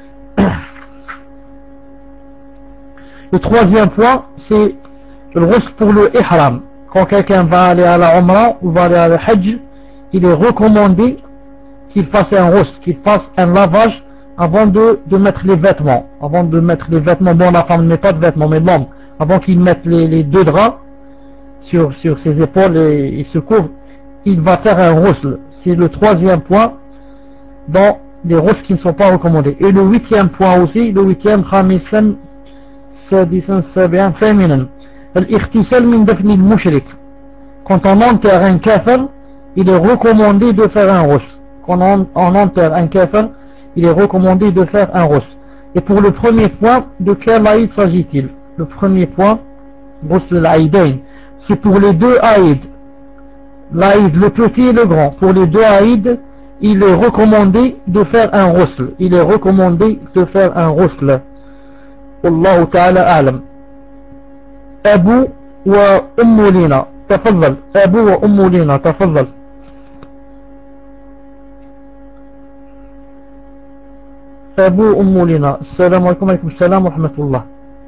Le troisième point, c'est le ghusl pour le ihram. Quand quelqu'un va aller à la Umrah ou va aller à la Hajj, il est recommandé qu'il fasse un ghusl, qu'il fasse un lavage avant de, de mettre les vêtements. Avant de mettre les vêtements, bon, la femme ne met pas de vêtements, mais l'homme, avant qu'il mette les, les deux draps sur, sur ses épaules et il se couvre, il va faire un ghusl. C'est le troisième point dans les ghusls qui ne sont pas recommandés. Et le huitième point aussi, le huitième, khamisan sadisan sabian féminin. Al-ikhtisal min dafni al-mushrik. Quand on enterre un kafir, il est recommandé de faire un ghusl. Quand on, on enterre un kafir, il est recommandé de faire un ghusl. Et pour le premier point, de quel aïd s'agit-il? Le premier point, ghusl al-aïdain, c'est pour les deux aïds. L'aïd, le petit et le grand. Pour les deux aïds, il est recommandé de faire un ghusl. Il est recommandé de faire un ghusl. Wallahu ta'ala a'lam. Abu wa Ummu Lina. Tafaddal. Abu wa Ummu Lina. Tafaddal. Abu Ummu Lina. Assalamu alaikum, alaikum salam wa rahmatullah.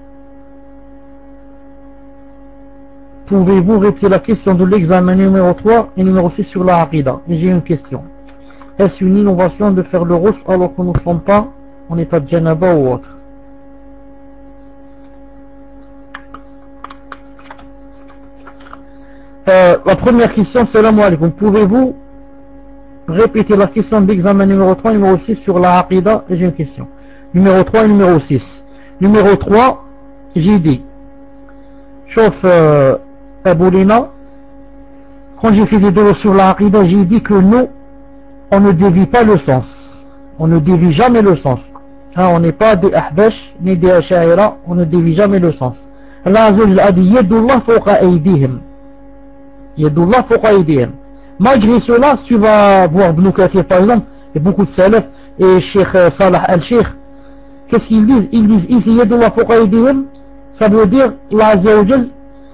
Pouvez-vous répéter la question de l'examen numéro trois et numéro six sur la Aqida? J'ai une question. Est-ce une innovation de faire le ghusl alors que nous ne sommes pas en état de janaba ou autre? Euh, la première question, salam alaikum. Pouvez-vous répéter la question de l'examen numéro trois et numéro six sur la Aqida? J'ai une question. Numéro trois et numéro six. Numéro trois, j'ai dit, sauf euh, Abu Lina, quand j'ai fait des vidéos sur la Aqida, j'ai dit que nous, on ne dévie pas le sens. On ne dévie jamais le sens. Hein, on n'est pas des Ahbash ni des Ash'aira, on ne dévie jamais le sens. Allah Azza wa Jalla a dit Yadullah fawqa aydihim. Yadullah fawqa aydihim. Malgré cela, si tu vas voir Ibn Kathir par exemple, et beaucoup de salaf, et Cheikh Salah al-Sheikh, qu'est-ce qu'ils disent? Ils disent ici Yadullah fawqa aydihim, ça veut dire Allah Azza wa Jalla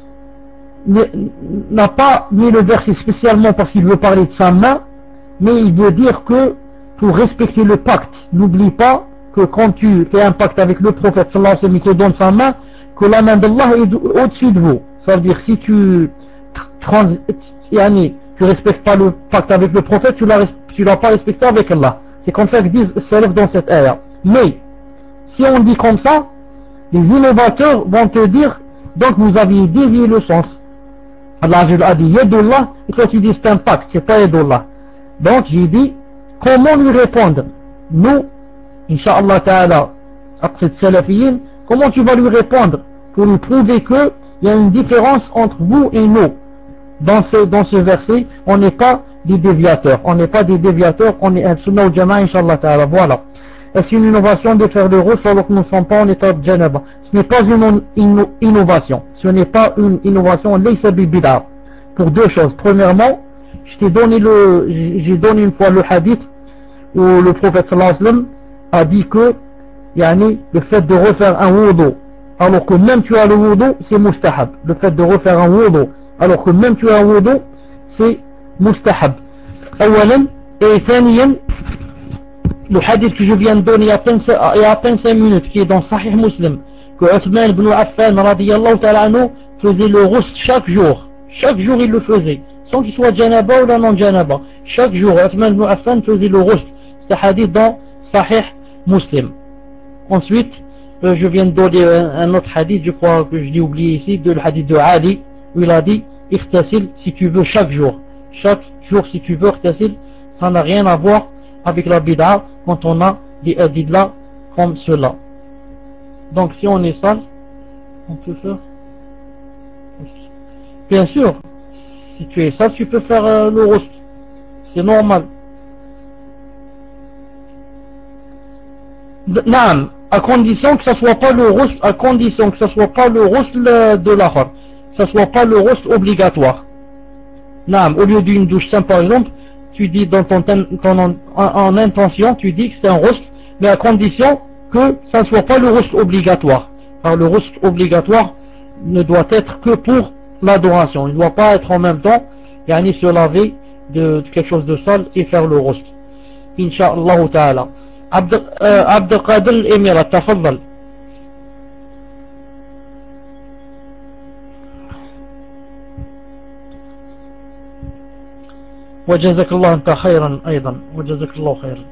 n'a pas mis le verset spécialement parce qu'il veut parler de sa main, mais il veut dire que pour respecter le pacte, n'oublie pas que quand tu fais un pacte avec le prophète sallallahu alayhi wa sallam, il te donne sa main, que la main d'Allah est au-dessus de vous. Ça veut dire si tu trans, yani, tu respectes pas le pacte avec le prophète, tu l'as tu l'as pas respecté avec Allah. C'est comme ça que disent salaf dans cette aya. Mais si on dit comme ça, les innovateurs vont te dire donc vous aviez dévié le sens. Allah a dit Yadullah, et toi tu dis c'est un pacte, c'est pas Yadullah. Donc j'ai dit comment lui répondre? Nous, Inch'Allah Ta'ala, après Salafiyin, comment tu vas lui répondre pour lui prouver qu'il y a une différence entre vous et nous? Dans ce, dans ce verset, on n'est pas des déviateurs, on n'est pas des déviateurs, on est un sunnah au jama'a, Inch'Allah Ta'ala. Voilà. Est-ce une innovation de faire le ghusl alors que nous ne sommes pas en état de janaba? Ce n'est pas une inno innovation. Ce n'est pas une innovation, laysa bi bid'a. Pour deux choses. Premièrement, je t'ai donné le, j'ai donné une fois le hadith où le prophète sallallahu alayhi wa sallam a dit que, yani, le fait de refaire un wudu, alors que même tu as le wudu, c'est mustahab. Le fait de refaire un wudu, alors que même tu as un wudu, c'est mustahab. Awalan, et thaniyan, le hadith que je viens de donner il y a à peine cinq minutes, qui est dans Sahih Muslim, que Uthman ibn Affan radiyallahu ta'ala anhu faisait le ghusl chaque jour. Chaque jour il le faisait, sans qu'il soit janaba ou non janaba. Chaque jour, Uthman ibn Affan faisait le ghusl. C'est un hadith dans Sahih Muslim. Ensuite, euh, je viens de donner un, un autre hadith, je crois que je l'ai oublié ici, de le hadith de Ali, où il a dit, ikhtasil si tu veux chaque jour. Chaque jour si tu veux ikhtasil, ça n'a rien à voir avec la bid'a quand on a des hadiths là comme cela. Donc si on est sale, on peut faire. Bien sûr, si tu es sale, tu peux faire euh, le roast. C'est normal. Non, à condition que ce soit pas le roast, à condition que ce soit pas le roast de l'ahar, que ce soit pas le roast obligatoire. Non, au lieu d'une douche simple par exemple, tu dis dans ton, ton en, en intention, tu dis que c'est un roast, mais à condition que ça ne soit pas le roast obligatoire. Car le roast obligatoire ne doit être que pour l'adoration. Il ne doit pas être en même temps, yani se laver de, de quelque chose de sale et faire le roast. Inch'Allah ta'ala. عبد عبد القادر الإميرات تفضل. وجزاك الله أنت خيرا أيضا وجزاك الله خيرا.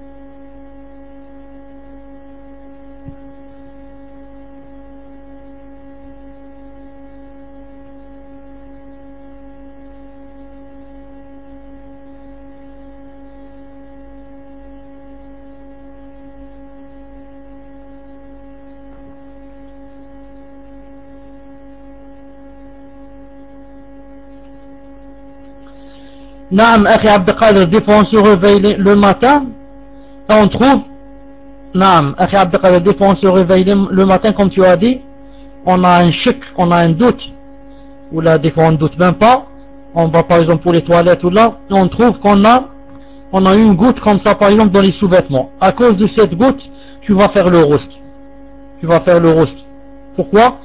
Naam, Akhi Abdelkader, des fois on se réveille le matin et on trouve, Naam, Akhi Abdelkader, des fois on se réveille le matin comme tu as dit, on a un chic, on a un doute, ou là des fois on ne doute même pas, on va par exemple pour les toilettes ou là, et on trouve qu'on a, on a une goutte comme ça par exemple dans les sous-vêtements. À cause de cette goutte, tu vas faire le roast. Tu vas faire le roast. Pourquoi?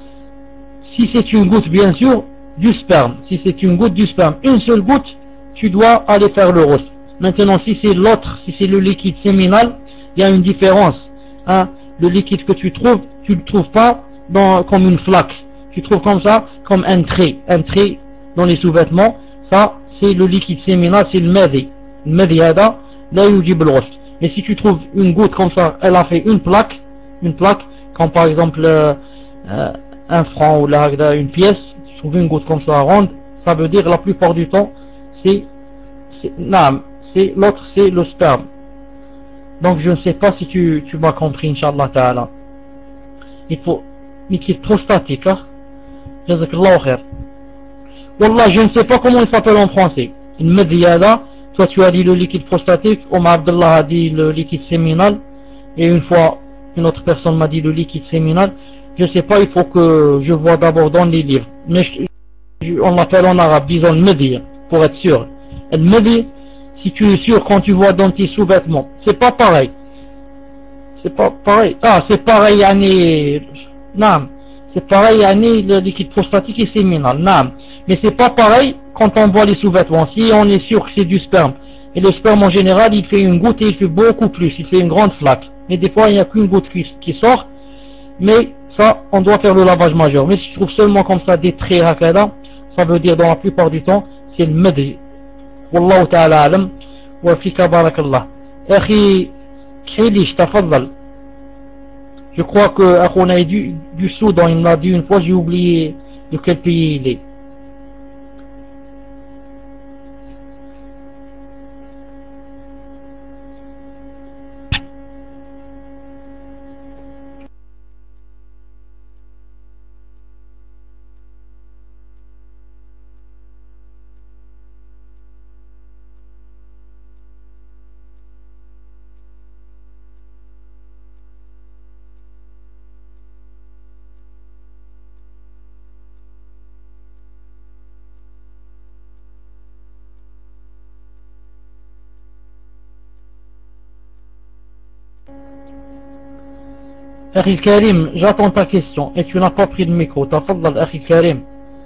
Si c'est une goutte bien sûr du sperme, si c'est une goutte du sperme, une seule goutte, tu dois aller faire le roast. Maintenant, si c'est l'autre, si c'est le liquide séminal, il y a une différence. Hein? Le liquide que tu trouves, tu ne le trouves pas dans, comme une flaque. Tu trouves comme ça, comme un trait. Un trait dans les sous-vêtements. Ça, c'est le liquide séminal, c'est le madi. Le madi, là, yujib le roast. Mais si tu trouves une goutte comme ça, elle a fait une plaque, une plaque, comme par exemple euh, euh, un franc ou là, une pièce, tu trouves une goutte comme ça ronde, ça veut dire la plupart du temps, c'est, c'est, non, c'est l'autre, c'est le sperme. Donc je ne sais pas si tu, tu m'as compris, Inch'Allah Ta'ala. Il faut liquide prostatique, hein. Jazakallahu khair. Wallah, je ne sais pas comment il s'appelle en français. Une médiada, toi tu as dit le liquide prostatique, Omar Abdullah a dit le liquide séminal, et une fois une autre personne m'a dit le liquide séminal. Je ne sais pas, il faut que je vois d'abord dans les livres. Mais je, on l'appelle en arabe, disons le média, pour être sûr. Le média, si tu es sûr quand tu vois dans tes sous-vêtements, c'est pas pareil. C'est pas pareil. Ah, c'est pareil, yani, non. C'est pareil, yani, le liquide prostatique et séminal, non. Mais c'est pas pareil quand on voit les sous-vêtements. Si on est sûr que c'est du sperme, et le sperme en général, il fait une goutte et il fait beaucoup plus, il fait une grande flaque. Mais des fois, il n'y a qu'une goutte qui, qui sort, mais ça, on doit faire le lavage majeur. Mais si tu trouves seulement comme ça des traits hakada, ça veut dire dans la plupart du temps, c'est le madi. Wallahu ta'ala alam, wa fika barakallah. Akhi, Khilish, tafaddal. Je crois que on a du, du Soudan, il m'a dit une fois, j'ai oublié de quel pays il est. Akhi Karim, j'attends ta question et tu n'as pas pris de micro. Tafaddal, Akhi Karim.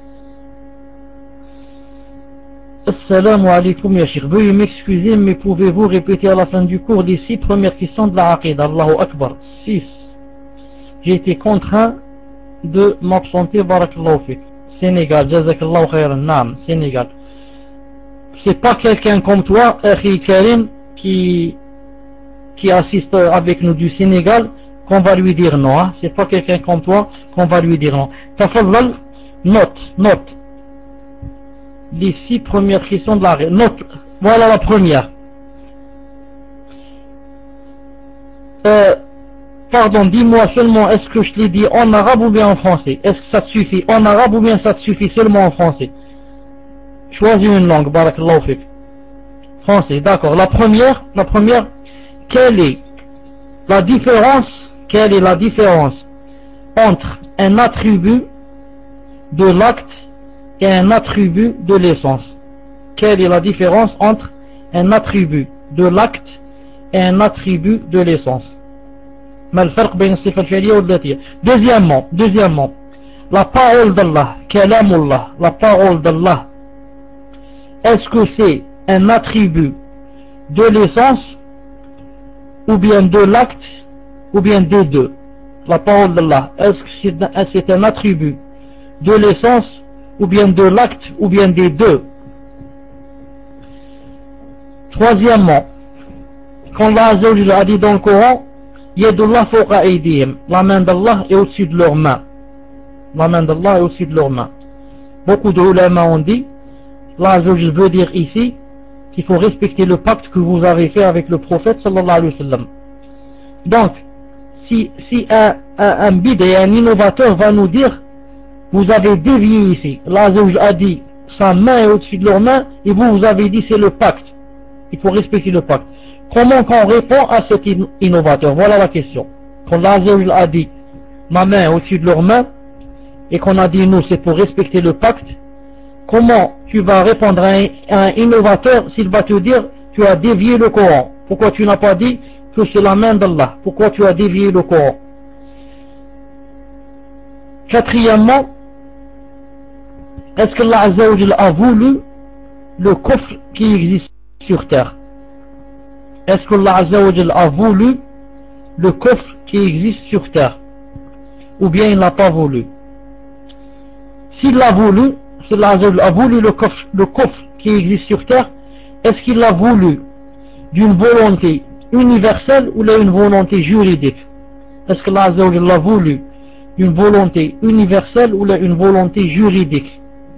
Assalamu alaikum ya Cheikh. Veuillez m'excuser, mais pouvez-vous répéter à la fin du cours les six premières questions de la Aqidah? Allahu Akbar. Six. J'ai été contraint de m'absenter, barakallahu fik. Sénégal, jazakallahu khairan, naam, Sénégal. C'est pas quelqu'un comme toi, Akhi Karim, qui, qui assiste avec nous du Sénégal, qu'on va lui dire non, hein? C'est pas quelqu'un comme toi qu'on va lui dire non. Tafaddal, note, note. Les six premières questions de la note. Voilà la première. Euh, pardon, dis-moi seulement, est-ce que je l'ai dit en arabe ou bien en français? Est-ce que ça te suffit en arabe ou bien ça te suffit seulement en français? Choisis une langue, barakallahu fik. Français, d'accord. La première, la première, quelle est la différence, quelle est la différence entre un attribut de l'acte et un attribut de l'essence? Quelle est la différence entre un attribut de l'acte et un attribut de l'essence? Deuxièmement, deuxièmement, la parole d'Allah, kalamullah, la parole d'Allah, est-ce que c'est un attribut de l'essence ou bien de l'acte ou bien des deux? La parole d'Allah, est-ce que c'est un attribut de l'essence ou bien de l'acte ou bien des deux? Troisièmement, quand Allah a dit dans le Coran, Yadullah fawqa aydihim, la main d'Allah est au-dessus de leurs mains. La main d'Allah est au-dessus de leurs mains. Beaucoup de ulama ont dit, Allah veut dire ici qu'il faut respecter le pacte que vous avez fait avec le prophète sallallahu alayhi wa sallam. Donc, si, si un, un, un bidé, un innovateur va nous dire, vous avez dévié ici, Allah a dit, sa main est au-dessus de leurs mains, et vous, vous avez dit c'est le pacte. Il faut respecter le pacte. Comment qu'on répond à cet innovateur? Voilà la question. Quand Allah a dit, ma main est au-dessus de leurs mains, et qu'on a dit nous c'est pour respecter le pacte, comment tu vas répondre à un, à un innovateur s'il va te dire tu as dévié le Coran? Pourquoi tu n'as pas dit que c'est la main d'Allah? Pourquoi tu as dévié le Coran? Quatrièmement, est-ce que Allah a voulu le kufr qui existe sur terre? Est-ce que Allah a voulu le kufr qui existe sur terre? Ou bien il n'a pas voulu? S'il l'a voulu, si Allah a voulu le kufr, le kufr qui existe sur terre, est-ce qu'il l'a voulu d'une volonté universelle ou d'une volonté juridique? Est-ce que Allah l'a voulu d'une volonté universelle ou d'une volonté juridique?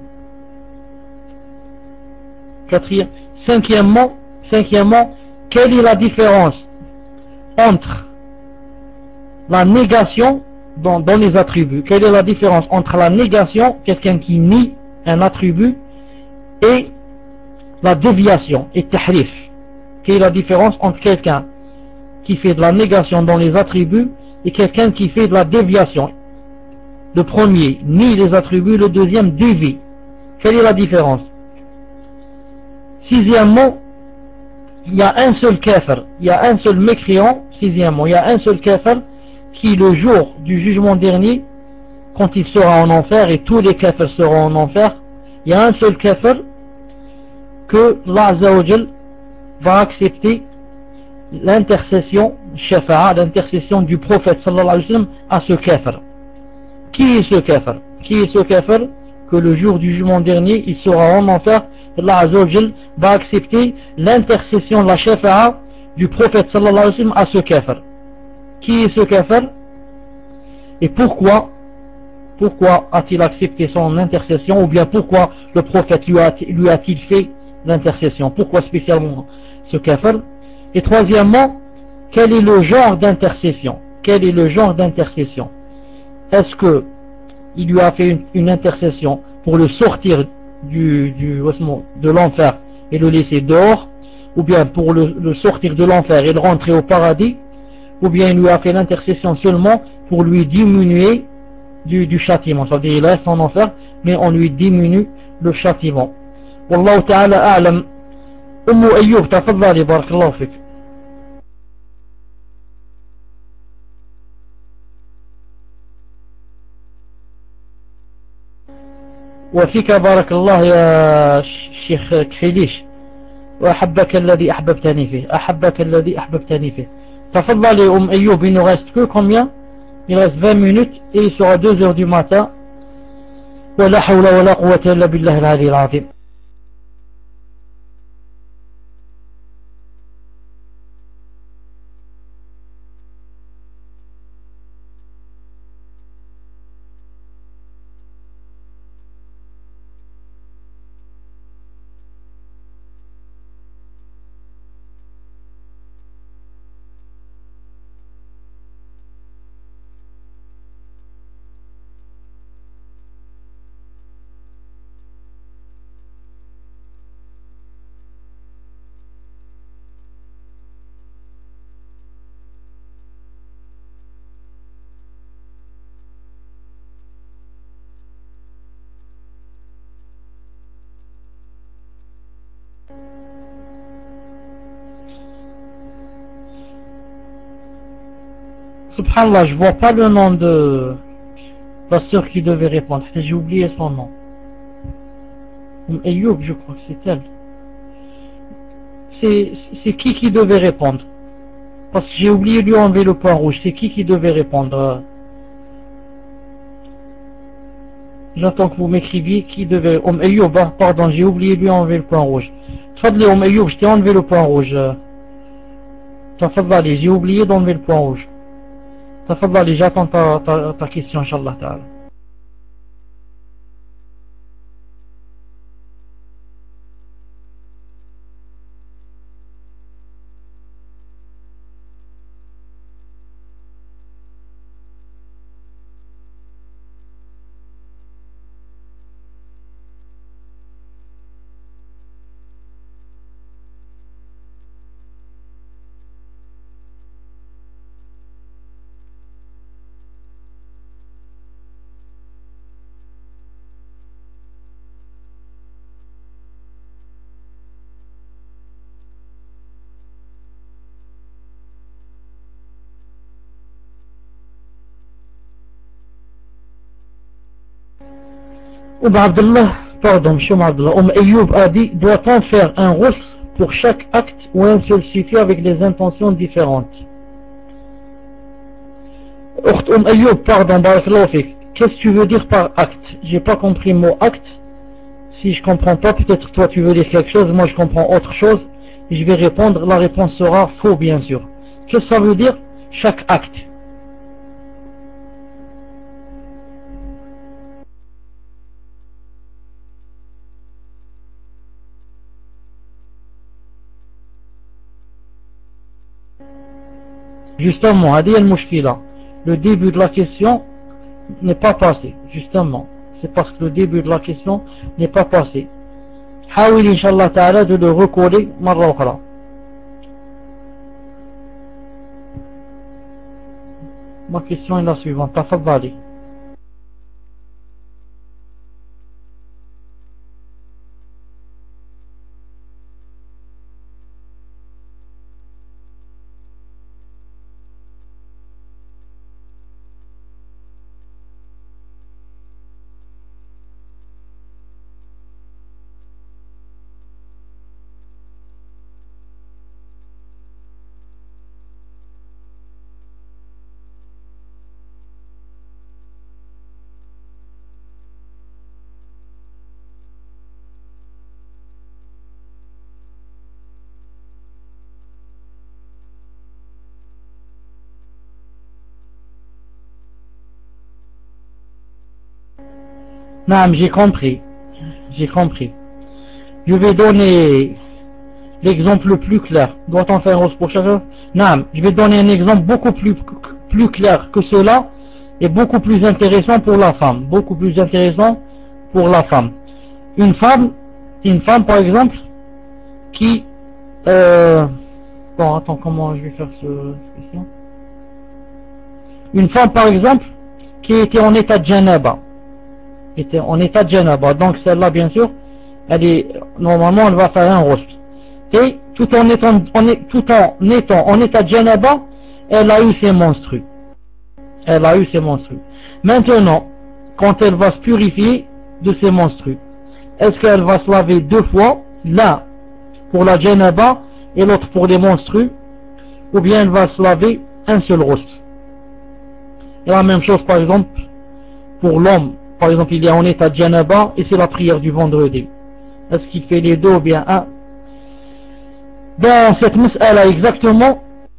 Quatrième. Cinquièmement, cinquièmement, quelle est la différence entre la négation dans, dans les attributs? Quelle est la différence entre la négation, quelqu'un qui nie un attribut, et la déviation, et tahrif? Quelle est la différence entre quelqu'un qui fait de la négation dans les attributs et quelqu'un qui fait de la déviation? Le premier nie les attributs, le deuxième dévie. Quelle est la différence? Sixièmement, il y a un seul kafir, il y a un seul mécréant. Sixièmement, il y a un seul kafir qui, le jour du jugement dernier, quand il sera en enfer, et tous les kafirs seront en enfer, il y a un seul kafir que Allah Azza wa Jal va accepter l'intercession, shafa'a, l'intercession du prophète sallallahu alayhi wa sallam à ce kafir. Qui est ce kafir? Qui est ce kafir que le jour du jugement dernier, il sera en enfer? Allah Azza wa Jal va accepter l'intercession, la shafa'a du prophète sallallahu alayhi wa sallam à ce kafir. Qui est ce kafir? Et pourquoi pourquoi a-t-il accepté son intercession? Ou bien pourquoi le prophète lui, a, lui a-t-il fait l'intercession? Pourquoi spécialement ce kafir? Et troisièmement, quel est le genre d'intercession? Quel est le genre d'intercession? Est-ce que il lui a fait une, une intercession pour le sortir du, du, de l'enfer et le laisser dehors, ou bien pour le, le sortir de l'enfer et le rentrer au paradis, ou bien il lui a fait l'intercession seulement pour lui diminuer du, du châtiment? C'est-à-dire il reste en enfer, mais on lui diminue le châtiment. Wallahu ta'ala a'lam. Ummu Ayyub, tafadhali, barakallahu fik. وفيك بارك الله يا شيخ كفيليش، وأحبك الذي أحببتني فيه، أحبك الذي أحببتني فيه. تفضلي أم أيوب. Il ne reste que combien? Il reste vingt minutes et il sera deux heures du matin. ولا حول ولا قوة إلا بالله العلي العظيم. Subhanallah, je vois pas le nom de la sœur qui devait répondre. J'ai oublié son nom. Ayoub, je crois que c'est elle. C'est, c'est qui qui devait répondre? Parce que j'ai oublié de lui enlever le point rouge. C'est qui qui devait répondre? J'attends que vous m'écriviez qui devait... Om Ayoub, pardon, j'ai oublié de lui enlever le point rouge. Tfadli Om Ayoub, je t'ai enlevé le point rouge. Tfadli, j'ai oublié d'enlever le point rouge. Tfadli, j'attends ta, ta, ta question, Inch'Allah Ta'ala. Oum Abdullah, pardon, monsieur Abdullah, Oum Ayoub a dit, doit-on faire un ghusl pour chaque acte ou un seul suffit avec des intentions différentes? Oum Ayoub, pardon, barakallahu fik, qu'est-ce que tu veux dire par acte? J'ai pas compris le mot acte. Si je comprends pas, peut-être toi tu veux dire quelque chose, moi je comprends autre chose, et je vais répondre, la réponse sera faux bien sûr. Qu'est-ce que ça veut dire chaque acte? Justement, Adi al-Mushkila, le début de la question n'est pas passé, justement. C'est parce que le début de la question n'est pas passé. Hawil, Inch'Allah Ta'ala, de le recoller, marra ukhra. Ma question est la suivante, tafaddali. Non, j'ai compris. J'ai compris. Je vais donner l'exemple le plus clair. Doit-on faire un ghusl pour chacun? Non, je vais donner un exemple beaucoup plus, plus clair que cela et beaucoup plus intéressant pour la femme. Beaucoup plus intéressant pour la femme. Une femme, une femme par exemple, qui... Euh, bon, attends, comment je vais faire ce question? Une femme par exemple, qui était en état de janaba. était en état de janaba. Donc celle-là, bien sûr, elle est, normalement, elle va faire un ghusl. Et tout en étant, en, tout en étant en état de janaba, elle a eu ses menstrues. Elle a eu ses menstrues. Maintenant, quand elle va se purifier de ses menstrues, est-ce qu'elle va se laver deux fois, l'un pour la janaba et l'autre pour les menstrues, ou bien elle va se laver un seul ghusl? Et la même chose, par exemple, pour l'homme. Par exemple, il est en état de janaba et c'est la prière du vendredi. Est-ce qu'il fait les deux ou bien un? Dans cette mas'ala exactement,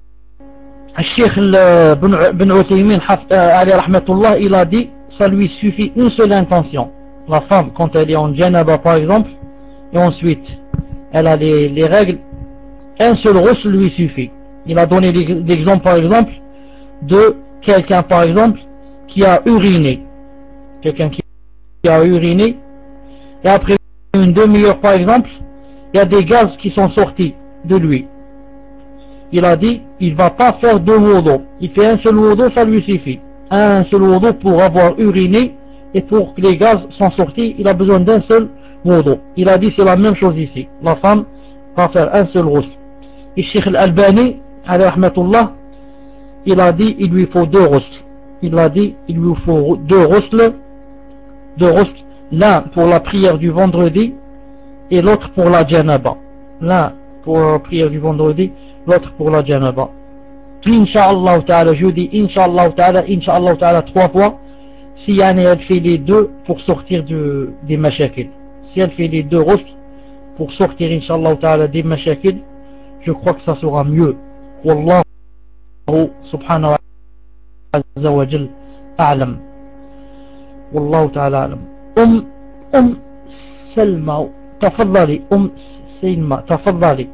Cheikh Ben Uthaymin, alayhi rahmatullah, il a dit, ça lui suffit une seule intention. La femme, quand elle est en janaba par exemple, et ensuite elle a les, les règles, un seul ghusl lui suffit. Il a donné l'exemple par exemple de quelqu'un par exemple qui a uriné. Quelqu'un qui a uriné, et après une demi-heure par exemple, il y a des gaz qui sont sortis de lui. Il a dit, il ne va pas faire deux wudu. Il fait un seul wudu, ça lui suffit. Un seul wudu pour avoir uriné, et pour que les gaz sont sortis, il a besoin d'un seul wudu. Il a dit, c'est la même chose ici. La femme va faire un seul ghusl. Et Cheikh Al-Albani, alayhi rahmatullah, il a dit il lui faut deux ghusls. Il a dit il lui faut deux ghusls, deux ghusls, l'un pour la prière du vendredi et l'autre pour la janaba. L'un pour la prière du vendredi, l'autre pour la janaba. Inch'Allah ta'ala, je dis Inch'Allah ta'ala, Inch'Allah ta'ala trois fois, si elle fait les deux pour sortir de, des mashakil. Si elle fait les deux ghusls pour sortir Inch'Allah ta'ala des mashakil, je crois que ça sera mieux. Wallahu subhanahu wa azza wa jal a'lam. Wallahu ta'ala a'lam. Um, um Salma, تفضلي أم سلمى تفضلي.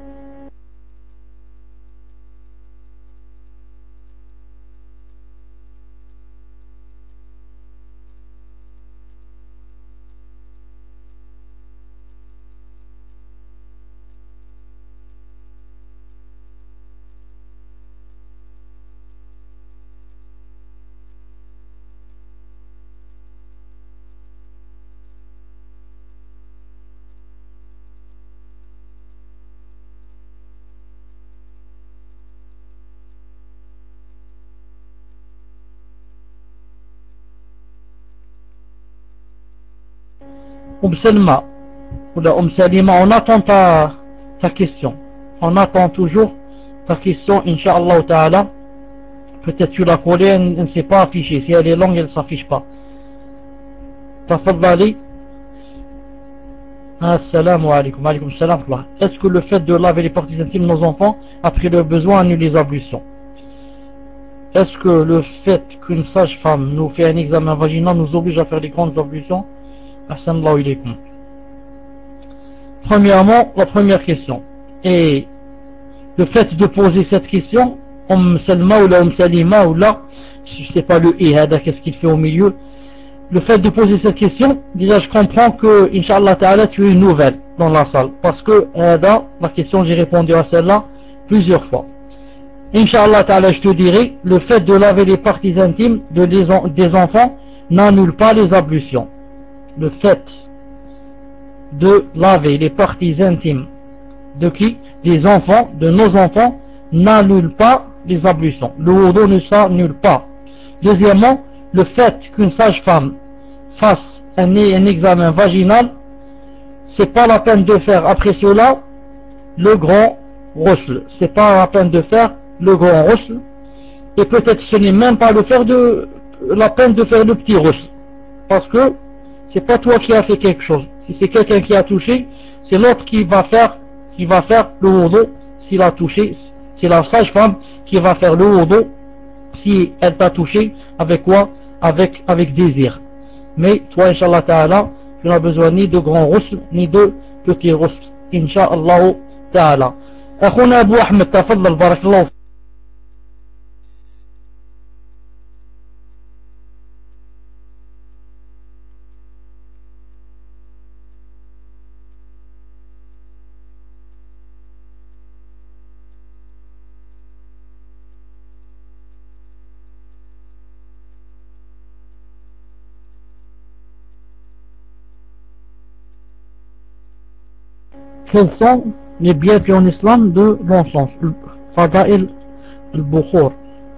Oum Selma, ou la Oum Salima, on attend ta, ta question. On attend toujours ta question, Inch'Allah Ta'ala. Peut-être tu l'as collée, elle ne s'est pas affichée. Si elle est longue, elle ne s'affiche pas. Tafaddali. Assalamu alaikum. Alaikum salam. Est-ce que le fait de laver les parties intimes de nos enfants après leur besoin annule les ablutions? Est-ce que le fait qu'une sage-femme nous fait un examen vaginal nous oblige à faire des grandes ablutions? Assalamu alaikum. Premièrement, la première question. Et le fait de poser cette question, Oum Salma ou la Oum Salima ou là, je ne sais pas le ihada, qu'est-ce qu'il fait au milieu. Le fait de poser cette question, déjà je comprends que, Inch'Allah Ta'ala, tu es une nouvelle dans la salle. Parce que, ihada, la question, j'ai répondu à celle-là plusieurs fois. Inch'Allah Ta'ala, je te dirai, le fait de laver les parties intimes de des, des enfants n'annule pas les ablutions. Le fait de laver les parties intimes de qui? Des enfants, de nos enfants, n'annule pas les ablutions. Le wudu ne s'annule pas. Deuxièmement, le fait qu'une sage-femme fasse un, un examen vaginal, c'est pas la peine de faire après cela le grand ghusl. C'est pas la peine de faire le grand ghusl. Et peut-être ce n'est même pas le faire de, la peine de faire le petit ghusl. Parce que c'est pas toi qui as fait quelque chose. Si c'est quelqu'un qui a touché, c'est l'autre qui va faire, qui va faire le wudu s'il a touché. C'est la sage-femme qui va faire le wudu si elle t'a touché. Avec quoi? Avec, avec désir. Mais toi, Inch'Allah Ta'ala, tu n'as besoin ni de grand ghusl, ni de petit ghusl. Inch'Allah Ta'ala. Akhouna Abou Ahmed, tafaddal, barakallahu. Quels sont les bienfaits en islam de l'encens? Fada'il al-Bukhur.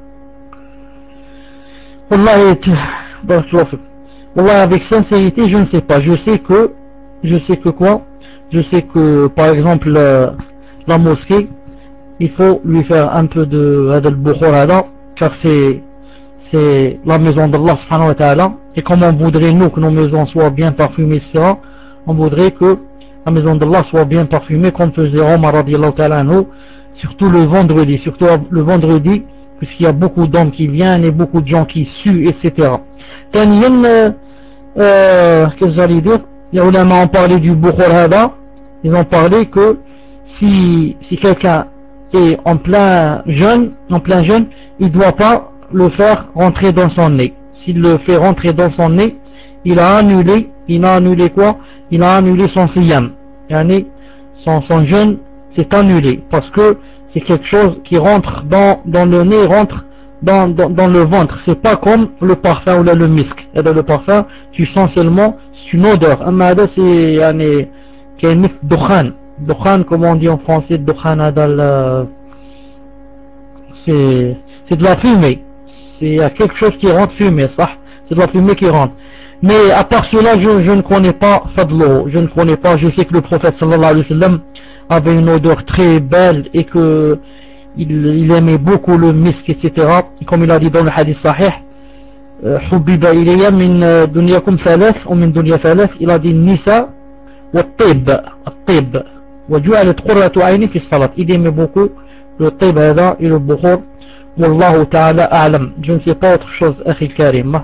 Wallah, Wallah, avec sincérité, je ne sais pas. Je sais que, je sais que quoi? Je sais que, par exemple, euh, la mosquée, il faut lui faire un peu de al-Bukhur, car c'est, c'est la maison d'Allah subhanahu wa ta'ala. Et comme on voudrait, nous, que nos maisons soient bien parfumées, et cetera, on voudrait que la maison d'Allah soit bien parfumée, comme faisait Omar radiallahu ta'ala anhu, surtout le vendredi, surtout le vendredi, puisqu'il y a beaucoup d'hommes qui viennent et beaucoup de gens qui suent, et cetera. Euh, euh, qu'est-ce que j'allais dire? Les ulama ont parlé du Bukhur hada, ils ont parlé que si, si quelqu'un est en plein jeûne, en plein jeûne, il ne doit pas le faire rentrer dans son nez. S'il le fait rentrer dans son nez, il a annulé, il a annulé quoi? Il a annulé son siyam. Yani, son, son jeûne s'est annulé, parce que c'est quelque chose qui rentre dans, dans le nez, rentre dans, dans, dans le ventre. C'est pas comme le parfum ou là, le misk. Et dans le parfum, tu sens seulement, c'est une odeur. Amma c'est, yani, qui est misk dukhan. Dukhan, comme on dit en français, dukhan, c'est, c'est de la fumée. C'est quelque chose qui rentre fumée, ça. C'est de la fumée qui rentre. Mais à part cela, je, je ne connais pas fadlo, je ne connais pas, je sais que le prophète sallallahu alayhi wa sallam avait une odeur très belle et que il, il aimait beaucoup le misk, et cetera. Et comme il a dit dans le hadith sahih, حبب إلي من دنياكم ثلاث ومن دنيا ثلاث, il a dit النساء والطيب, الطيب وجعلت قرة عيني في الصلاة. Il aimait beaucoup le طيب هذا et le بخور. والله تعالى أعلم. Je ne sais pas autre chose أخي الكريم.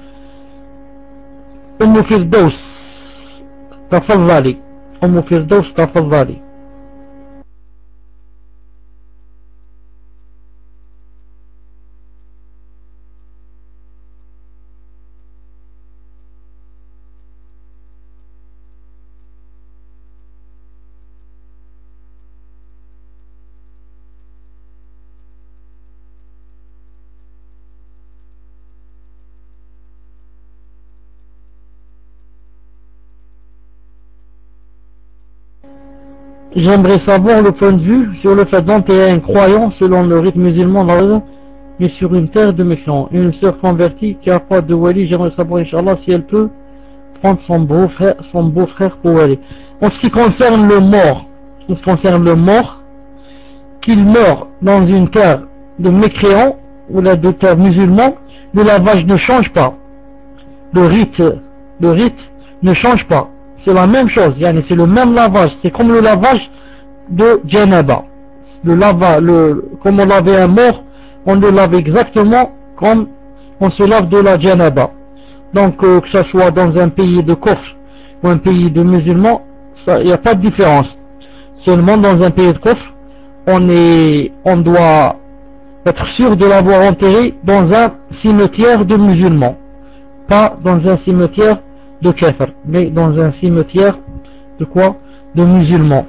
أم فردوس تفضلي, أم فردوس تفضلي. J'aimerais savoir le point de vue sur le fait d'enterrer un croyant selon le rite musulman dans le mais sur une terre de méchants. Une sœur convertie qui n'a pas de wali, j'aimerais savoir, Inch'Allah, si elle peut prendre son beau-frère, son beau-frère pour wali. En ce qui concerne le mort, en ce qui concerne le mort, qu'il meurt dans une terre de mécréants ou la de terre musulman, le lavage ne change pas. Le rite, le rite ne change pas. C'est la même chose, c'est le même lavage, c'est comme le lavage de Janaba. Le lava, le, comme on lavait un mort, on le lave exactement comme on se lave de la Janaba. Donc euh, que ce soit dans un pays de kufr ou un pays de musulmans, il n'y a pas de différence. Seulement dans un pays de kufr, on, est, on doit être sûr de l'avoir enterré dans un cimetière de musulmans, pas dans un cimetière de kafir, mais dans un cimetière de quoi? De musulmans.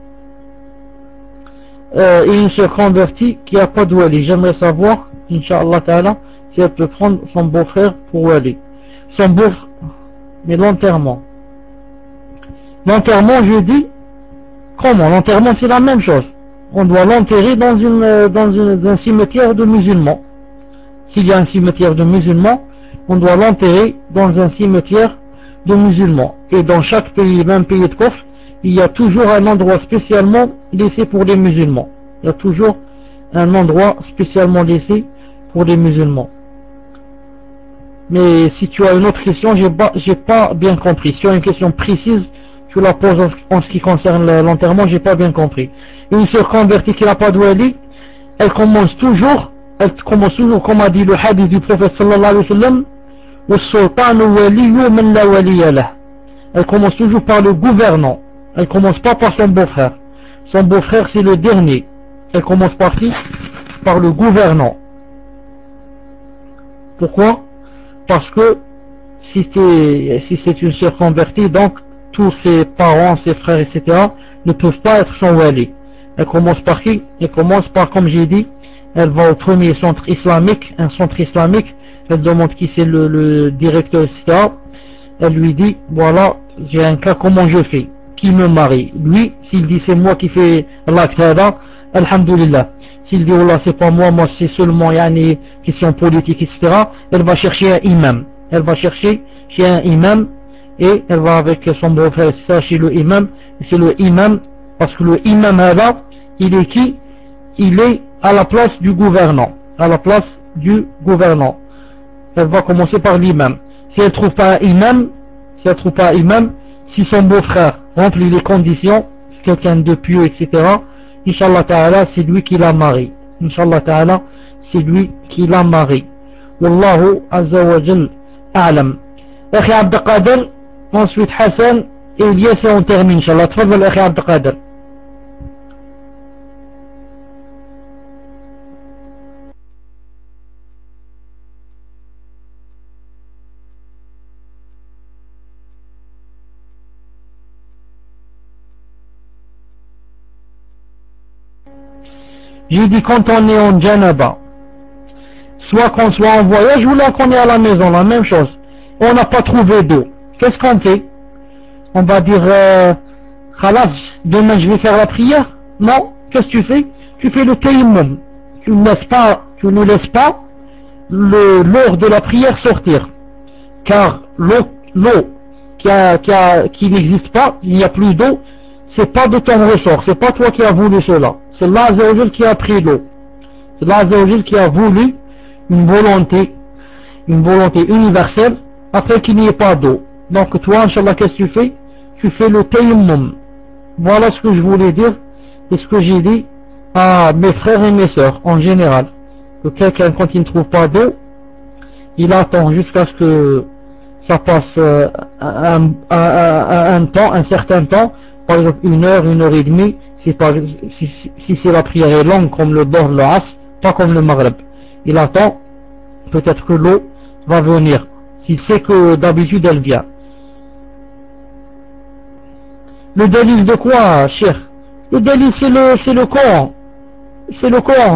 Euh, et une se convertit qui n'a pas de wali. J'aimerais savoir, Inch'Allah Ta'ala, si elle peut prendre son beau-frère pour wali. Son beau mais l'enterrement. L'enterrement, je dis, comment? L'enterrement, c'est la même chose. On doit l'enterrer dans, une, dans, une, dans un cimetière de musulmans. S'il y a un cimetière de musulmans, on doit l'enterrer dans un cimetière de musulmans. Et dans chaque pays, même pays de kufr, il y a toujours un endroit spécialement laissé pour les musulmans. Il y a toujours un endroit spécialement laissé pour les musulmans. Mais si tu as une autre question, j'ai pas, j'ai pas bien compris. Si tu as une question précise, tu la poses en ce qui concerne l'enterrement, j'ai pas bien compris. Une sœur convertie qui n'a pas de wali, elle commence toujours, elle commence toujours, comme a dit le hadith du prophète sallallahu alayhi wa sallam, elle commence toujours par le gouvernant. Elle commence pas par son beau-frère. Son beau-frère c'est le dernier. Elle commence par qui? Par le gouvernant. Pourquoi? Parce que si c'est si c'est une sœur convertie, donc tous ses parents, ses frères, et cetera ne peuvent pas être son wali. Elle commence par qui? Elle commence par, comme j'ai dit, elle va au premier centre islamique, un centre islamique. Elle demande qui c'est le, le directeur, et cetera. Elle lui dit, voilà, j'ai un cas, comment je fais? Qui me marie? Lui, s'il dit c'est moi qui fais l'acte, alhamdulillah. S'il dit, oh là, c'est pas moi, moi c'est seulement yani, question politique, et cetera. Elle va chercher un imam. Elle va chercher chez un imam et elle va avec son beau-frère, et cetera, chez le imam. C'est le imam, parce que le imam là, il est qui? Il est à la place du gouvernant. À la place du gouvernant. Elle va commencer par l'imam. Si elle trouve pas un imam, si elle trouve pas un imam, si son beau-frère remplit les conditions, quelqu'un de pieux, et cetera, Inch'Allah Ta'ala, c'est lui qui la marie. Inch'Allah Ta'ala, c'est lui qui la marie. Wallahu Azza wa Jal A'lam. Akhi Abdelkader, ensuite Hassan, et Elias, et on termine, Inch'Allah. Tfadal, Akhi Abdelkader. J'ai dit quand on est en Janaba, soit qu'on soit en voyage ou là qu'on est à la maison, la même chose. On n'a pas trouvé d'eau. Qu'est-ce qu'on fait? On va dire, euh, khalas, demain je vais faire la prière? Non. Qu'est-ce que tu fais? Tu fais le tayammum. Tu ne laisses pas, tu ne laisses pas l'heure de la prière sortir. Car l'eau, l'eau qui, a, qui, a, qui n'existe pas, il n'y a plus d'eau, c'est pas de ton ressort, c'est pas toi qui as voulu cela. C'est Allah Azza wa Jal qui a pris l'eau. C'est Allah Azza wa Jal qui a voulu une volonté, une volonté universelle, afin qu'il n'y ait pas d'eau. Donc toi, Inch'Allah, qu'est-ce que tu fais? Tu fais le tayammum. Voilà ce que je voulais dire et ce que j'ai dit à mes frères et mes sœurs en général. Que quelqu'un, quand il ne trouve pas d'eau, il attend jusqu'à ce que ça passe euh, un, un, un, un temps, un certain temps, par exemple une heure, une heure et demie, si, par, si, si c'est la prière est longue comme le Dhuhr, le Asr, pas comme le Maghreb. Il attend, peut-être que l'eau va venir, s'il sait que d'habitude elle vient. Le délice de quoi, cher? Le délice c'est le, c'est le Coran. C'est le Coran.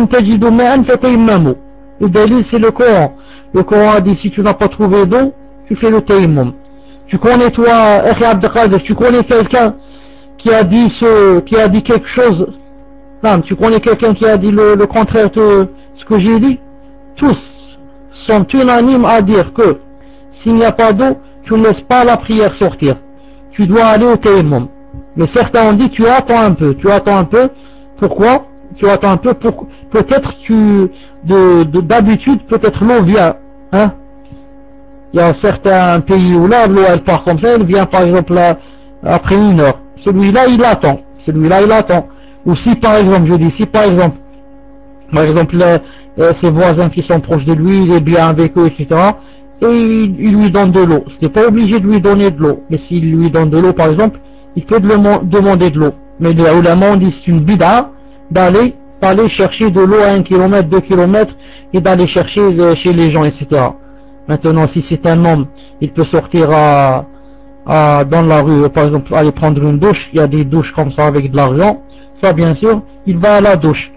Le délice c'est le Coran. Le Coran a dit si tu n'as pas trouvé d'eau, tu fais le tayammum. Tu connais toi, Akhi Abdelkader, tu connais quelqu'un qui a dit ce, qui a dit quelque chose, non, tu connais quelqu'un qui a dit le, le contraire de ce que j'ai dit? Tous sont unanimes à dire que s'il n'y a pas d'eau, tu ne laisses pas la prière sortir. Tu dois aller au tayammum. Mais certains ont dit tu attends un peu, tu attends un peu. Pourquoi? Tu attends un peu pour peut-être tu de, de d'habitude peut-être l'eau vient, hein? Il y a certains pays où là l'eau elle part comme ça, elle vient par exemple là, après une heure. Celui-là il attend, celui-là il attend. Ou si par exemple, je dis si par exemple, par exemple les, euh, ses voisins qui sont proches de lui, il est bien avec eux, et cetera. Et il, il lui donne de l'eau. Ce n'est pas obligé de lui donner de l'eau. Mais s'il lui donne de l'eau par exemple, il peut de demander de l'eau. Mais les ulama ont dit c'est une bid'a d'aller d'aller chercher de l'eau à un kilomètre, deux kilomètres et d'aller chercher euh, chez les gens, et cetera. Maintenant, si c'est un homme, il peut sortir à, à, dans la rue, par exemple, aller prendre une douche. Il y a des douches comme ça avec de l'argent. Ça, bien sûr, il va à la douche.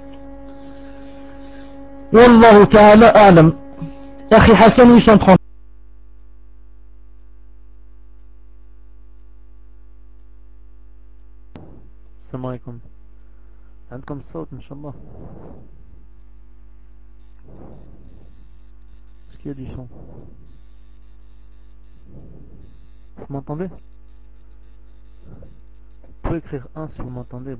Wallahu ta'ala a'lam. Akhi Hassan huit cent trente. السلام عليكم. عندكم الصوت إن شاء الله؟ Est-ce qu'il y a du son? Vous m'entendez? Vous pouvez écrire un si vous m'entendez.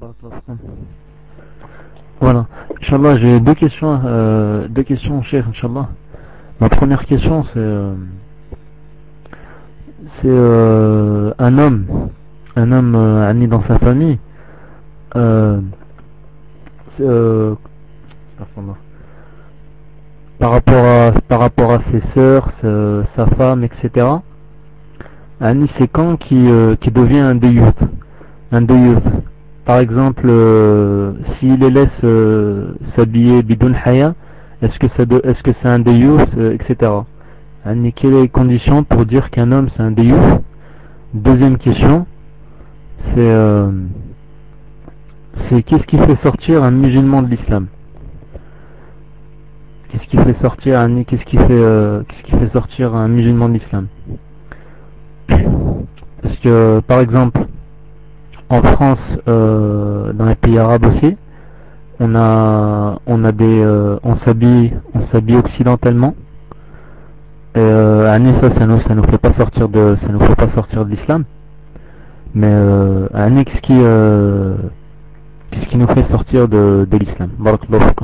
Voilà. Inch'Allah, j'ai deux questions, euh, deux questions, cher, Inch'Allah. Ma première question, c'est euh, c'est euh, un homme, un homme euh, ami dans sa famille. Euh, euh, par rapport à par rapport à ses sœurs, sa, sa femme, et cetera. Annie, c'est quand qui euh, qui devient un déyout, un déyout. Par exemple, euh, s'il les laisse euh, s'habiller bidun haya, est-ce que ça de, est-ce que c'est un déyout, euh, et cetera. Annie, quelles sont les conditions pour dire qu'un homme c'est un déyout? Deuxième question, c'est euh, c'est qu'est-ce qui fait sortir un musulman de l'islam? Qu'est-ce qui fait sortir un qu'est-ce qui fait euh, qu'est-ce qui fait sortir un musulman de l'islam? Parce que par exemple en France, euh, dans les pays arabes aussi, on a on a des euh, on s'habille on s'habille occidentellement. Et euh, Annie, ça ça nous ça nous fait pas sortir de ça nous fait pas sortir de l'islam. Mais euh, Annie, qu'est-ce qui euh, qu'est-ce qui nous fait sortir de, de l'islam? Barakallahu fikum.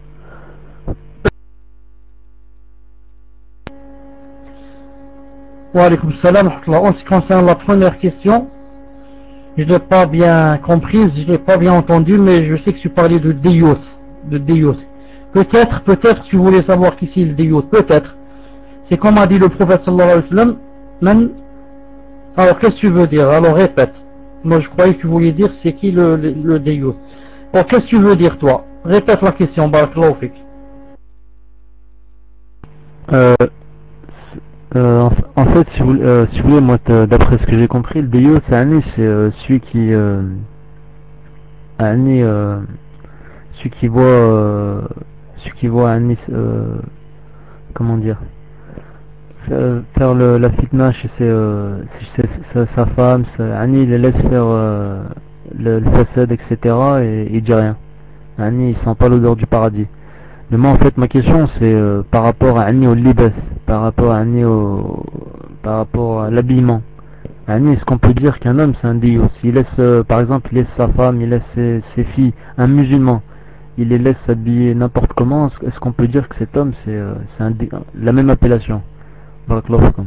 Wa alaykoum salam. En ce qui concerne la première question, je ne l'ai pas bien comprise, je ne l'ai pas bien entendu, mais je sais que tu parlais de déyous, de déyous. Peut-être, peut-être tu voulais savoir qui c'est le déyous, peut-être. C'est comme a dit le prophète sallallahu alayhi wa sallam, man. Alors qu'est-ce que tu veux dire? Alors répète. Moi je croyais que tu voulais dire c'est qui le, le, le déyous. Alors qu'est-ce que tu veux dire toi? Répète la question, barakallahu fik. Euh, euh, en, en fait, si vous, euh, si vous voulez, moi, d'après ce que j'ai compris, le déyous, c'est Annie, c'est euh, celui qui, euh, Annie, euh, celui qui voit, euh, celui qui voit Annie, euh, comment dire, faire, faire le, la fitna chez, ses, euh, chez sa, sa femme, sa, Annie, il les laisse faire euh, le, le façade, et cetera. Et il dit rien. Annie, il sent pas l'odeur du paradis. Mais moi en fait ma question c'est euh, par rapport à Annie au libas, par rapport à Annie au par rapport à l'habillement. Annie, est-ce qu'on peut dire qu'un homme c'est un diyous? Il laisse euh, par exemple il laisse sa femme, il laisse ses, ses filles, un musulman, il les laisse s'habiller n'importe comment, est-ce qu'on peut dire que cet homme c'est euh, c'est un di... la même appellation? Barakallahu fikum.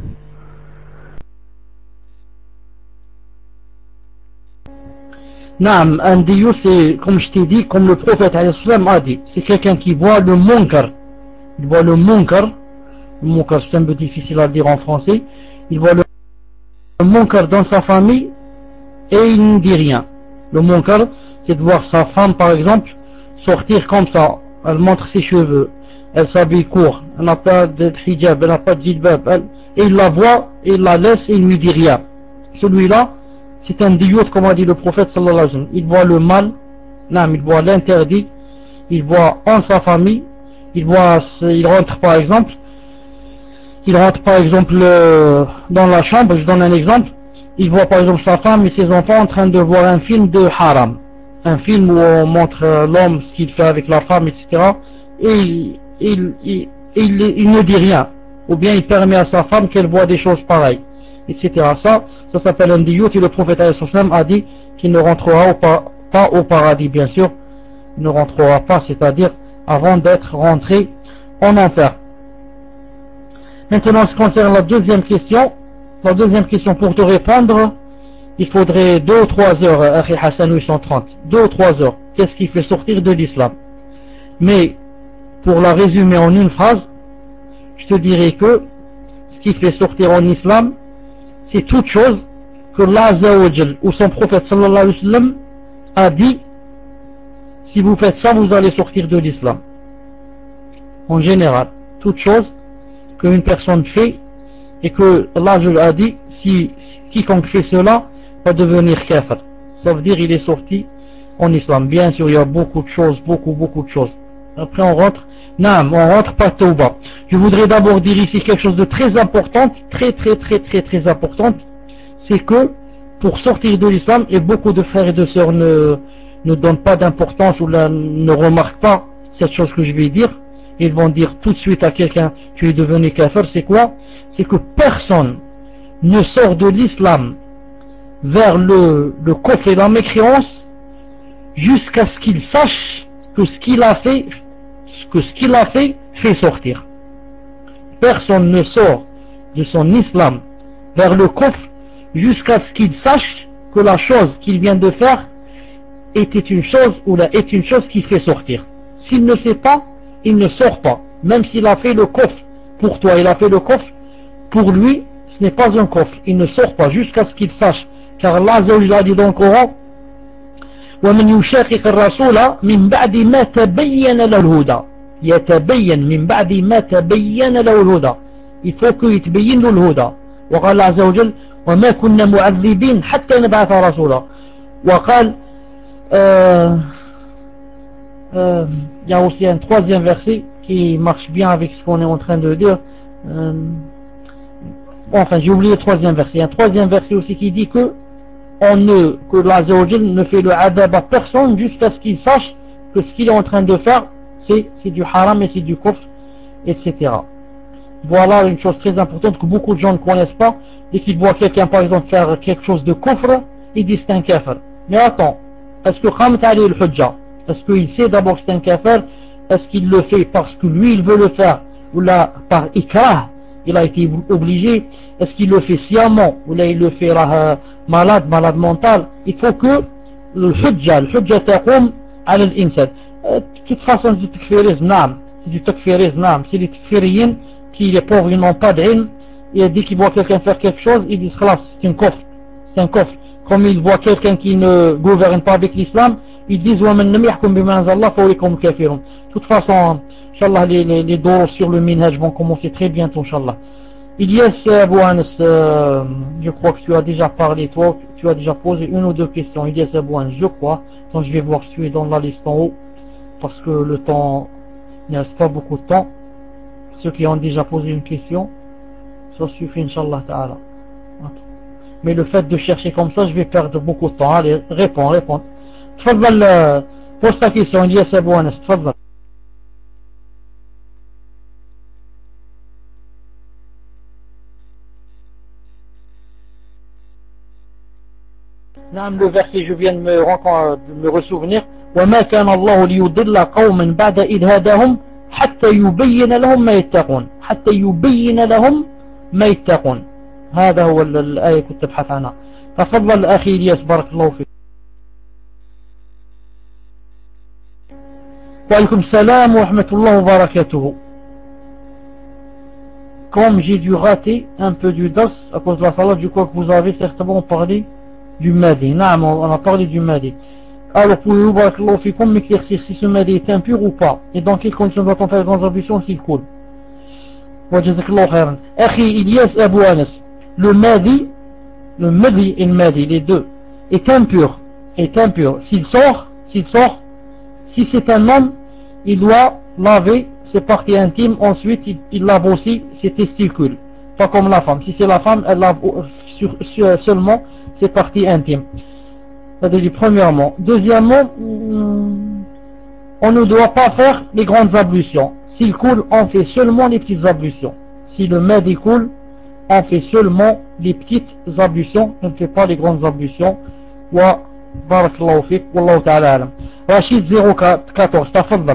Naam, un diyous c'est, comme je t'ai dit, comme le prophète alayhi salam a dit, c'est quelqu'un qui voit le munkar. Il voit le munkar, le munkar c'est un peu difficile à dire en français, il voit le munkar dans sa famille et il ne dit rien. Le munkar, c'est de voir sa femme par exemple sortir comme ça, elle montre ses cheveux, elle s'habille court, elle n'a pas de hijab, elle n'a pas de jilbab, elle, et il la voit, et il la laisse et il ne lui dit rien. Celui-là, c'est un diyous comme a dit le prophète sallallahu alayhi wa sallam. Il voit le mal, non, il voit l'interdit, il voit en sa famille, il voit, il rentre par exemple, il rentre par exemple euh, dans la chambre, je donne un exemple, il voit par exemple sa femme et ses enfants en train de voir un film de haram, un film où on montre euh, l'homme, ce qu'il fait avec la femme, et cetera. Et il, il, il, il, il ne dit rien, ou bien il permet à sa femme qu'elle voit des choses pareilles, et cetera. Ça, ça s'appelle un diyous et le prophète a dit qu'il ne rentrera au pas, pas au paradis, bien sûr, il ne rentrera pas, c'est-à-dire avant d'être rentré en enfer. Maintenant, en ce qui concerne la deuxième question, la deuxième question pour te répondre, il faudrait deux ou trois heures, Akhi Hassan huit cent trente, deux ou trois heures. Qu'est-ce qui fait sortir de l'islam? Mais, pour la résumer en une phrase, je te dirais que ce qui fait sortir en islam, c'est toute chose que Allah Azza wa Jal ou son prophète sallallahu alayhi wa sallam a dit, si vous faites ça, vous allez sortir de l'islam. En général, toute chose qu'une personne fait et que Allah a dit, si quiconque fait cela va devenir kafir. Ça veut dire il est sorti en islam. Bien sûr, il y a beaucoup de choses, beaucoup, beaucoup de choses. Après on rentre, non, on rentre pas tauba. Je voudrais d'abord dire ici quelque chose de très important, très très très très très important, c'est que pour sortir de l'islam, et beaucoup de frères et de sœurs ne, ne donnent pas d'importance ou la, ne remarquent pas cette chose que je vais dire, ils vont dire tout de suite à quelqu'un, tu es devenu kafir, c'est quoi? C'est que personne ne sort de l'islam vers le, le kufr et la mécréance jusqu'à ce qu'il sache que ce qu'il a fait, que ce qu'il a fait fait sortir. Personne ne sort de son islam vers le kufr jusqu'à ce qu'il sache que la chose qu'il vient de faire était une chose ou là est une chose qui fait sortir. S'il ne sait pas, il ne sort pas. Même s'il a fait le kufr pour toi, il a fait le kufr pour lui, ce n'est pas un kufr. Il ne sort pas jusqu'à ce qu'il sache. Car Allah Azza wa Jalla a dit dans le Coran, ومن يشاقق الرسول من بعد ما تبين له الهدى يتبين من بعد ما تبين له الهدى. Il faut qu'il يتبين له الهدى. وقال الله عز وجل وما كنا معذبين حتى نبعث رسولا. وقال euh, euh, il y a aussi un troisième verset qui marche bien avec ce qu'on est en train de dire. Euh, enfin, j'ai oublié le troisième verset. Il y a un troisième verset aussi qui dit que on ne, que Allah ne fait le adab à personne jusqu'à ce qu'il sache que ce qu'il est en train de faire, c'est, c'est du haram et c'est du kufr, et cetera. Voilà une chose très importante que beaucoup de gens ne connaissent pas. Dès qu'ils voient quelqu'un, par exemple, faire quelque chose de kufr, ils disent c'est un kafir. Mais attends, est-ce que qamat alayhi al-hujja? Est-ce qu'il sait d'abord que c'est un kafir? Est-ce qu'il le fait parce que lui il veut le faire, ou là par ikrah, il a été obligé? Est-ce qu'il le fait sciemment, ou là il le fait là, malade, malade mental? Il faut que le hujja, le hujja taqum ala al-insan. De toute façon, c'est du takfirisme, naam. C'est du takfirisme, naam. C'est des takfiriyin qui, les pauvres, ils n'ont pas d'ilm, et dès qu'ils voient quelqu'un faire quelque chose, ils disent khalas, c'est un kufr, c'est un kufr. Comme ils voient quelqu'un qui ne gouverne pas avec l'islam, ils disent وَمَنْ لَمْ يَحْكُمْ بِمَا أَنزَلَ اللَّهُ فَأُولَئِكَ هُمُ الْكَافِرُونَ. De toute façon, Inch'Allah, les, les, les dors sur le minhaj vont commencer très bientôt, Inch'Allah. Ilyas Abou Anas, euh, je crois que tu as déjà parlé, toi, tu as déjà posé une ou deux questions. Ilyas Abou Anas, je crois. Donc je vais voir si tu es dans la liste en haut, parce que le temps, il ne reste pas beaucoup de temps. Ceux qui ont déjà posé une question, ça suffit, Inch'Allah Ta'ala. Mais le fait de chercher comme ça, je vais perdre beaucoup de temps. Allez, réponds, réponds. تفضل, pose ta question, Ilyas Abou Anas, تفضل. Le verset, je viens de me, de me ressouvenir. وما كان الله ليضل قوما بعد إذ هداهم حتى يبين لهم ما يتقون حتى يبين لهم ما يتقون. هذا هو الآية كنت أبحث عنها. تفضل أخي إلياس بارك الله فيك. وعليكم السلام ورحمة الله وبركاته. Comme j'ai dû rater un peu du dars à cause de la salat, du coup que vous avez certainement parlé du Mahdi. Non, on a parlé du Mahdi. Alors pouvez-vous barakallahu fikum m'éclaircir si ce Mahdi est impur ou pas, et dans quelles conditions doit-on faire les grandes ablutions s'il coule? Wa jazakallahu khairan. Akhi Ilyas Abou Anas, le Mahdi, le Mahdi et le Mahdi, les deux, est impur, est impur. S'il sort, s'il sort, si c'est un homme, il doit laver ses parties intimes, ensuite il, il lave aussi ses testicules, pas comme la femme. Si c'est la femme, elle lave sur, sur, seulement ses parties intimes. C'est-à-dire, premièrement. Deuxièmement, on ne doit pas faire les grandes ablutions. S'il coule, on fait seulement les petites ablutions. Si le Mahdi coule, on fait seulement les petites ablutions, on ne fait pas les grandes ablutions. Wa barakallahu fik, wallahu ta'ala alam. Rachid zéro quatorze, tafaddal.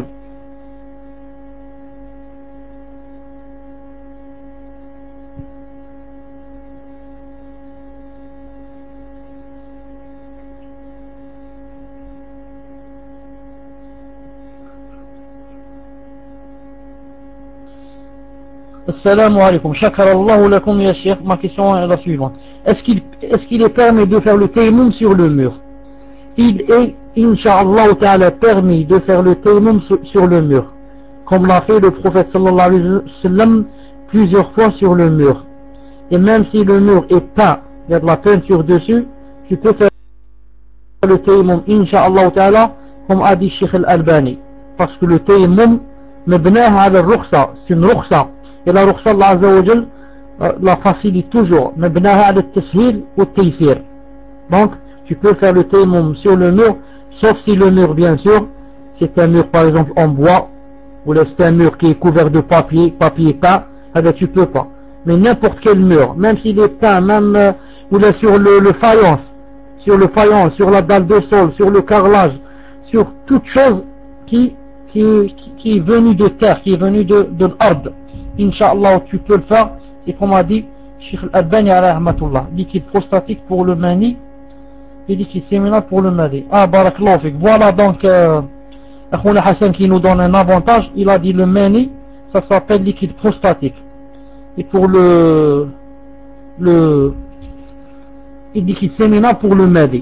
Assalamu alaikum. Shakarallahu lakum ya Cheikh. Ma question est la suivante. Est-ce qu'il est-ce qu'il est permis de faire le tayammum sur le mur? Il est, Inch'Allah ta'ala, permis de faire le tayammum sur le mur, comme l'a fait le prophète sallallahu alayhi wa sallam plusieurs fois sur le mur. Et même si le mur est peint, il y a de la peinture dessus, tu peux faire le tayammum, Inch'Allah ta'ala, comme a dit Cheikh Al-Albani. Parce que le tayammum, mebnaha ala al-rukhsa, c'est une rukhsa. Et la rukhsa, Allah Azza wa Jal la facilite toujours. Mebnaha ala al-tashil ou al-taysir. Donc, tu peux faire le tayammum sur le mur, sauf si le mur, bien sûr, c'est un mur par exemple en bois, ou c'est un mur qui est couvert de papier, papier peint, eh bien tu peux pas. Mais n'importe quel mur, même s'il est peint, même euh, ou là sur le, le faïence, sur le faïence, sur la dalle de sol, sur le carrelage, sur toute chose qui, qui, qui, qui est venue de terre, qui est venue de, de l'arbre, Inch'Allah, tu peux le faire. Et comme a dit Cheikh Al-Albani alayhi rahmatullah, liquide prostatique pour le mani et liquide séminal pour le Mahdi. Ah, barakallahu fik. Voilà donc euh, Akhouna Hassan qui nous donne un avantage. Il a dit le mani, ça s'appelle liquide prostatique. Et pour le le et liquide séminal pour le Mahdi.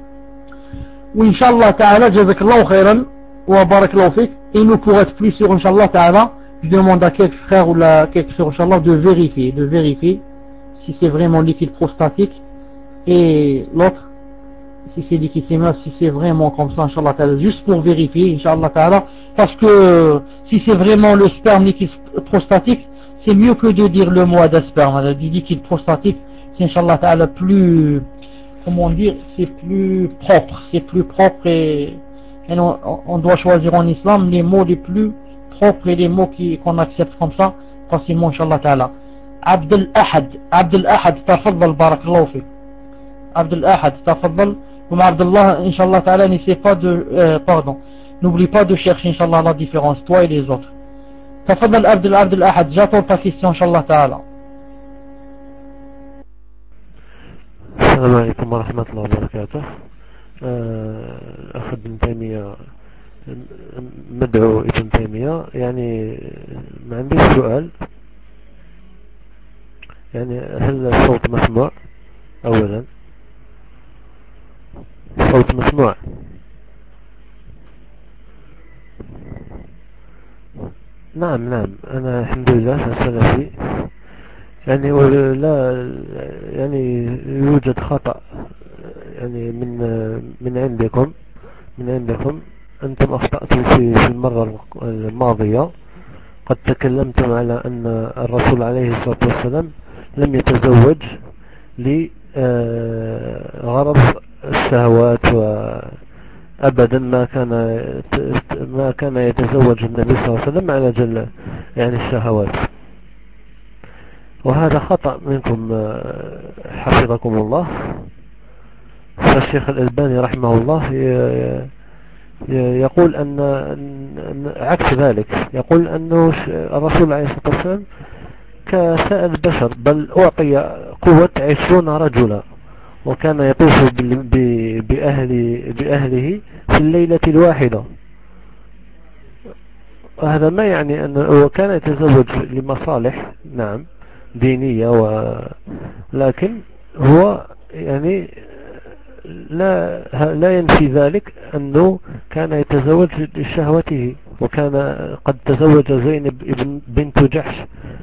Ou Inch'Allah ta'ala, jazakallahu khairan wa barakallahu fik. Et nous pour être plus sûr, Inch'Allah ta'ala, je demande à quelques frères ou à quelques frères, Inch'Allah, de vérifier, de vérifier si c'est vraiment liquide prostatique, et l'autre, si c'est liquide séminal, si c'est vraiment comme ça, Inch'Allah ta'ala, juste pour vérifier, Inch'Allah ta'ala, parce que si c'est vraiment le sperme liquide prostatique, c'est mieux que de dire le mot d'asperme, du liquide prostatique, c'est Inch'Allah ta'ala plus, comment dire, c'est plus propre, c'est plus propre et, et on, on doit choisir en islam les mots les plus propres et les mots qui, qu'on accepte comme ça, facilement, Inch'Allah ta'ala. Abdel Ahad, Abdel Ahad, tafaddal, barakallahu fik. Abdel Ahad, tafaddal. Comme Abdullah, Inch'Allah ta'ala, n'essaie pas de, euh, pardon, n'oublie pas de chercher, Inch'Allah, la différence, toi et les autres. Tafaddal, Abdel, Abdel Ahad, j'attends ta question, Inch'Allah ta'ala. السلام عليكم ورحمة الله وبركاته. الأخ ابن تيمية مدعو ابن تيمية، يعني ما عندي سؤال، يعني هل الصوت مسموع؟ أولا الصوت مسموع. نعم نعم أنا الحمد لله سلفي، يعني ولا يعني يوجد خطأ يعني من من عندكم من عندكم أنتم أخطأتم في في المرة الماضية. قد تكلمتم على أن الرسول عليه الصلاة والسلام لم يتزوج لغرض الشهوات، وأبدا ما كان ما كان يتزوج النبي صلى الله عليه وسلم على جل يعني الشهوات، وهذا خطأ منكم حفظكم الله. فالشيخ الألباني رحمه الله يقول أن عكس ذلك، يقول أنه الرسول عليه الصلاة والسلام كسائر البشر، بل أعطي قوة عشرون رجلا، وكان يطوف بأهل بأهله في الليلة الواحدة. هذا ما يعني أنه كان يتزوج لمصالح نعم دينية، ولكن هو يعني لا لا ينفي ذلك أنه كان يتزوج لشهوته، وكان قد تزوج زينب بنت جحش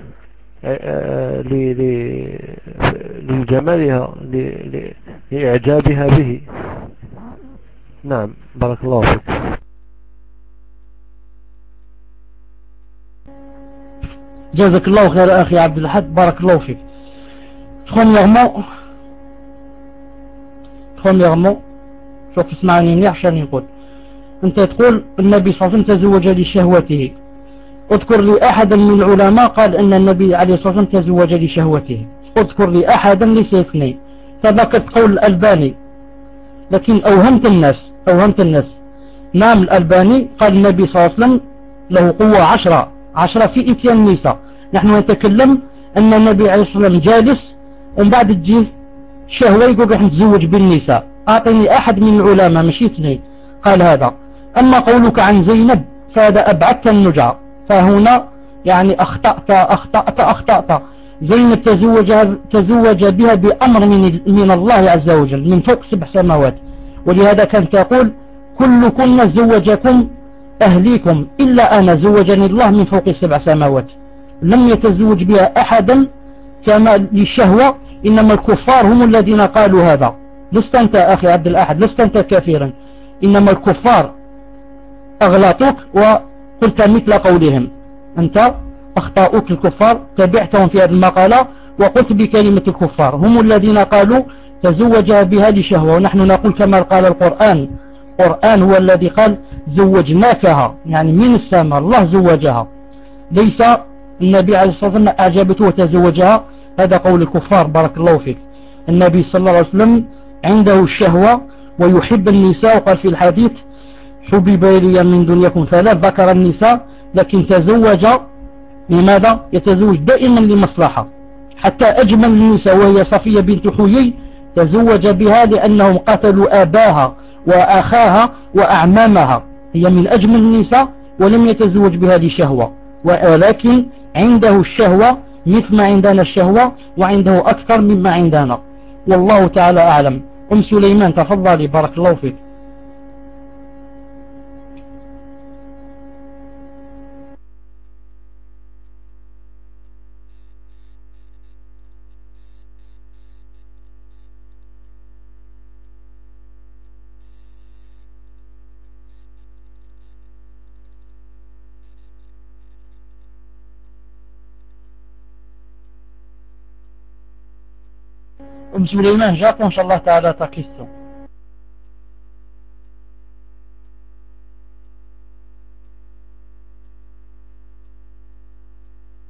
لجمالها لإعجابها به. نعم بارك الله فيك. جزاك الله خير أخي عبد الأحد، بارك الله فيك. premièrement premièrement شوف اسمعني منيح عشان نقول، أنت تقول النبي صلى الله عليه وسلم تزوج لشهوته، اذكر لي أحدا من العلماء قال أن النبي عليه الصلاة والسلام تزوج لشهوته، اذكر لي أحدا ليس اثنين. فذكرت قول الألباني لكن أوهمت الناس أوهمت الناس نعم الألباني قال النبي صلى الله عليه وسلم له قوة عشرة عشرة في إتيان النساء. نحن نتكلم أن النبي عليه الصلاة والسلام جالس ومن بعد تجي شهوة يقول رح نتزوج بالنساء. أعطني أحد من العلماء مش اثنين قال هذا. أما قولك عن زينب فهذا أبعدت النجعة، فهنا يعني أخطأت أخطأت أخطأت. زينب تزوج تزوج بها بأمر من من الله عز وجل من فوق سبع سماوات، ولهذا كانت تقول كلكن زوجكم أهليكم إلا أنا زوجني الله من فوق سبع سماوات. لم يتزوج بها أحدا كما للشهوة، إنما الكفار هم الذين قالوا هذا. لست أنت أخي عبد الأحد، لست أنت كافرا، إنما الكفار أغلطوك وقلت مثل قولهم. أنت أخطأوك الكفار، تبعتهم في هذه المقالة وقلت بكلمة الكفار، هم الذين قالوا تزوج بها لشهوة، ونحن نقول كما قال القرآن. القرآن هو الذي قال زوجناكها، يعني من السماء الله زوجها، ليس النبي عليه الصلاة والسلام أعجبته وتزوجها. هذا قول الكفار بارك الله فيك. النبي صلى الله عليه وسلم عنده الشهوة ويحب النساء، وقال في الحديث حبب لي من دنياكم ثلاث، ذكر النساء لكن تزوج. لماذا؟ يتزوج دائما لمصلحة. حتى أجمل النساء وهي صفية بنت حيي تزوج بها لأنهم قتلوا آباها وأخاها وأعمامها، هي من أجمل النساء ولم يتزوج بها لشهوة، ولكن عنده الشهوة مثل ما عندنا الشهوة، وعنده أكثر مما عندنا، والله تعالى أعلم. أم سليمان تفضلي بارك الله فيك. أم سليمان جاكم إن شاء الله تعالى ta question.